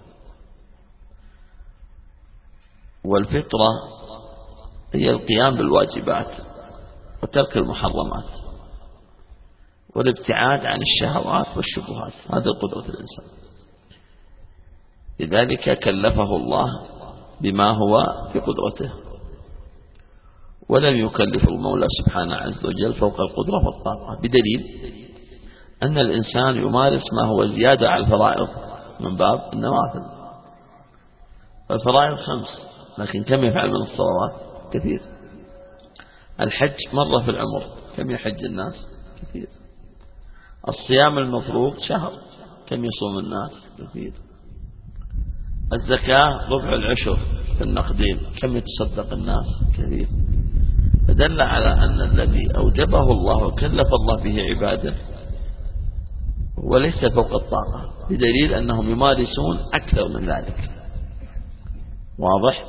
والفطرة هي القيام بالواجبات وترك المحرمات والابتعاد عن الشهوات والشبهات. هذا قدرة الإنسان، لذلك كلفه الله بما هو في قدرته، ولم يكلف المولى سبحانه عز وجل فوق القدرة والطاقة، بدليل أن الإنسان يمارس ما هو زيادة على الفرائض من باب النوافل. الفرائض خمس، لكن كم يفعل من الصلوات؟ كثير. الحج مرة في العمر، كم يحج الناس؟ كثير. الصيام المفروض شهر، كم يصوم الناس؟ كثير. الزكاة ربع العشر في النقدين، كم يتصدق الناس؟ كثير. فدل على أن الذي أوجبه الله وكلف الله به عباده وليس فوق الطاقة، بدليل أنهم يمارسون أكثر من ذلك. واضح؟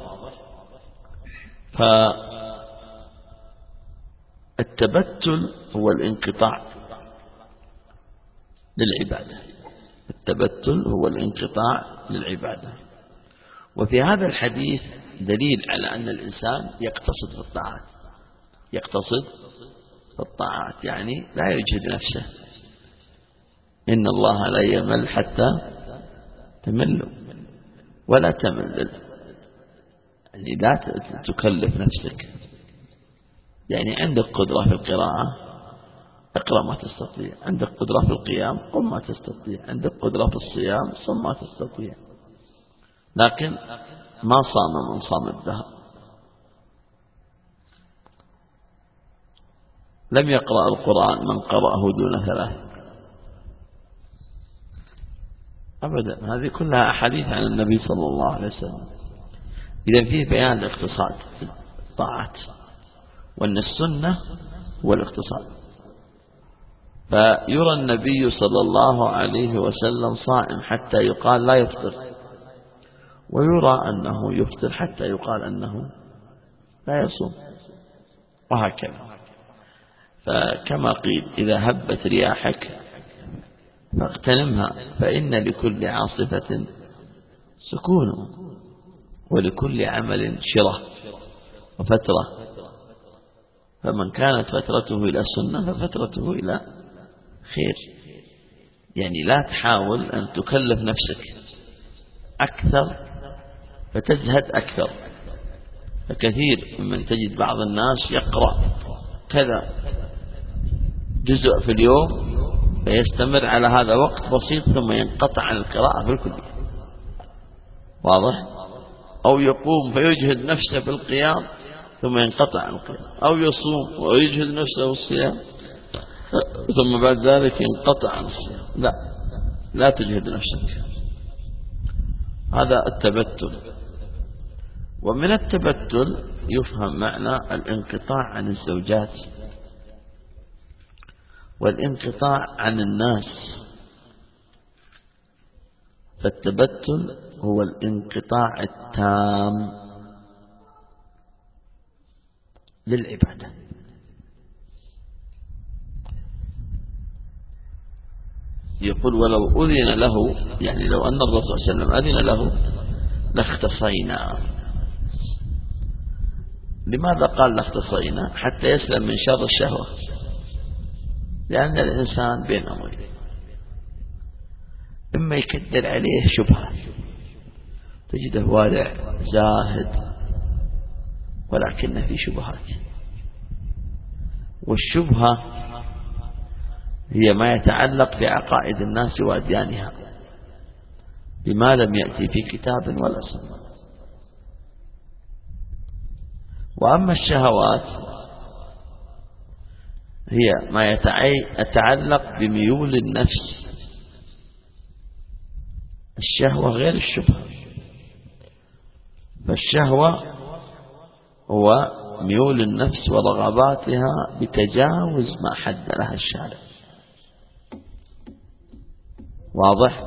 فالتبتل هو الانقطاع للعبادة، التبتل هو الانقطاع للعبادة. وفي هذا الحديث دليل على أن الإنسان يقتصد في الطاعات، يقتصد في الطاعات يعني لا يجهد نفسه. إن الله لا يمل حتى تمل ولا تمل، يعني لا تكلف نفسك. يعني عندك قدرة في القراءة اقرأ ما تستطيع، عندك قدرة في القيام قم ما تستطيع، عندك قدرة في الصيام صم ما تستطيع. لكن ما صام من صام الدهر، لم يقرأ القرآن من قرأه دون ثلاث أبدا. هذه كلها أحاديث عن النبي صلى الله عليه وسلم. إذا فيه بيان الاقتصاد في الطاعات، وأن السنة هو الاقتصاد. فيرى النبي صلى الله عليه وسلم صائم حتى يقال لا يفطر، ويرى أنه يفطر حتى يقال أنه لا يصوم، وهكذا. فكما قيل إذا هبت رياحك فاغتنمها، فإن لكل عاصفة سكون، ولكل عمل شرة وفترة. فمن كانت فترته إلى سنة ففترته إلى خير. يعني لا تحاول أن تكلف نفسك أكثر فتزهد أكثر. فكثير ممن تجد بعض الناس يقرأ كذا جزء في اليوم فيستمر على هذا وقت بسيط ثم ينقطع عن القراءة بالكلية. واضح؟ أو يقوم فيجهد نفسه في القيام ثم ينقطع عن القيام، أو يصوم ويجهد نفسه في الصيام ثم بعد ذلك ينقطع عن الصيام. لا، لا تجهد نفسك. هذا التبتل. ومن التبتل يفهم معنى الانقطاع عن الزوجات والانقطاع عن الناس. فالتبتل هو الانقطاع التام للعبادة. يقول ولو أذن له، يعني لو أن الرسول صلى الله عليه وسلم أذن له لاختصينا. لماذا قال لاختصينا؟ حتى يسلم من شر الشهوة، لأن الإنسان بين أمرين: إما يكدر عليه شبهة تجده وارع زاهد ولكنه في شبهات. والشبهة هي ما يتعلق بعقائد الناس وأديانها بما لم يأتي في كتاب ولا سنة. وأما الشهوات هي ما يتعلق بميول النفس. الشهوة غير الشبهة. فالشهوة هو ميول النفس ورغباتها بتجاوز ما حد لها الشارع. واضح؟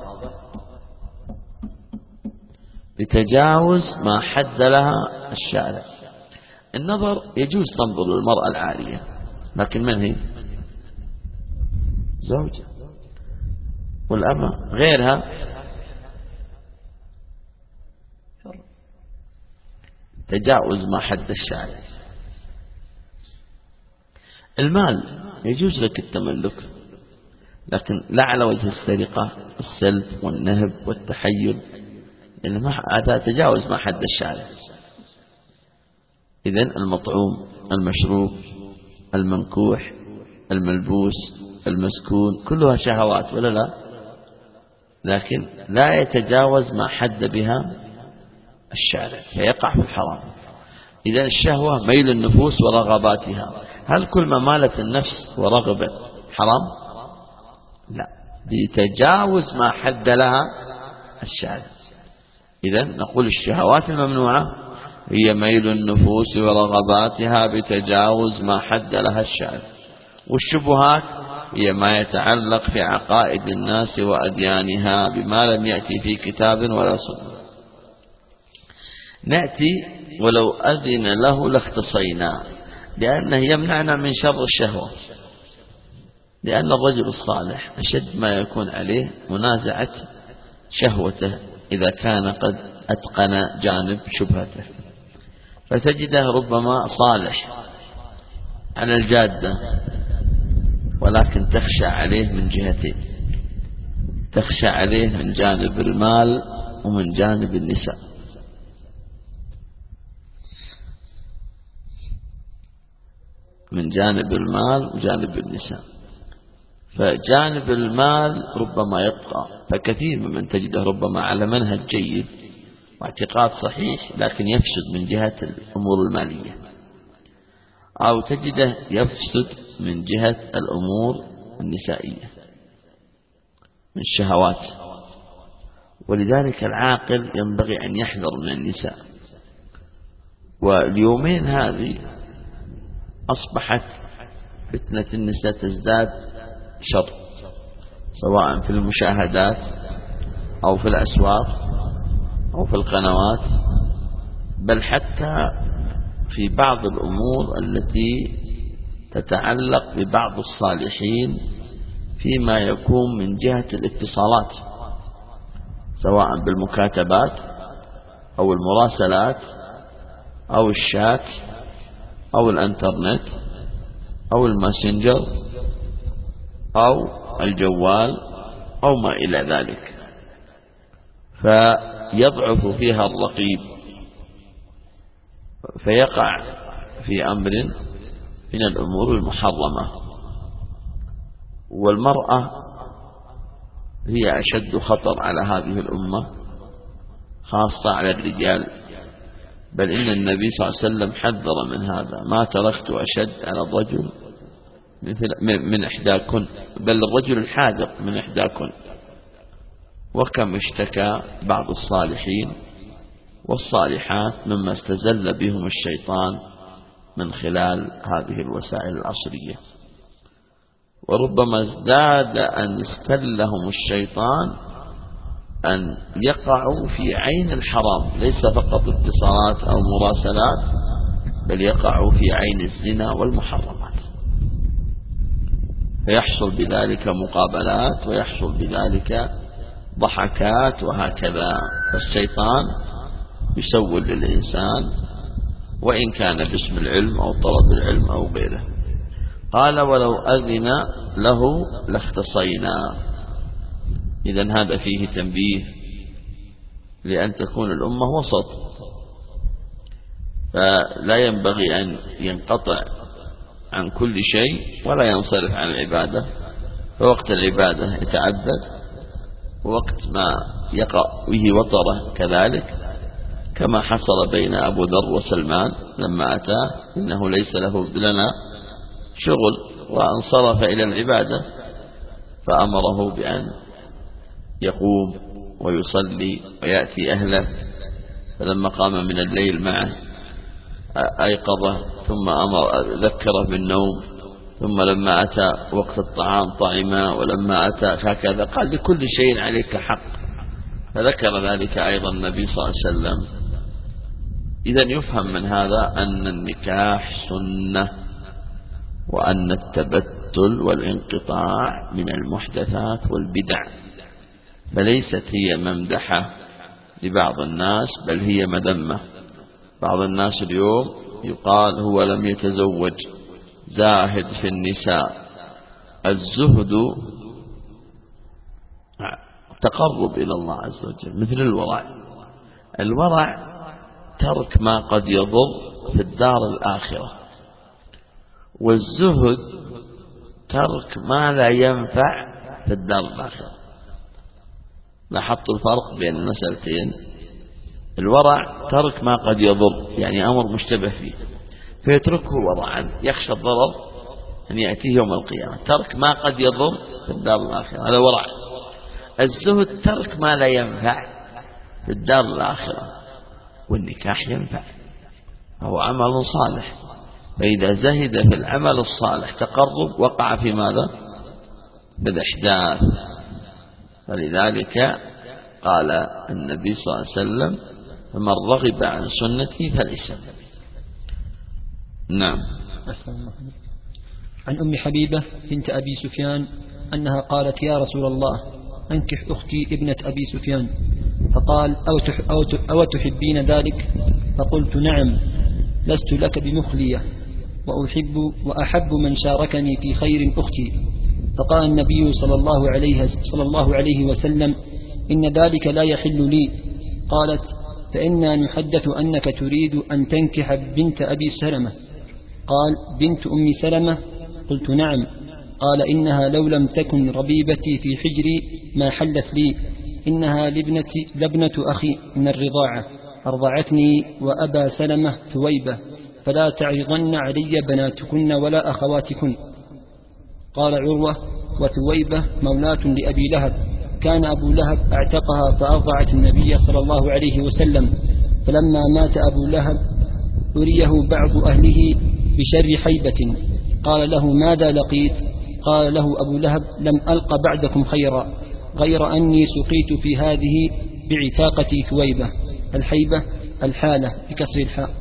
بتجاوز ما حد لها الشارع. النظر يجوز تنظر للمرأة العارية، لكن من هي؟ زوجة. والأمة غيرها تجاوز ما حد الشارع. المال يجوز لك التملك، لكن لا على وجه السرقة السلب والنهب والتحيل، إنما هذا تجاوز ما حد الشارع. إذن المطعوم، المشروب، المنكوح، الملبوس، المسكون، كلها شهوات ولا لا؟ لكن لا يتجاوز ما حد بها الشارع فيقع في الحرام. إذن الشهوة ميل النفوس ورغباتها. هل كل ما مالت النفس ورغبت حرام؟ لا، بتجاوز ما حد لها الشارع. إذن نقول الشهوات الممنوعة هي ميل النفوس ورغباتها بتجاوز ما حد لها الشارع. والشبهات هي ما يتعلق في عقائد الناس وأديانها بما لم يأتي في كتاب ولا سنة. نأتي ولو أذن له لاختصينا، لأنه يمنعنا من شر الشهوة. لأن الرجل الصالح أشد ما يكون عليه منازعة شهوته إذا كان قد أتقن جانب شبهته. فتجده ربما صالح على الجادة، ولكن تخشى عليه من جهتين: تخشى عليه من جانب المال ومن جانب النساء. من جانب المال وجانب النساء. فجانب المال ربما يبقى، فكثير ممن تجده ربما على منهج جيد واعتقاد صحيح، لكن يفسد من جهة الأمور المالية، أو تجده يفسد من جهة الأمور النسائية من الشهوات. ولذلك العاقل ينبغي أن يحذر من النساء. واليومين هذه أصبحت فتنة النساء تزداد شر، سواء في المشاهدات أو في الأسواق أو في القنوات، بل حتى في بعض الأمور التي تتعلق ببعض الصالحين فيما يكون من جهة الاتصالات، سواء بالمكاتبات أو المراسلات أو الشات أو الانترنت أو الماسنجر أو الجوال أو ما إلى ذلك. فيضعف فيها الرقيب فيقع في أمر من الأمور المحرمة. والمرأة هي أشد خطر على هذه الأمة، خاصة على الرجال. بل إن النبي صلى الله عليه وسلم حذر من هذا: ما تركت أشد على الرجل مثل من إحداكن، بل الرجل الحاذق من إحداكن. وكم اشتكى بعض الصالحين والصالحات مما استزل بهم الشيطان من خلال هذه الوسائل العصرية. وربما ازداد أن استلهم الشيطان أن يقعوا في عين الحرام، ليس فقط اتصالات أو مراسلات، بل يقعوا في عين الزنا والمحرمات، فيحصل بذلك مقابلات ويحصل بذلك ضحكات وهكذا. فالشيطان يسول للإنسان وإن كان باسم العلم أو طلب العلم أو غيره. قال: ولو أذن له لاختصينا. إذن هذا فيه تنبيه لأن تكون الأمة وسط، فلا ينبغي أن ينقطع عن كل شيء ولا ينصرف عن العبادة. فوقت العبادة يتعبد، ووقت ما يقع به وطره كذلك، كما حصل بين أبو ذر وسلمان لما أتاه إنه ليس له لنا شغل وانصرف إلى العبادة، فأمره بأن يقوم ويصلي ويأتي أهله. فلما قام من الليل معه أيقظه، ثم أمر ذكره بالنوم، ثم لما أتى وقت الطعام طعما، ولما أتى هكذا، قال لكل شيء عليك حق. فذكر ذلك أيضا النبي صلى الله عليه وسلم. إذن يفهم من هذا أن النكاح سنة، وأن التبتل والانقطاع من المحدثات والبدع، فليست هي ممدحة لبعض الناس، بل هي مذمة. بعض الناس اليوم يقال هو لم يتزوج، زاهد في النساء. الزهد تقرب إلى الله عز وجل، مثل الورع. الورع ترك ما قد يضر في الدار الآخرة، والزهد ترك ما لا ينفع في الدار الآخرة. لاحظت الفرق بين المسألتين؟ الورع ترك ما قد يضر، يعني أمر مشتبه فيه فيتركه ورعا، يخشى الضرر أن يأتيه يوم القيامة. ترك ما قد يضر في الدار الآخرة، هذا ورع. الزهد ترك ما لا ينفع في الدار الآخرة، والنكاح ينفع، هو عمل صالح. فإذا زهد في العمل الصالح تقرب، وقع في ماذا؟ بالإحداث. فلذلك قال النبي صلى الله عليه وسلم: فمن رغب عن سنتي فليس مني. نعم. عن أم حبيبة بنت أبي سفيان أنها قالت: يا رسول الله، أنكح أختي ابنة أبي سفيان. فقال: أو, تح أو, أو تحبين ذلك؟ فقلت: نعم، لست لك بمخلية، وأحب وأحب من شاركني في خير أختي. فقال النبي صلى الله عليه, صلى الله عليه وسلم: إن ذلك لا يحل لي. قالت: فإنا نحدث أنك تريد أن تنكح بنت أبي سلمة. قال: بنت أم سلمة؟ قلت: نعم. قال: إنها لو لم تكن ربيبتي في حجري ما حلت لي، إنها لابنتي لابنة أخي من الرضاعة، أرضعتني وأبا سلمة ثويبة، فلا تعرضن علي بناتكن ولا أخواتكن. قال عروة: وثويبة مولاة لأبي لهب، كان أبو لهب اعتقها فأرضعت النبي صلى الله عليه وسلم، فلما مات أبو لهب أريه بعض أهله بشر حيبة. قال له: ماذا لقيت؟ قال له أبو لهب: لم ألق بعدكم خيرا، غير أني سقيت في هذه بعتاقة ثويبة. الحيبة الحالة بكسر الحاء.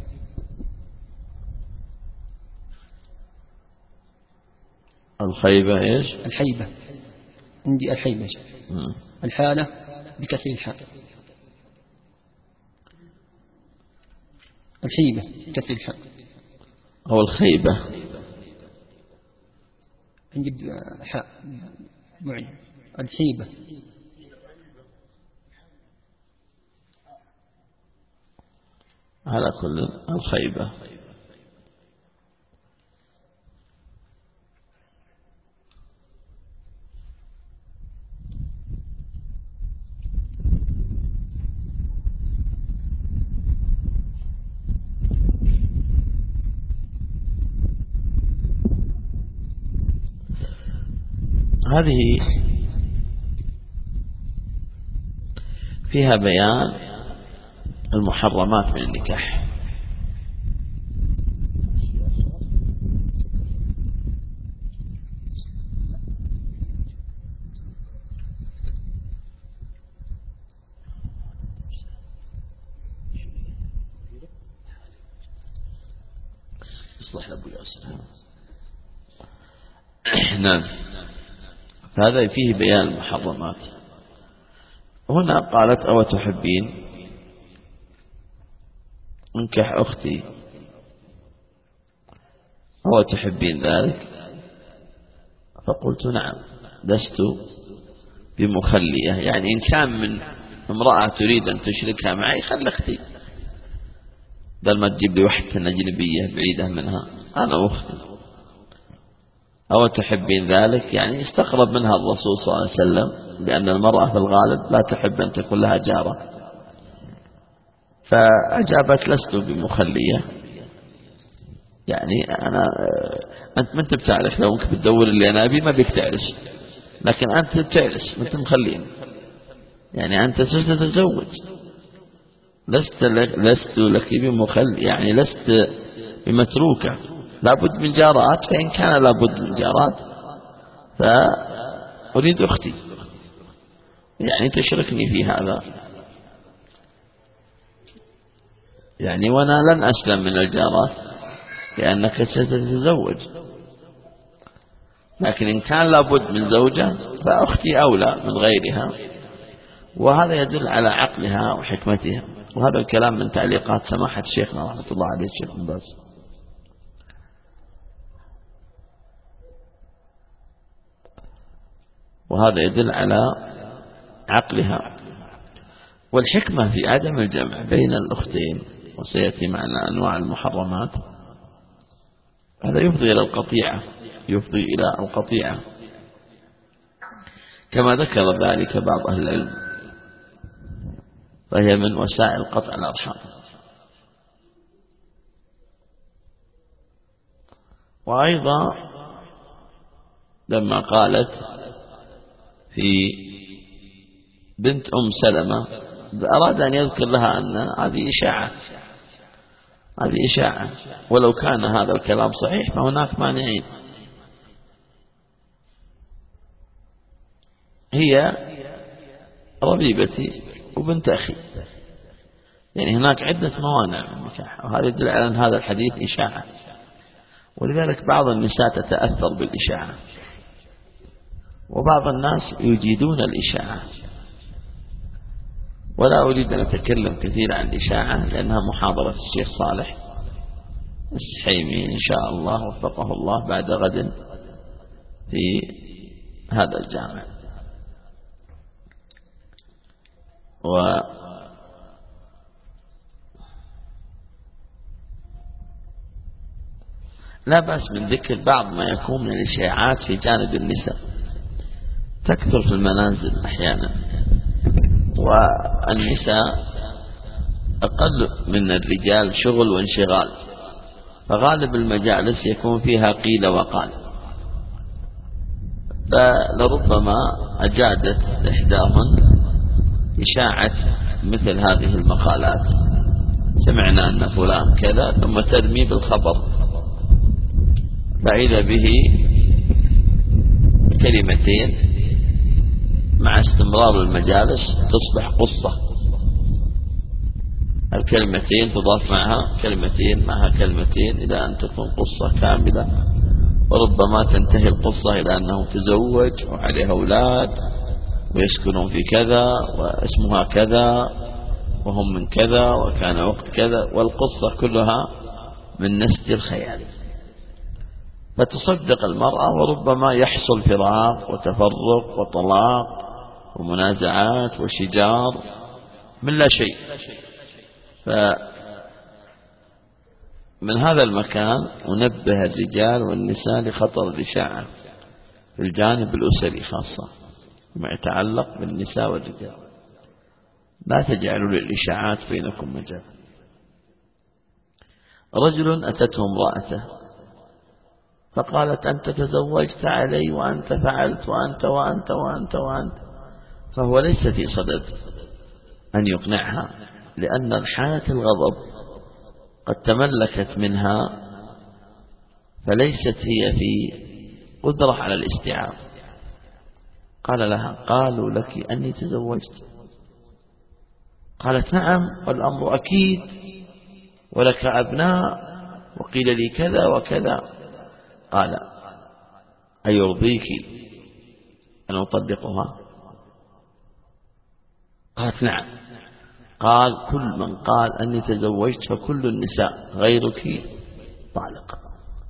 الخيبة إيش؟ الحيبة عندي الحيبة. الحالة بكسر الحاء. الحيبة بكسر الحاء. أو الخيبة عندي حاء معين. الحيبة. على كل الخيبة. هذه فيها بيان المحرمات من النكاح. اصلح لأبو ياسر. نعم. فهذا فيه بيان المحرمات. هنا قالت: أو تحبين انكح أختي، أو تحبين ذلك؟ فقلت: نعم، لست بمخلية. يعني إن كان من امرأة تريد أن تشركها معي خل أختي، بدل ما تجيب لي وحدة أجنبية بعيدة منها، أنا أختي. أو تحبين ذلك؟ يعني استقرب منها الرسول صلى الله عليه وسلم بأن المرأة في الغالب لا تحب أن تكون لها جارة، فأجابت لست بمخلية. يعني أنا أنت ما أنت بتعرف، لو أنك بتدور اللي أنا أبي ما بيك تعرف، لكن أنت بتعرف، أنت مخلين، يعني أنت ستتزوج، لست لك لست لك بمخل، يعني لست بمتروكة، لابد من جارات، فإن كان لابد من جارات فأريد أختي، يعني تشركني في هذا، يعني وأنا لن أسلم من الجارات لأنك ستتزوج، لكن إن كان لابد من زوجة فأختي أولى من غيرها. وهذا يدل على عقلها وحكمتها. وهذا الكلام من تعليقات سماحة شيخنا رحمة الله عليه الشيخ بن باز. وهذا يدل على عقلها والحكمة في عدم الجمع بين الأختين، وسيأتي معنا أنواع المحرمات. هذا يفضي إلى القطيعة، يفضي إلى القطيعة كما ذكر ذلك بعض أهل العلم، فهي من وسائل قطع الأرحام. وأيضا لما قالت في بنت أم سلمة أراد أن يذكر لها أن هذه إشاعة، هذه إشاعة، ولو كان هذا الكلام صحيح فهناك مانعين. هي ربيبتي وبنت أخي، يعني هناك عدة موانع من النكاح، وهذا يدل على أن هذا الحديث إشاعة. ولذلك بعض النساء تتأثر بالإشاعة، وبعض الناس يجيدون الإشاعة. ولا أريد أن أتكلم كثير عن الإشاعة لأنها محاضرة الشيخ صالح السحيمي إن شاء الله وفقه الله بعد غد في هذا الجامع. و لا بأس من ذكر بعض ما يكون من الإشاعات في جانب النساء، تكثر في المنازل أحيانا، والنساء أقل من الرجال شغل وانشغال، فغالب المجالس يكون فيها قيل وقال، فلربما أجادت إحداهن إشاعة مثل هذه المقالات، سمعنا أن فلان كذا، ثم ترمي بالخبر، فإذا به كلمتين مع استمرار المجالس تصبح قصة، الكلمتين تضاف معها كلمتين معها كلمتين إلى أن تكون قصة كاملة. وربما تنتهي القصة إلى أنه تزوج وعليه أولاد ويسكنون في كذا واسمها كذا وهم من كذا وكان وقت كذا، والقصة كلها من نسج الخيال. فتصدق المرأة وربما يحصل فراق وتفرق وطلاق ومنازعات وشجار من لا شيء. فمن هذا المكان أنبه الرجال والنساء لخطر الإشاعة في الجانب الأسري خاصة ما يتعلق بالنساء والرجال. لا تجعلوا للإشاعات بينكم مجال. رجل أتته امرأته فقالت أنت تزوجت علي وأنت فعلت وأنت وأنت وأنت وأنت، فهو ليس في صدد أن يقنعها، لأن حالة الغضب قد تملكت منها، فليست هي في قدرة على الاستيعاب. قال لها قالوا لك أني تزوجت؟ قالت نعم والأمر أكيد ولك أبناء وقيل لي كذا وكذا. قال أيرضيك أن أطلقها؟ قالت نعم. قال كل من قال أني تزوجت فكل النساء غيرك طالق.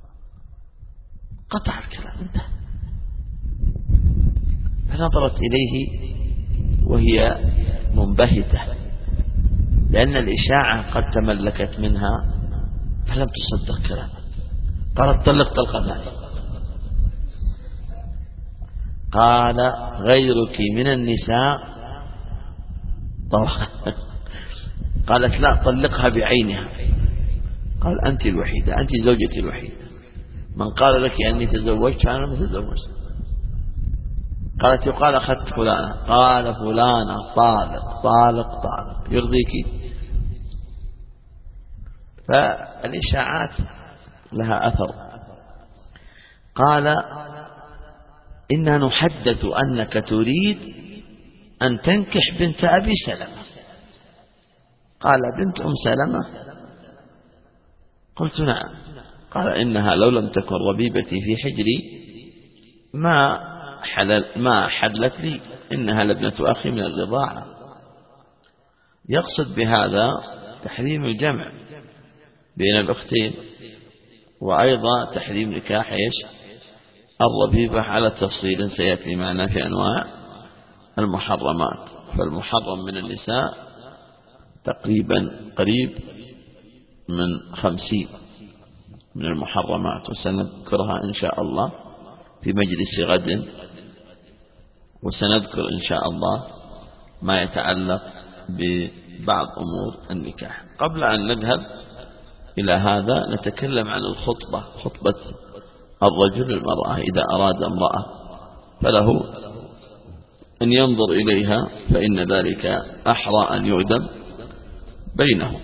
قطع الكلام انتهى. فنظرت إليه وهي منبهتة، لأن الإشاعة قد تملكت منها فلم تصدق كلامه، قالت طلق طلقة ثانية. قال غيرك من النساء قالت لا طلقها بعينها. قال أنت الوحيدة، أنت زوجتي الوحيدة، من قال لك أني تزوجت فأنا متزوج. قالت يقال أخذت فلانة، قال فلانة طالق طالق طالق، يرضيك؟ فالإشاعات لها أثر. قال إنا نحدث أنك تريد أن تنكح بنت أبي سلمة. قال بنت أم سلمة؟ قلت نعم. قال إنها لو لم تكن ربيبتي في حجري ما حلل ما حلت لي، إنها لابنة أخي من الرضاعة. يقصد بهذا تحريم الجمع بين الأختين، وأيضا تحريم نكاح إيش الربيبة على تفصيل سيأتي معنا في أنواع المحرمات. فالمحرم من النساء تقريبا قريب من خمسين من المحرمات، وسنذكرها إن شاء الله في مجلس غد، وسنذكر إن شاء الله ما يتعلق ببعض أمور النكاح. قبل أن نذهب إلى هذا نتكلم عن الخطبة، خطبة الرجل المرأة إذا أراد امرأة فله أن ينظر إليها، فإن ذلك أحرى أن يؤدم بينهم.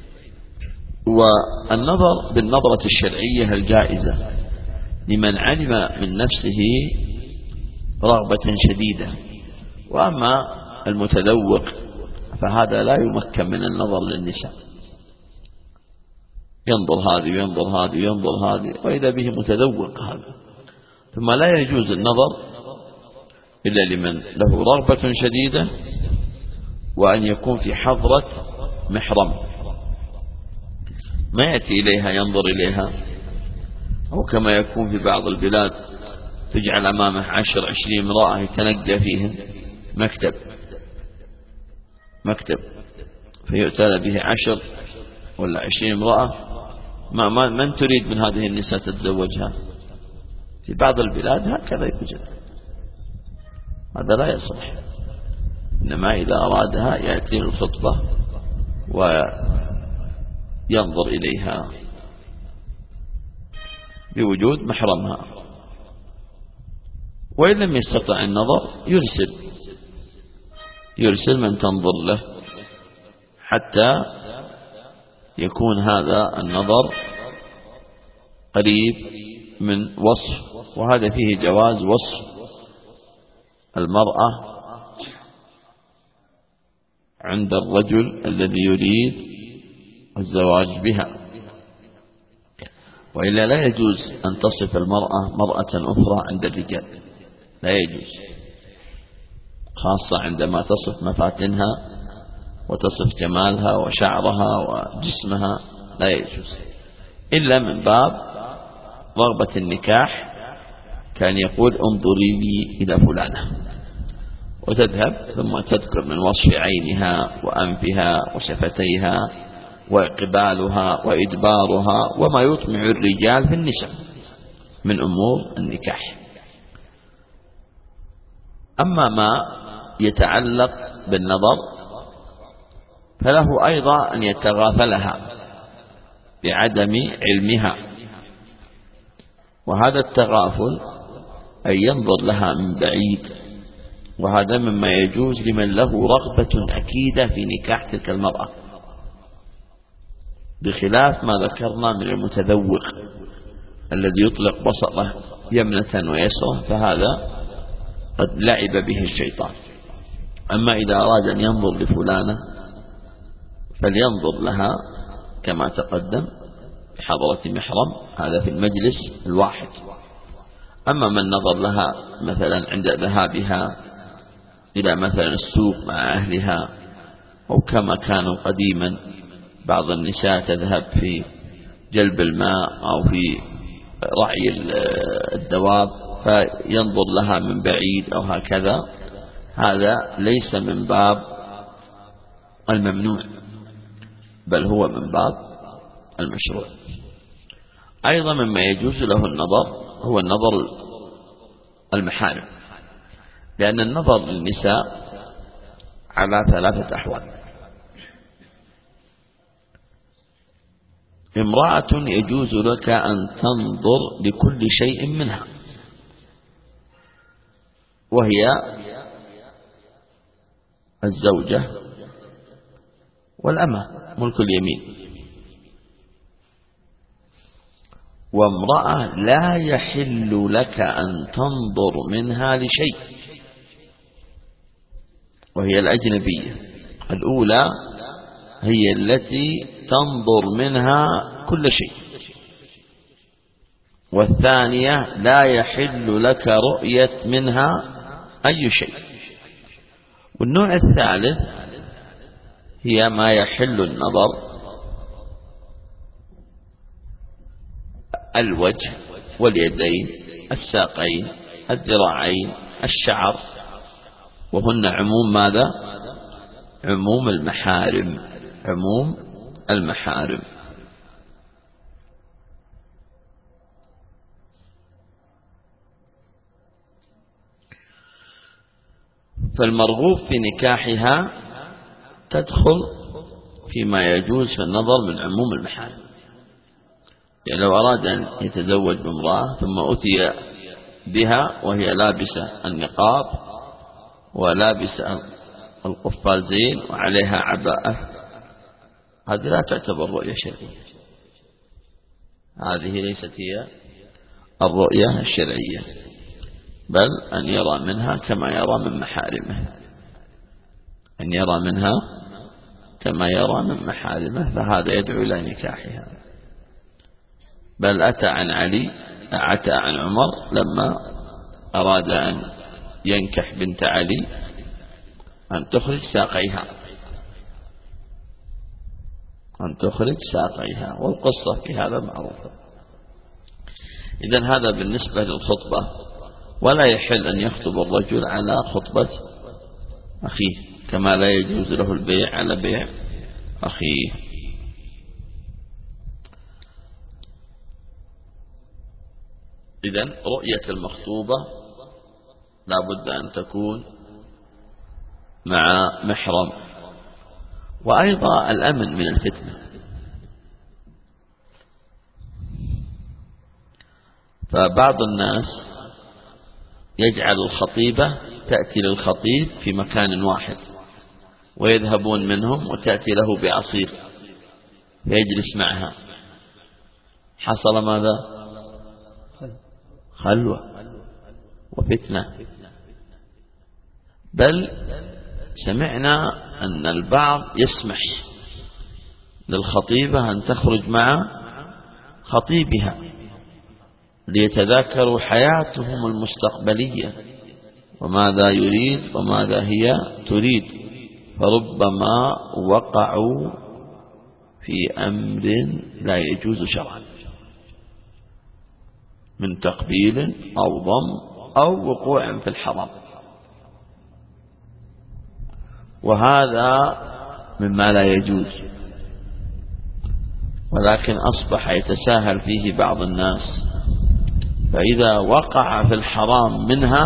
والنظر بالنظرة الشرعية الجائزة لمن علم من نفسه رغبة شديدة، وأما المتذوق فهذا لا يمكن من النظر للنساء، ينظر هذه وينظر هذه وينظر هذه وإذا به متذوق هذا. ثم لا يجوز النظر إلا لمن له رغبة شديدة، وأن يكون في حضرة محرم، ما يأتي إليها ينظر إليها، أو كما يكون في بعض البلاد تجعل أمامه عشر عشرين امرأة يتنقى فيهم مكتب مكتب فيؤتى به عشر ولا عشرين امرأة، ما ما من تريد من هذه النساء تتزوجها؟ في بعض البلاد هكذا يوجد، هذا لا يصح. إنما إذا أرادها يأتي الخطبة وينظر إليها بوجود محرمها، وإن لم يستطع النظر يرسل يرسل من تنظر له حتى يكون هذا النظر قريب من وصف، وهذا فيه جواز وصف المرأة عند الرجل الذي يريد الزواج بها، وإلا لا يجوز أن تصف المرأة مرأة أخرى عند الرجال، لا يجوز، خاصة عندما تصف مفاتنها وتصف جمالها وشعرها وجسمها، لا يجوز إلا من باب رغبة النكاح، كان يقول انظري لي إلى فلانة، وتذهب ثم تذكر من وصف عينها وأنفها وشفتيها وإقبالها وإدبارها وما يطمع الرجال في النساء من أمور النكاح. أما ما يتعلق بالنظر فله أيضا أن يتغافلها بعدم علمها، وهذا التغافل أن ينظر لها من بعيد، وهذا مما يجوز لمن له رغبة أكيدة في نكاح تلك المرأة، بخلاف ما ذكرنا من المتذوق الذي يطلق بصره يمنة ويسرا، فهذا قد لعب به الشيطان. أما إذا أراد أن ينظر لفلانة فلينظر لها كما تقدم بحضرة محرم، هذا في المجلس الواحد. أما من نظر لها مثلا عند ذهابها إلى مثلا السوق مع أهلها، أو كما كانوا قديما بعض النساء تذهب في جلب الماء أو في رعي الدواب فينظر لها من بعيد أو هكذا، هذا ليس من باب الممنوع، بل هو من باب المشروع. أيضا مما يجوز له النظر هو النظر المحارم، لأن النظر للنساء على ثلاثة أحوال. امرأة يجوز لك أن تنظر لكل شيء منها، وهي الزوجة والأمة ملك اليمين. وامرأة لا يحل لك أن تنظر منها لشيء، وهي الأجنبية. الأولى هي التي تنظر منها كل شيء، والثانية لا يحل لك رؤية منها أي شيء. والنوع الثالث هي ما يحل النظر: الوجه واليدين، الساقين، الذراعين، الشعر، وهن عموم ماذا؟ عموم المحارم، عموم المحارم. فالمرغوب في نكاحها تدخل فيما يجوز في النظر من عموم المحارم. يعني لو أراد أن يتزوج بامرأة ثم أتي بها وهي لابسة النقاب ولابسة القفازين وعليها عباءة، هذه لا تعتبر رؤية شرعية، هذه ليست هي الرؤية الشرعية، بل أن يرى منها كما يرى من محارمه، أن يرى منها كما يرى من محارمه، فهذا يدعو إلى نكاحها. بل أتى عن علي أتى عن عمر لما أراد أن ينكح بنت علي أن تخرج ساقيها، أن تخرج ساقيها، والقصة في هذا معروفة. إذن هذا بالنسبة للخطبة. ولا يحل أن يخطب الرجل على خطبة أخيه، كما لا يجوز له البيع على بيع أخيه. إذن رؤية المخطوبة لا بد أن تكون مع محرم. وأيضا الأمن من الفتنة، فبعض الناس يجعل الخطيبة تأتي للخطيب في مكان واحد ويذهبون منهم وتأتي له بعصير فيجلس معها، حصل ماذا؟ خلوة وفتنة. بل سمعنا أن البعض يسمح للخطيبة أن تخرج مع خطيبها ليتذاكروا حياتهم المستقبلية وماذا يريد وماذا هي تريد، فربما وقعوا في أمر لا يجوز شرعا من تقبيل أو ضم أو وقوع في الحرام، وهذا مما لا يجوز. ولكن أصبح يتساهل فيه بعض الناس، فإذا وقع في الحرام منها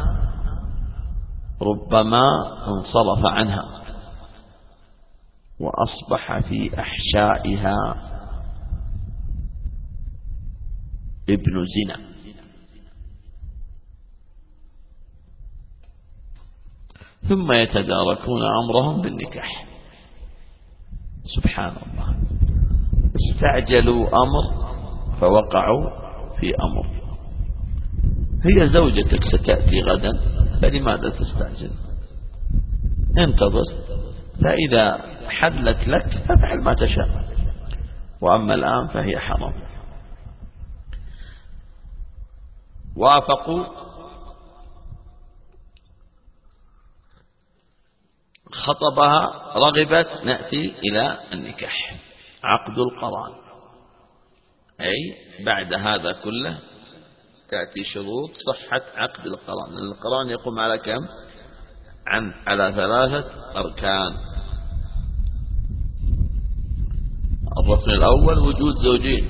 ربما انصرف عنها وأصبح في أحشائها ابن زنا. ثم يتداركون أمرهم بالنكاح. سبحان الله، استعجلوا أمر فوقعوا في أمر. هي زوجتك ستأتي غدا، فلماذا تستعجل؟ انتظر، فإذا حلت لك فافعل ما تشاء، وأما الآن فهي حرام. وافقوا، خطبها، رغبت، نأتي إلى النكاح، عقد القران. أي بعد هذا كله تأتي شروط صحة عقد القران. القران يقوم على كم؟ عن على ثلاثة أركان: الركن الأول وجود زوجين،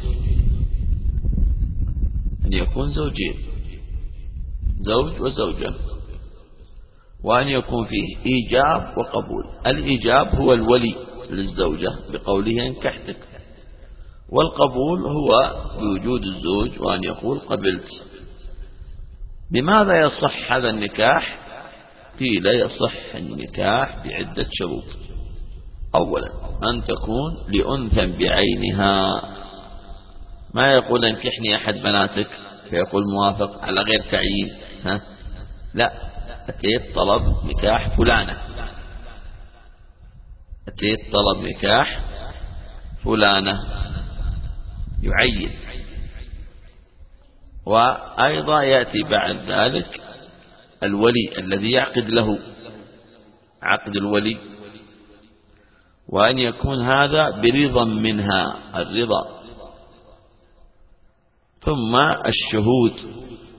أن يكون زوجين، زوج وزوجة، وأن يكون فيه إيجاب وقبول. الإيجاب هو الولي للزوجة بقوله انكحتك، والقبول هو بوجود الزوج وأن يقول قبلت. بماذا يصح هذا النكاح؟ قيل يصح النكاح بعدة شروط. أولا أن تكون لأنثى بعينها، ما يقول انكحني أحد بناتك فيقول موافق على غير تعيين، ها؟ لا، أتيت طلب نكاح فلانة، أتيت طلب نكاح فلانة يعين. وأيضا يأتي بعد ذلك الولي الذي يعقد له، عقد الولي، وأن يكون هذا برضا منها، الرضا. ثم الشهود،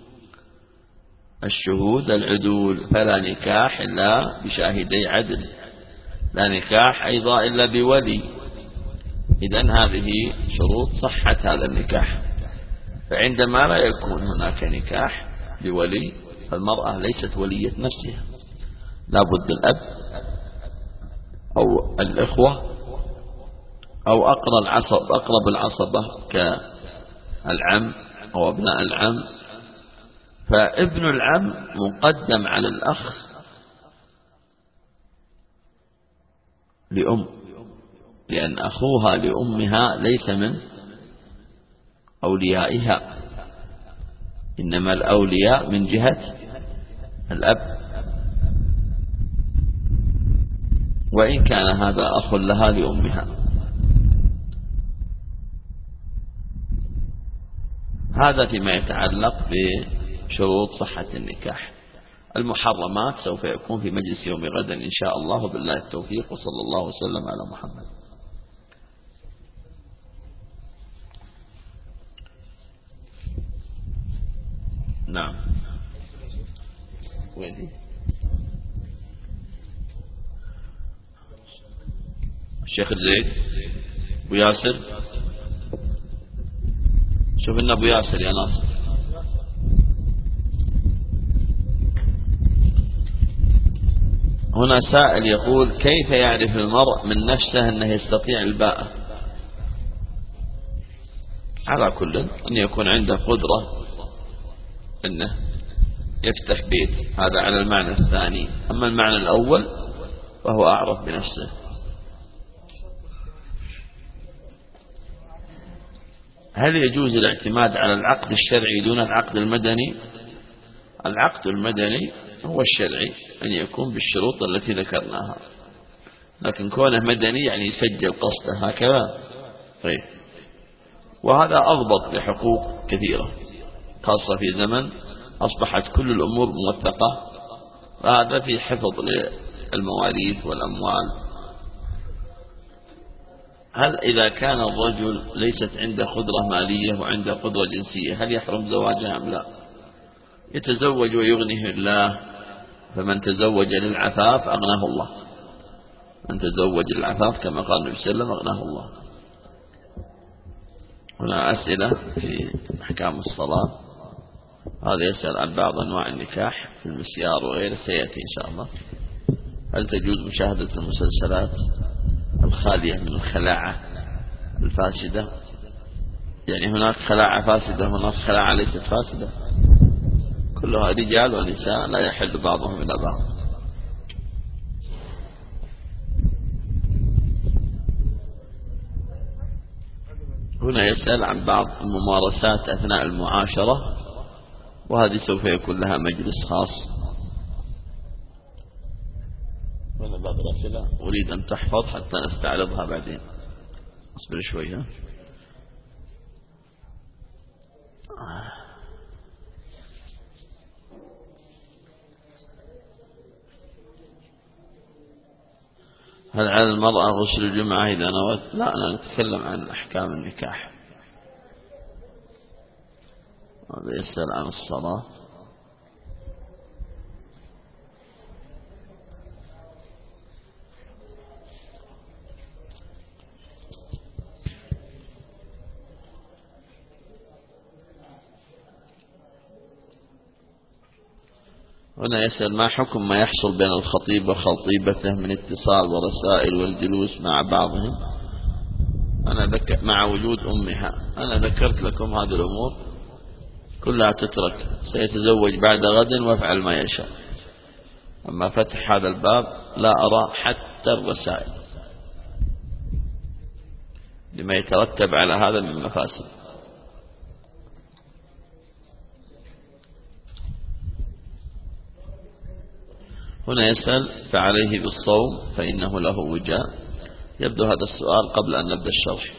الشهود العدول، فلا نكاح إلا بشاهدي عدل، لا نكاح أيضا إلا بولي. إذن هذه شروط صحة هذا النكاح. فعندما لا يكون هناك نكاح بولي فالمرأة ليست ولية نفسها، لا بد الأب أو الإخوة أو أقرب العصب أقرب العصبة كالعم أو أبناء العم. فابن العم مقدم على الأخ لأم، لأن أخوها لأمها ليس من أوليائها، إنما الأولياء من جهة الأب، وإن كان هذا أخ لها لأمها. هذا فيما يتعلق بشروط صحة النكاح. المحرمات سوف يكون في مجلس يوم غدا إن شاء الله، بالله التوفيق، وصلى الله وسلم على محمد. نعم. وين الشيخ زيد أبو ياسر؟ شوف لنا أبو ياسر يا ناصر. هنا سائل يقول: كيف يعرف المرء من نفسه أنه يستطيع الباءة؟ على كل أن يكون عنده قدرة أنه يفتح بيت، هذا على المعنى الثاني. أما المعنى الأول فهو أعرف بنفسه. هل يجوز الاعتماد على العقد الشرعي دون العقد المدني؟ العقد المدني هو الشرعي أن يكون بالشروط التي ذكرناها، لكن كونه مدني يعني يسجل قصده هكذا. طيب، وهذا أضبط لحقوق كثيرة، خاصة في زمن أصبحت كل الأمور موثقة، وهذا في حفظ للمواريث والأموال. هل إذا كان الرجل ليست عنده قدرة مالية وعنده قدرة جنسية هل يحرم زواجها أم لا؟ يتزوج ويغنيه الله، فمن تزوج للعفاف أغناه الله، من تزوج للعفاف كما قال النبي صلى الله عليه وسلم أغناه الله. هنا أسئلة في أحكام الصلاة. هذا يسأل عن بعض أنواع النكاح في المسيار وغيره، سيأتي إن شاء الله. هل تجوز مشاهدة المسلسلات الخالية من الخلاعة الفاسدة؟ يعني هناك خلاعة فاسدة هناك خلاعة ليست فاسدة، كلها رجال ونساء لا يحل بعضهم إلى بعض. هنا يسأل عن بعض الممارسات أثناء المعاشرة، وهذه سوف يكون لها مجلس خاص. هنا بعض الأسئلة أريد أن تحفظ حتى نستعرضها بعدين، اصبر شوي. ها هل على المرأة غسل الجمعة إذا نوت؟ لا، أنا نتكلم عن أحكام النكاح. هذا يسأل عن الصلاة. هنا يسأل ما حكم ما يحصل بين الخطيب وخطيبته من اتصال ورسائل والجلوس مع بعضهم أنا ذكر مع وجود أمها. أنا ذكرت لكم هذه الأمور كلها تترك، سيتزوج بعد غد وافعل ما يشاء. أما فتح هذا الباب لا أرى حتى الرسائل لما يترتب على هذا من مفاسد. هنا يسأل فعليه بالصوم فإنه له وجاء. يبدو هذا السؤال قبل أن نبدأ الشرح.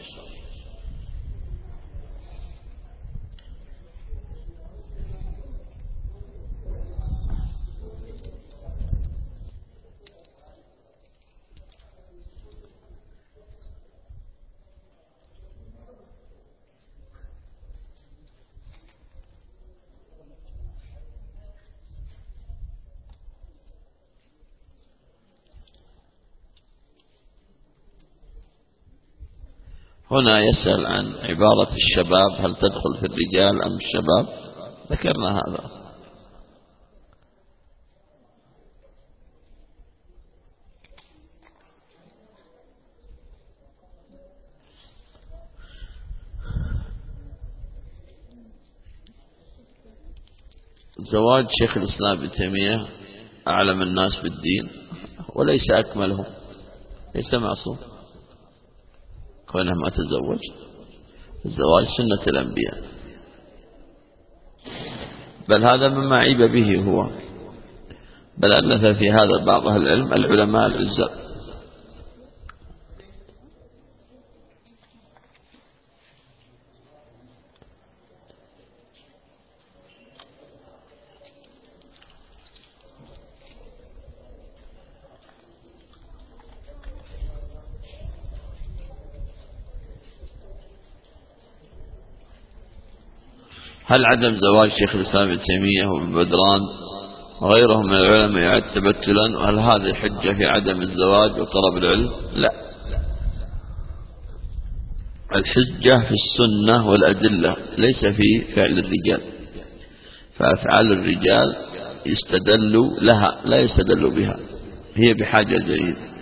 هنا يسأل عن عبارة الشباب هل تدخل في الرجال أم الشباب؟ ذكرنا هذا. زواج شيخ الإسلام ابن تيمية أعلم الناس بالدين وليس أكملهم، ليس معصوم كونه ما تزوج. الزواج سنة الأنبياء، بل هذا مما عيب به هو، بل ألف في هذا بعض أهل العلم العلماء العزاب. هل عدم زواج شيخ الإسلام ابن تيمية وابن بدران وغيرهم من العلماء يعد تبتلا، وهل هذه حجة في عدم الزواج وطلب العلم؟ لا، الحجة في السنة والأدلة ليس في فعل الرجال، فأفعال الرجال يستدل لها لا يستدل بها، هي بحاجة جيدة.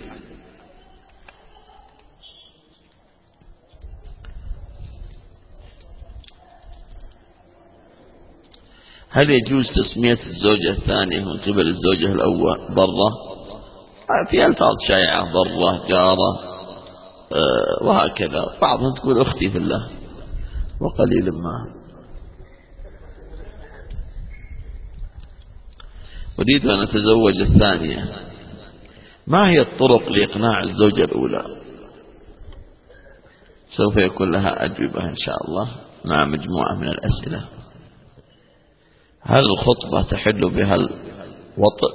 هل يجوز تسمية الزوجة الثانية من قبل الزوجة الأول برة؟ في ألفاظ شائعة، برة، جارة، أه وهكذا. بعضهم تقول أختي في الله وقليل ما. أريد أن أتزوج الثانية، ما هي الطرق لإقناع الزوجة الأولى؟ سوف يكون لها أجوبة إن شاء الله مع مجموعة من الأسئلة. هل الخطبة تحل بها الوطء؟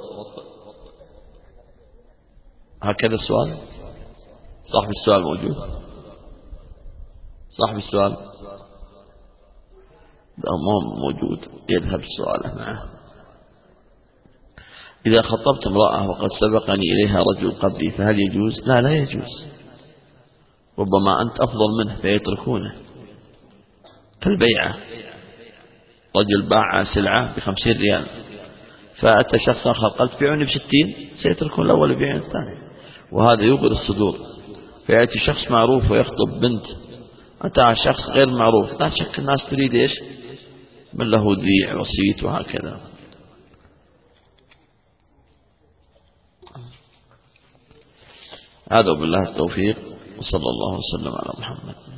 هكذا السؤال. صاحب السؤال موجود؟ صاحب السؤال لا مو موجود، يذهب السؤال معه. إذا خطبت امرأة وقد سبقني إليها رجل قبلي فهل يجوز؟ لا لا يجوز، ربما أنت أفضل منه فيتركونه. كالبيعة، رجل باع سلعة بخمسين ريال فأتى شخص آخر قال بيعوني بستين، سيتركون الأول ويبيعون الثاني، وهذا يوقر الصدور. فيأتي شخص معروف ويخطب بنت، أتى شخص غير معروف، لا شك الناس تريد إيش؟ من له ذيع وسيط وهكذا. هذا بالله التوفيق، وصلى الله وسلم على محمد.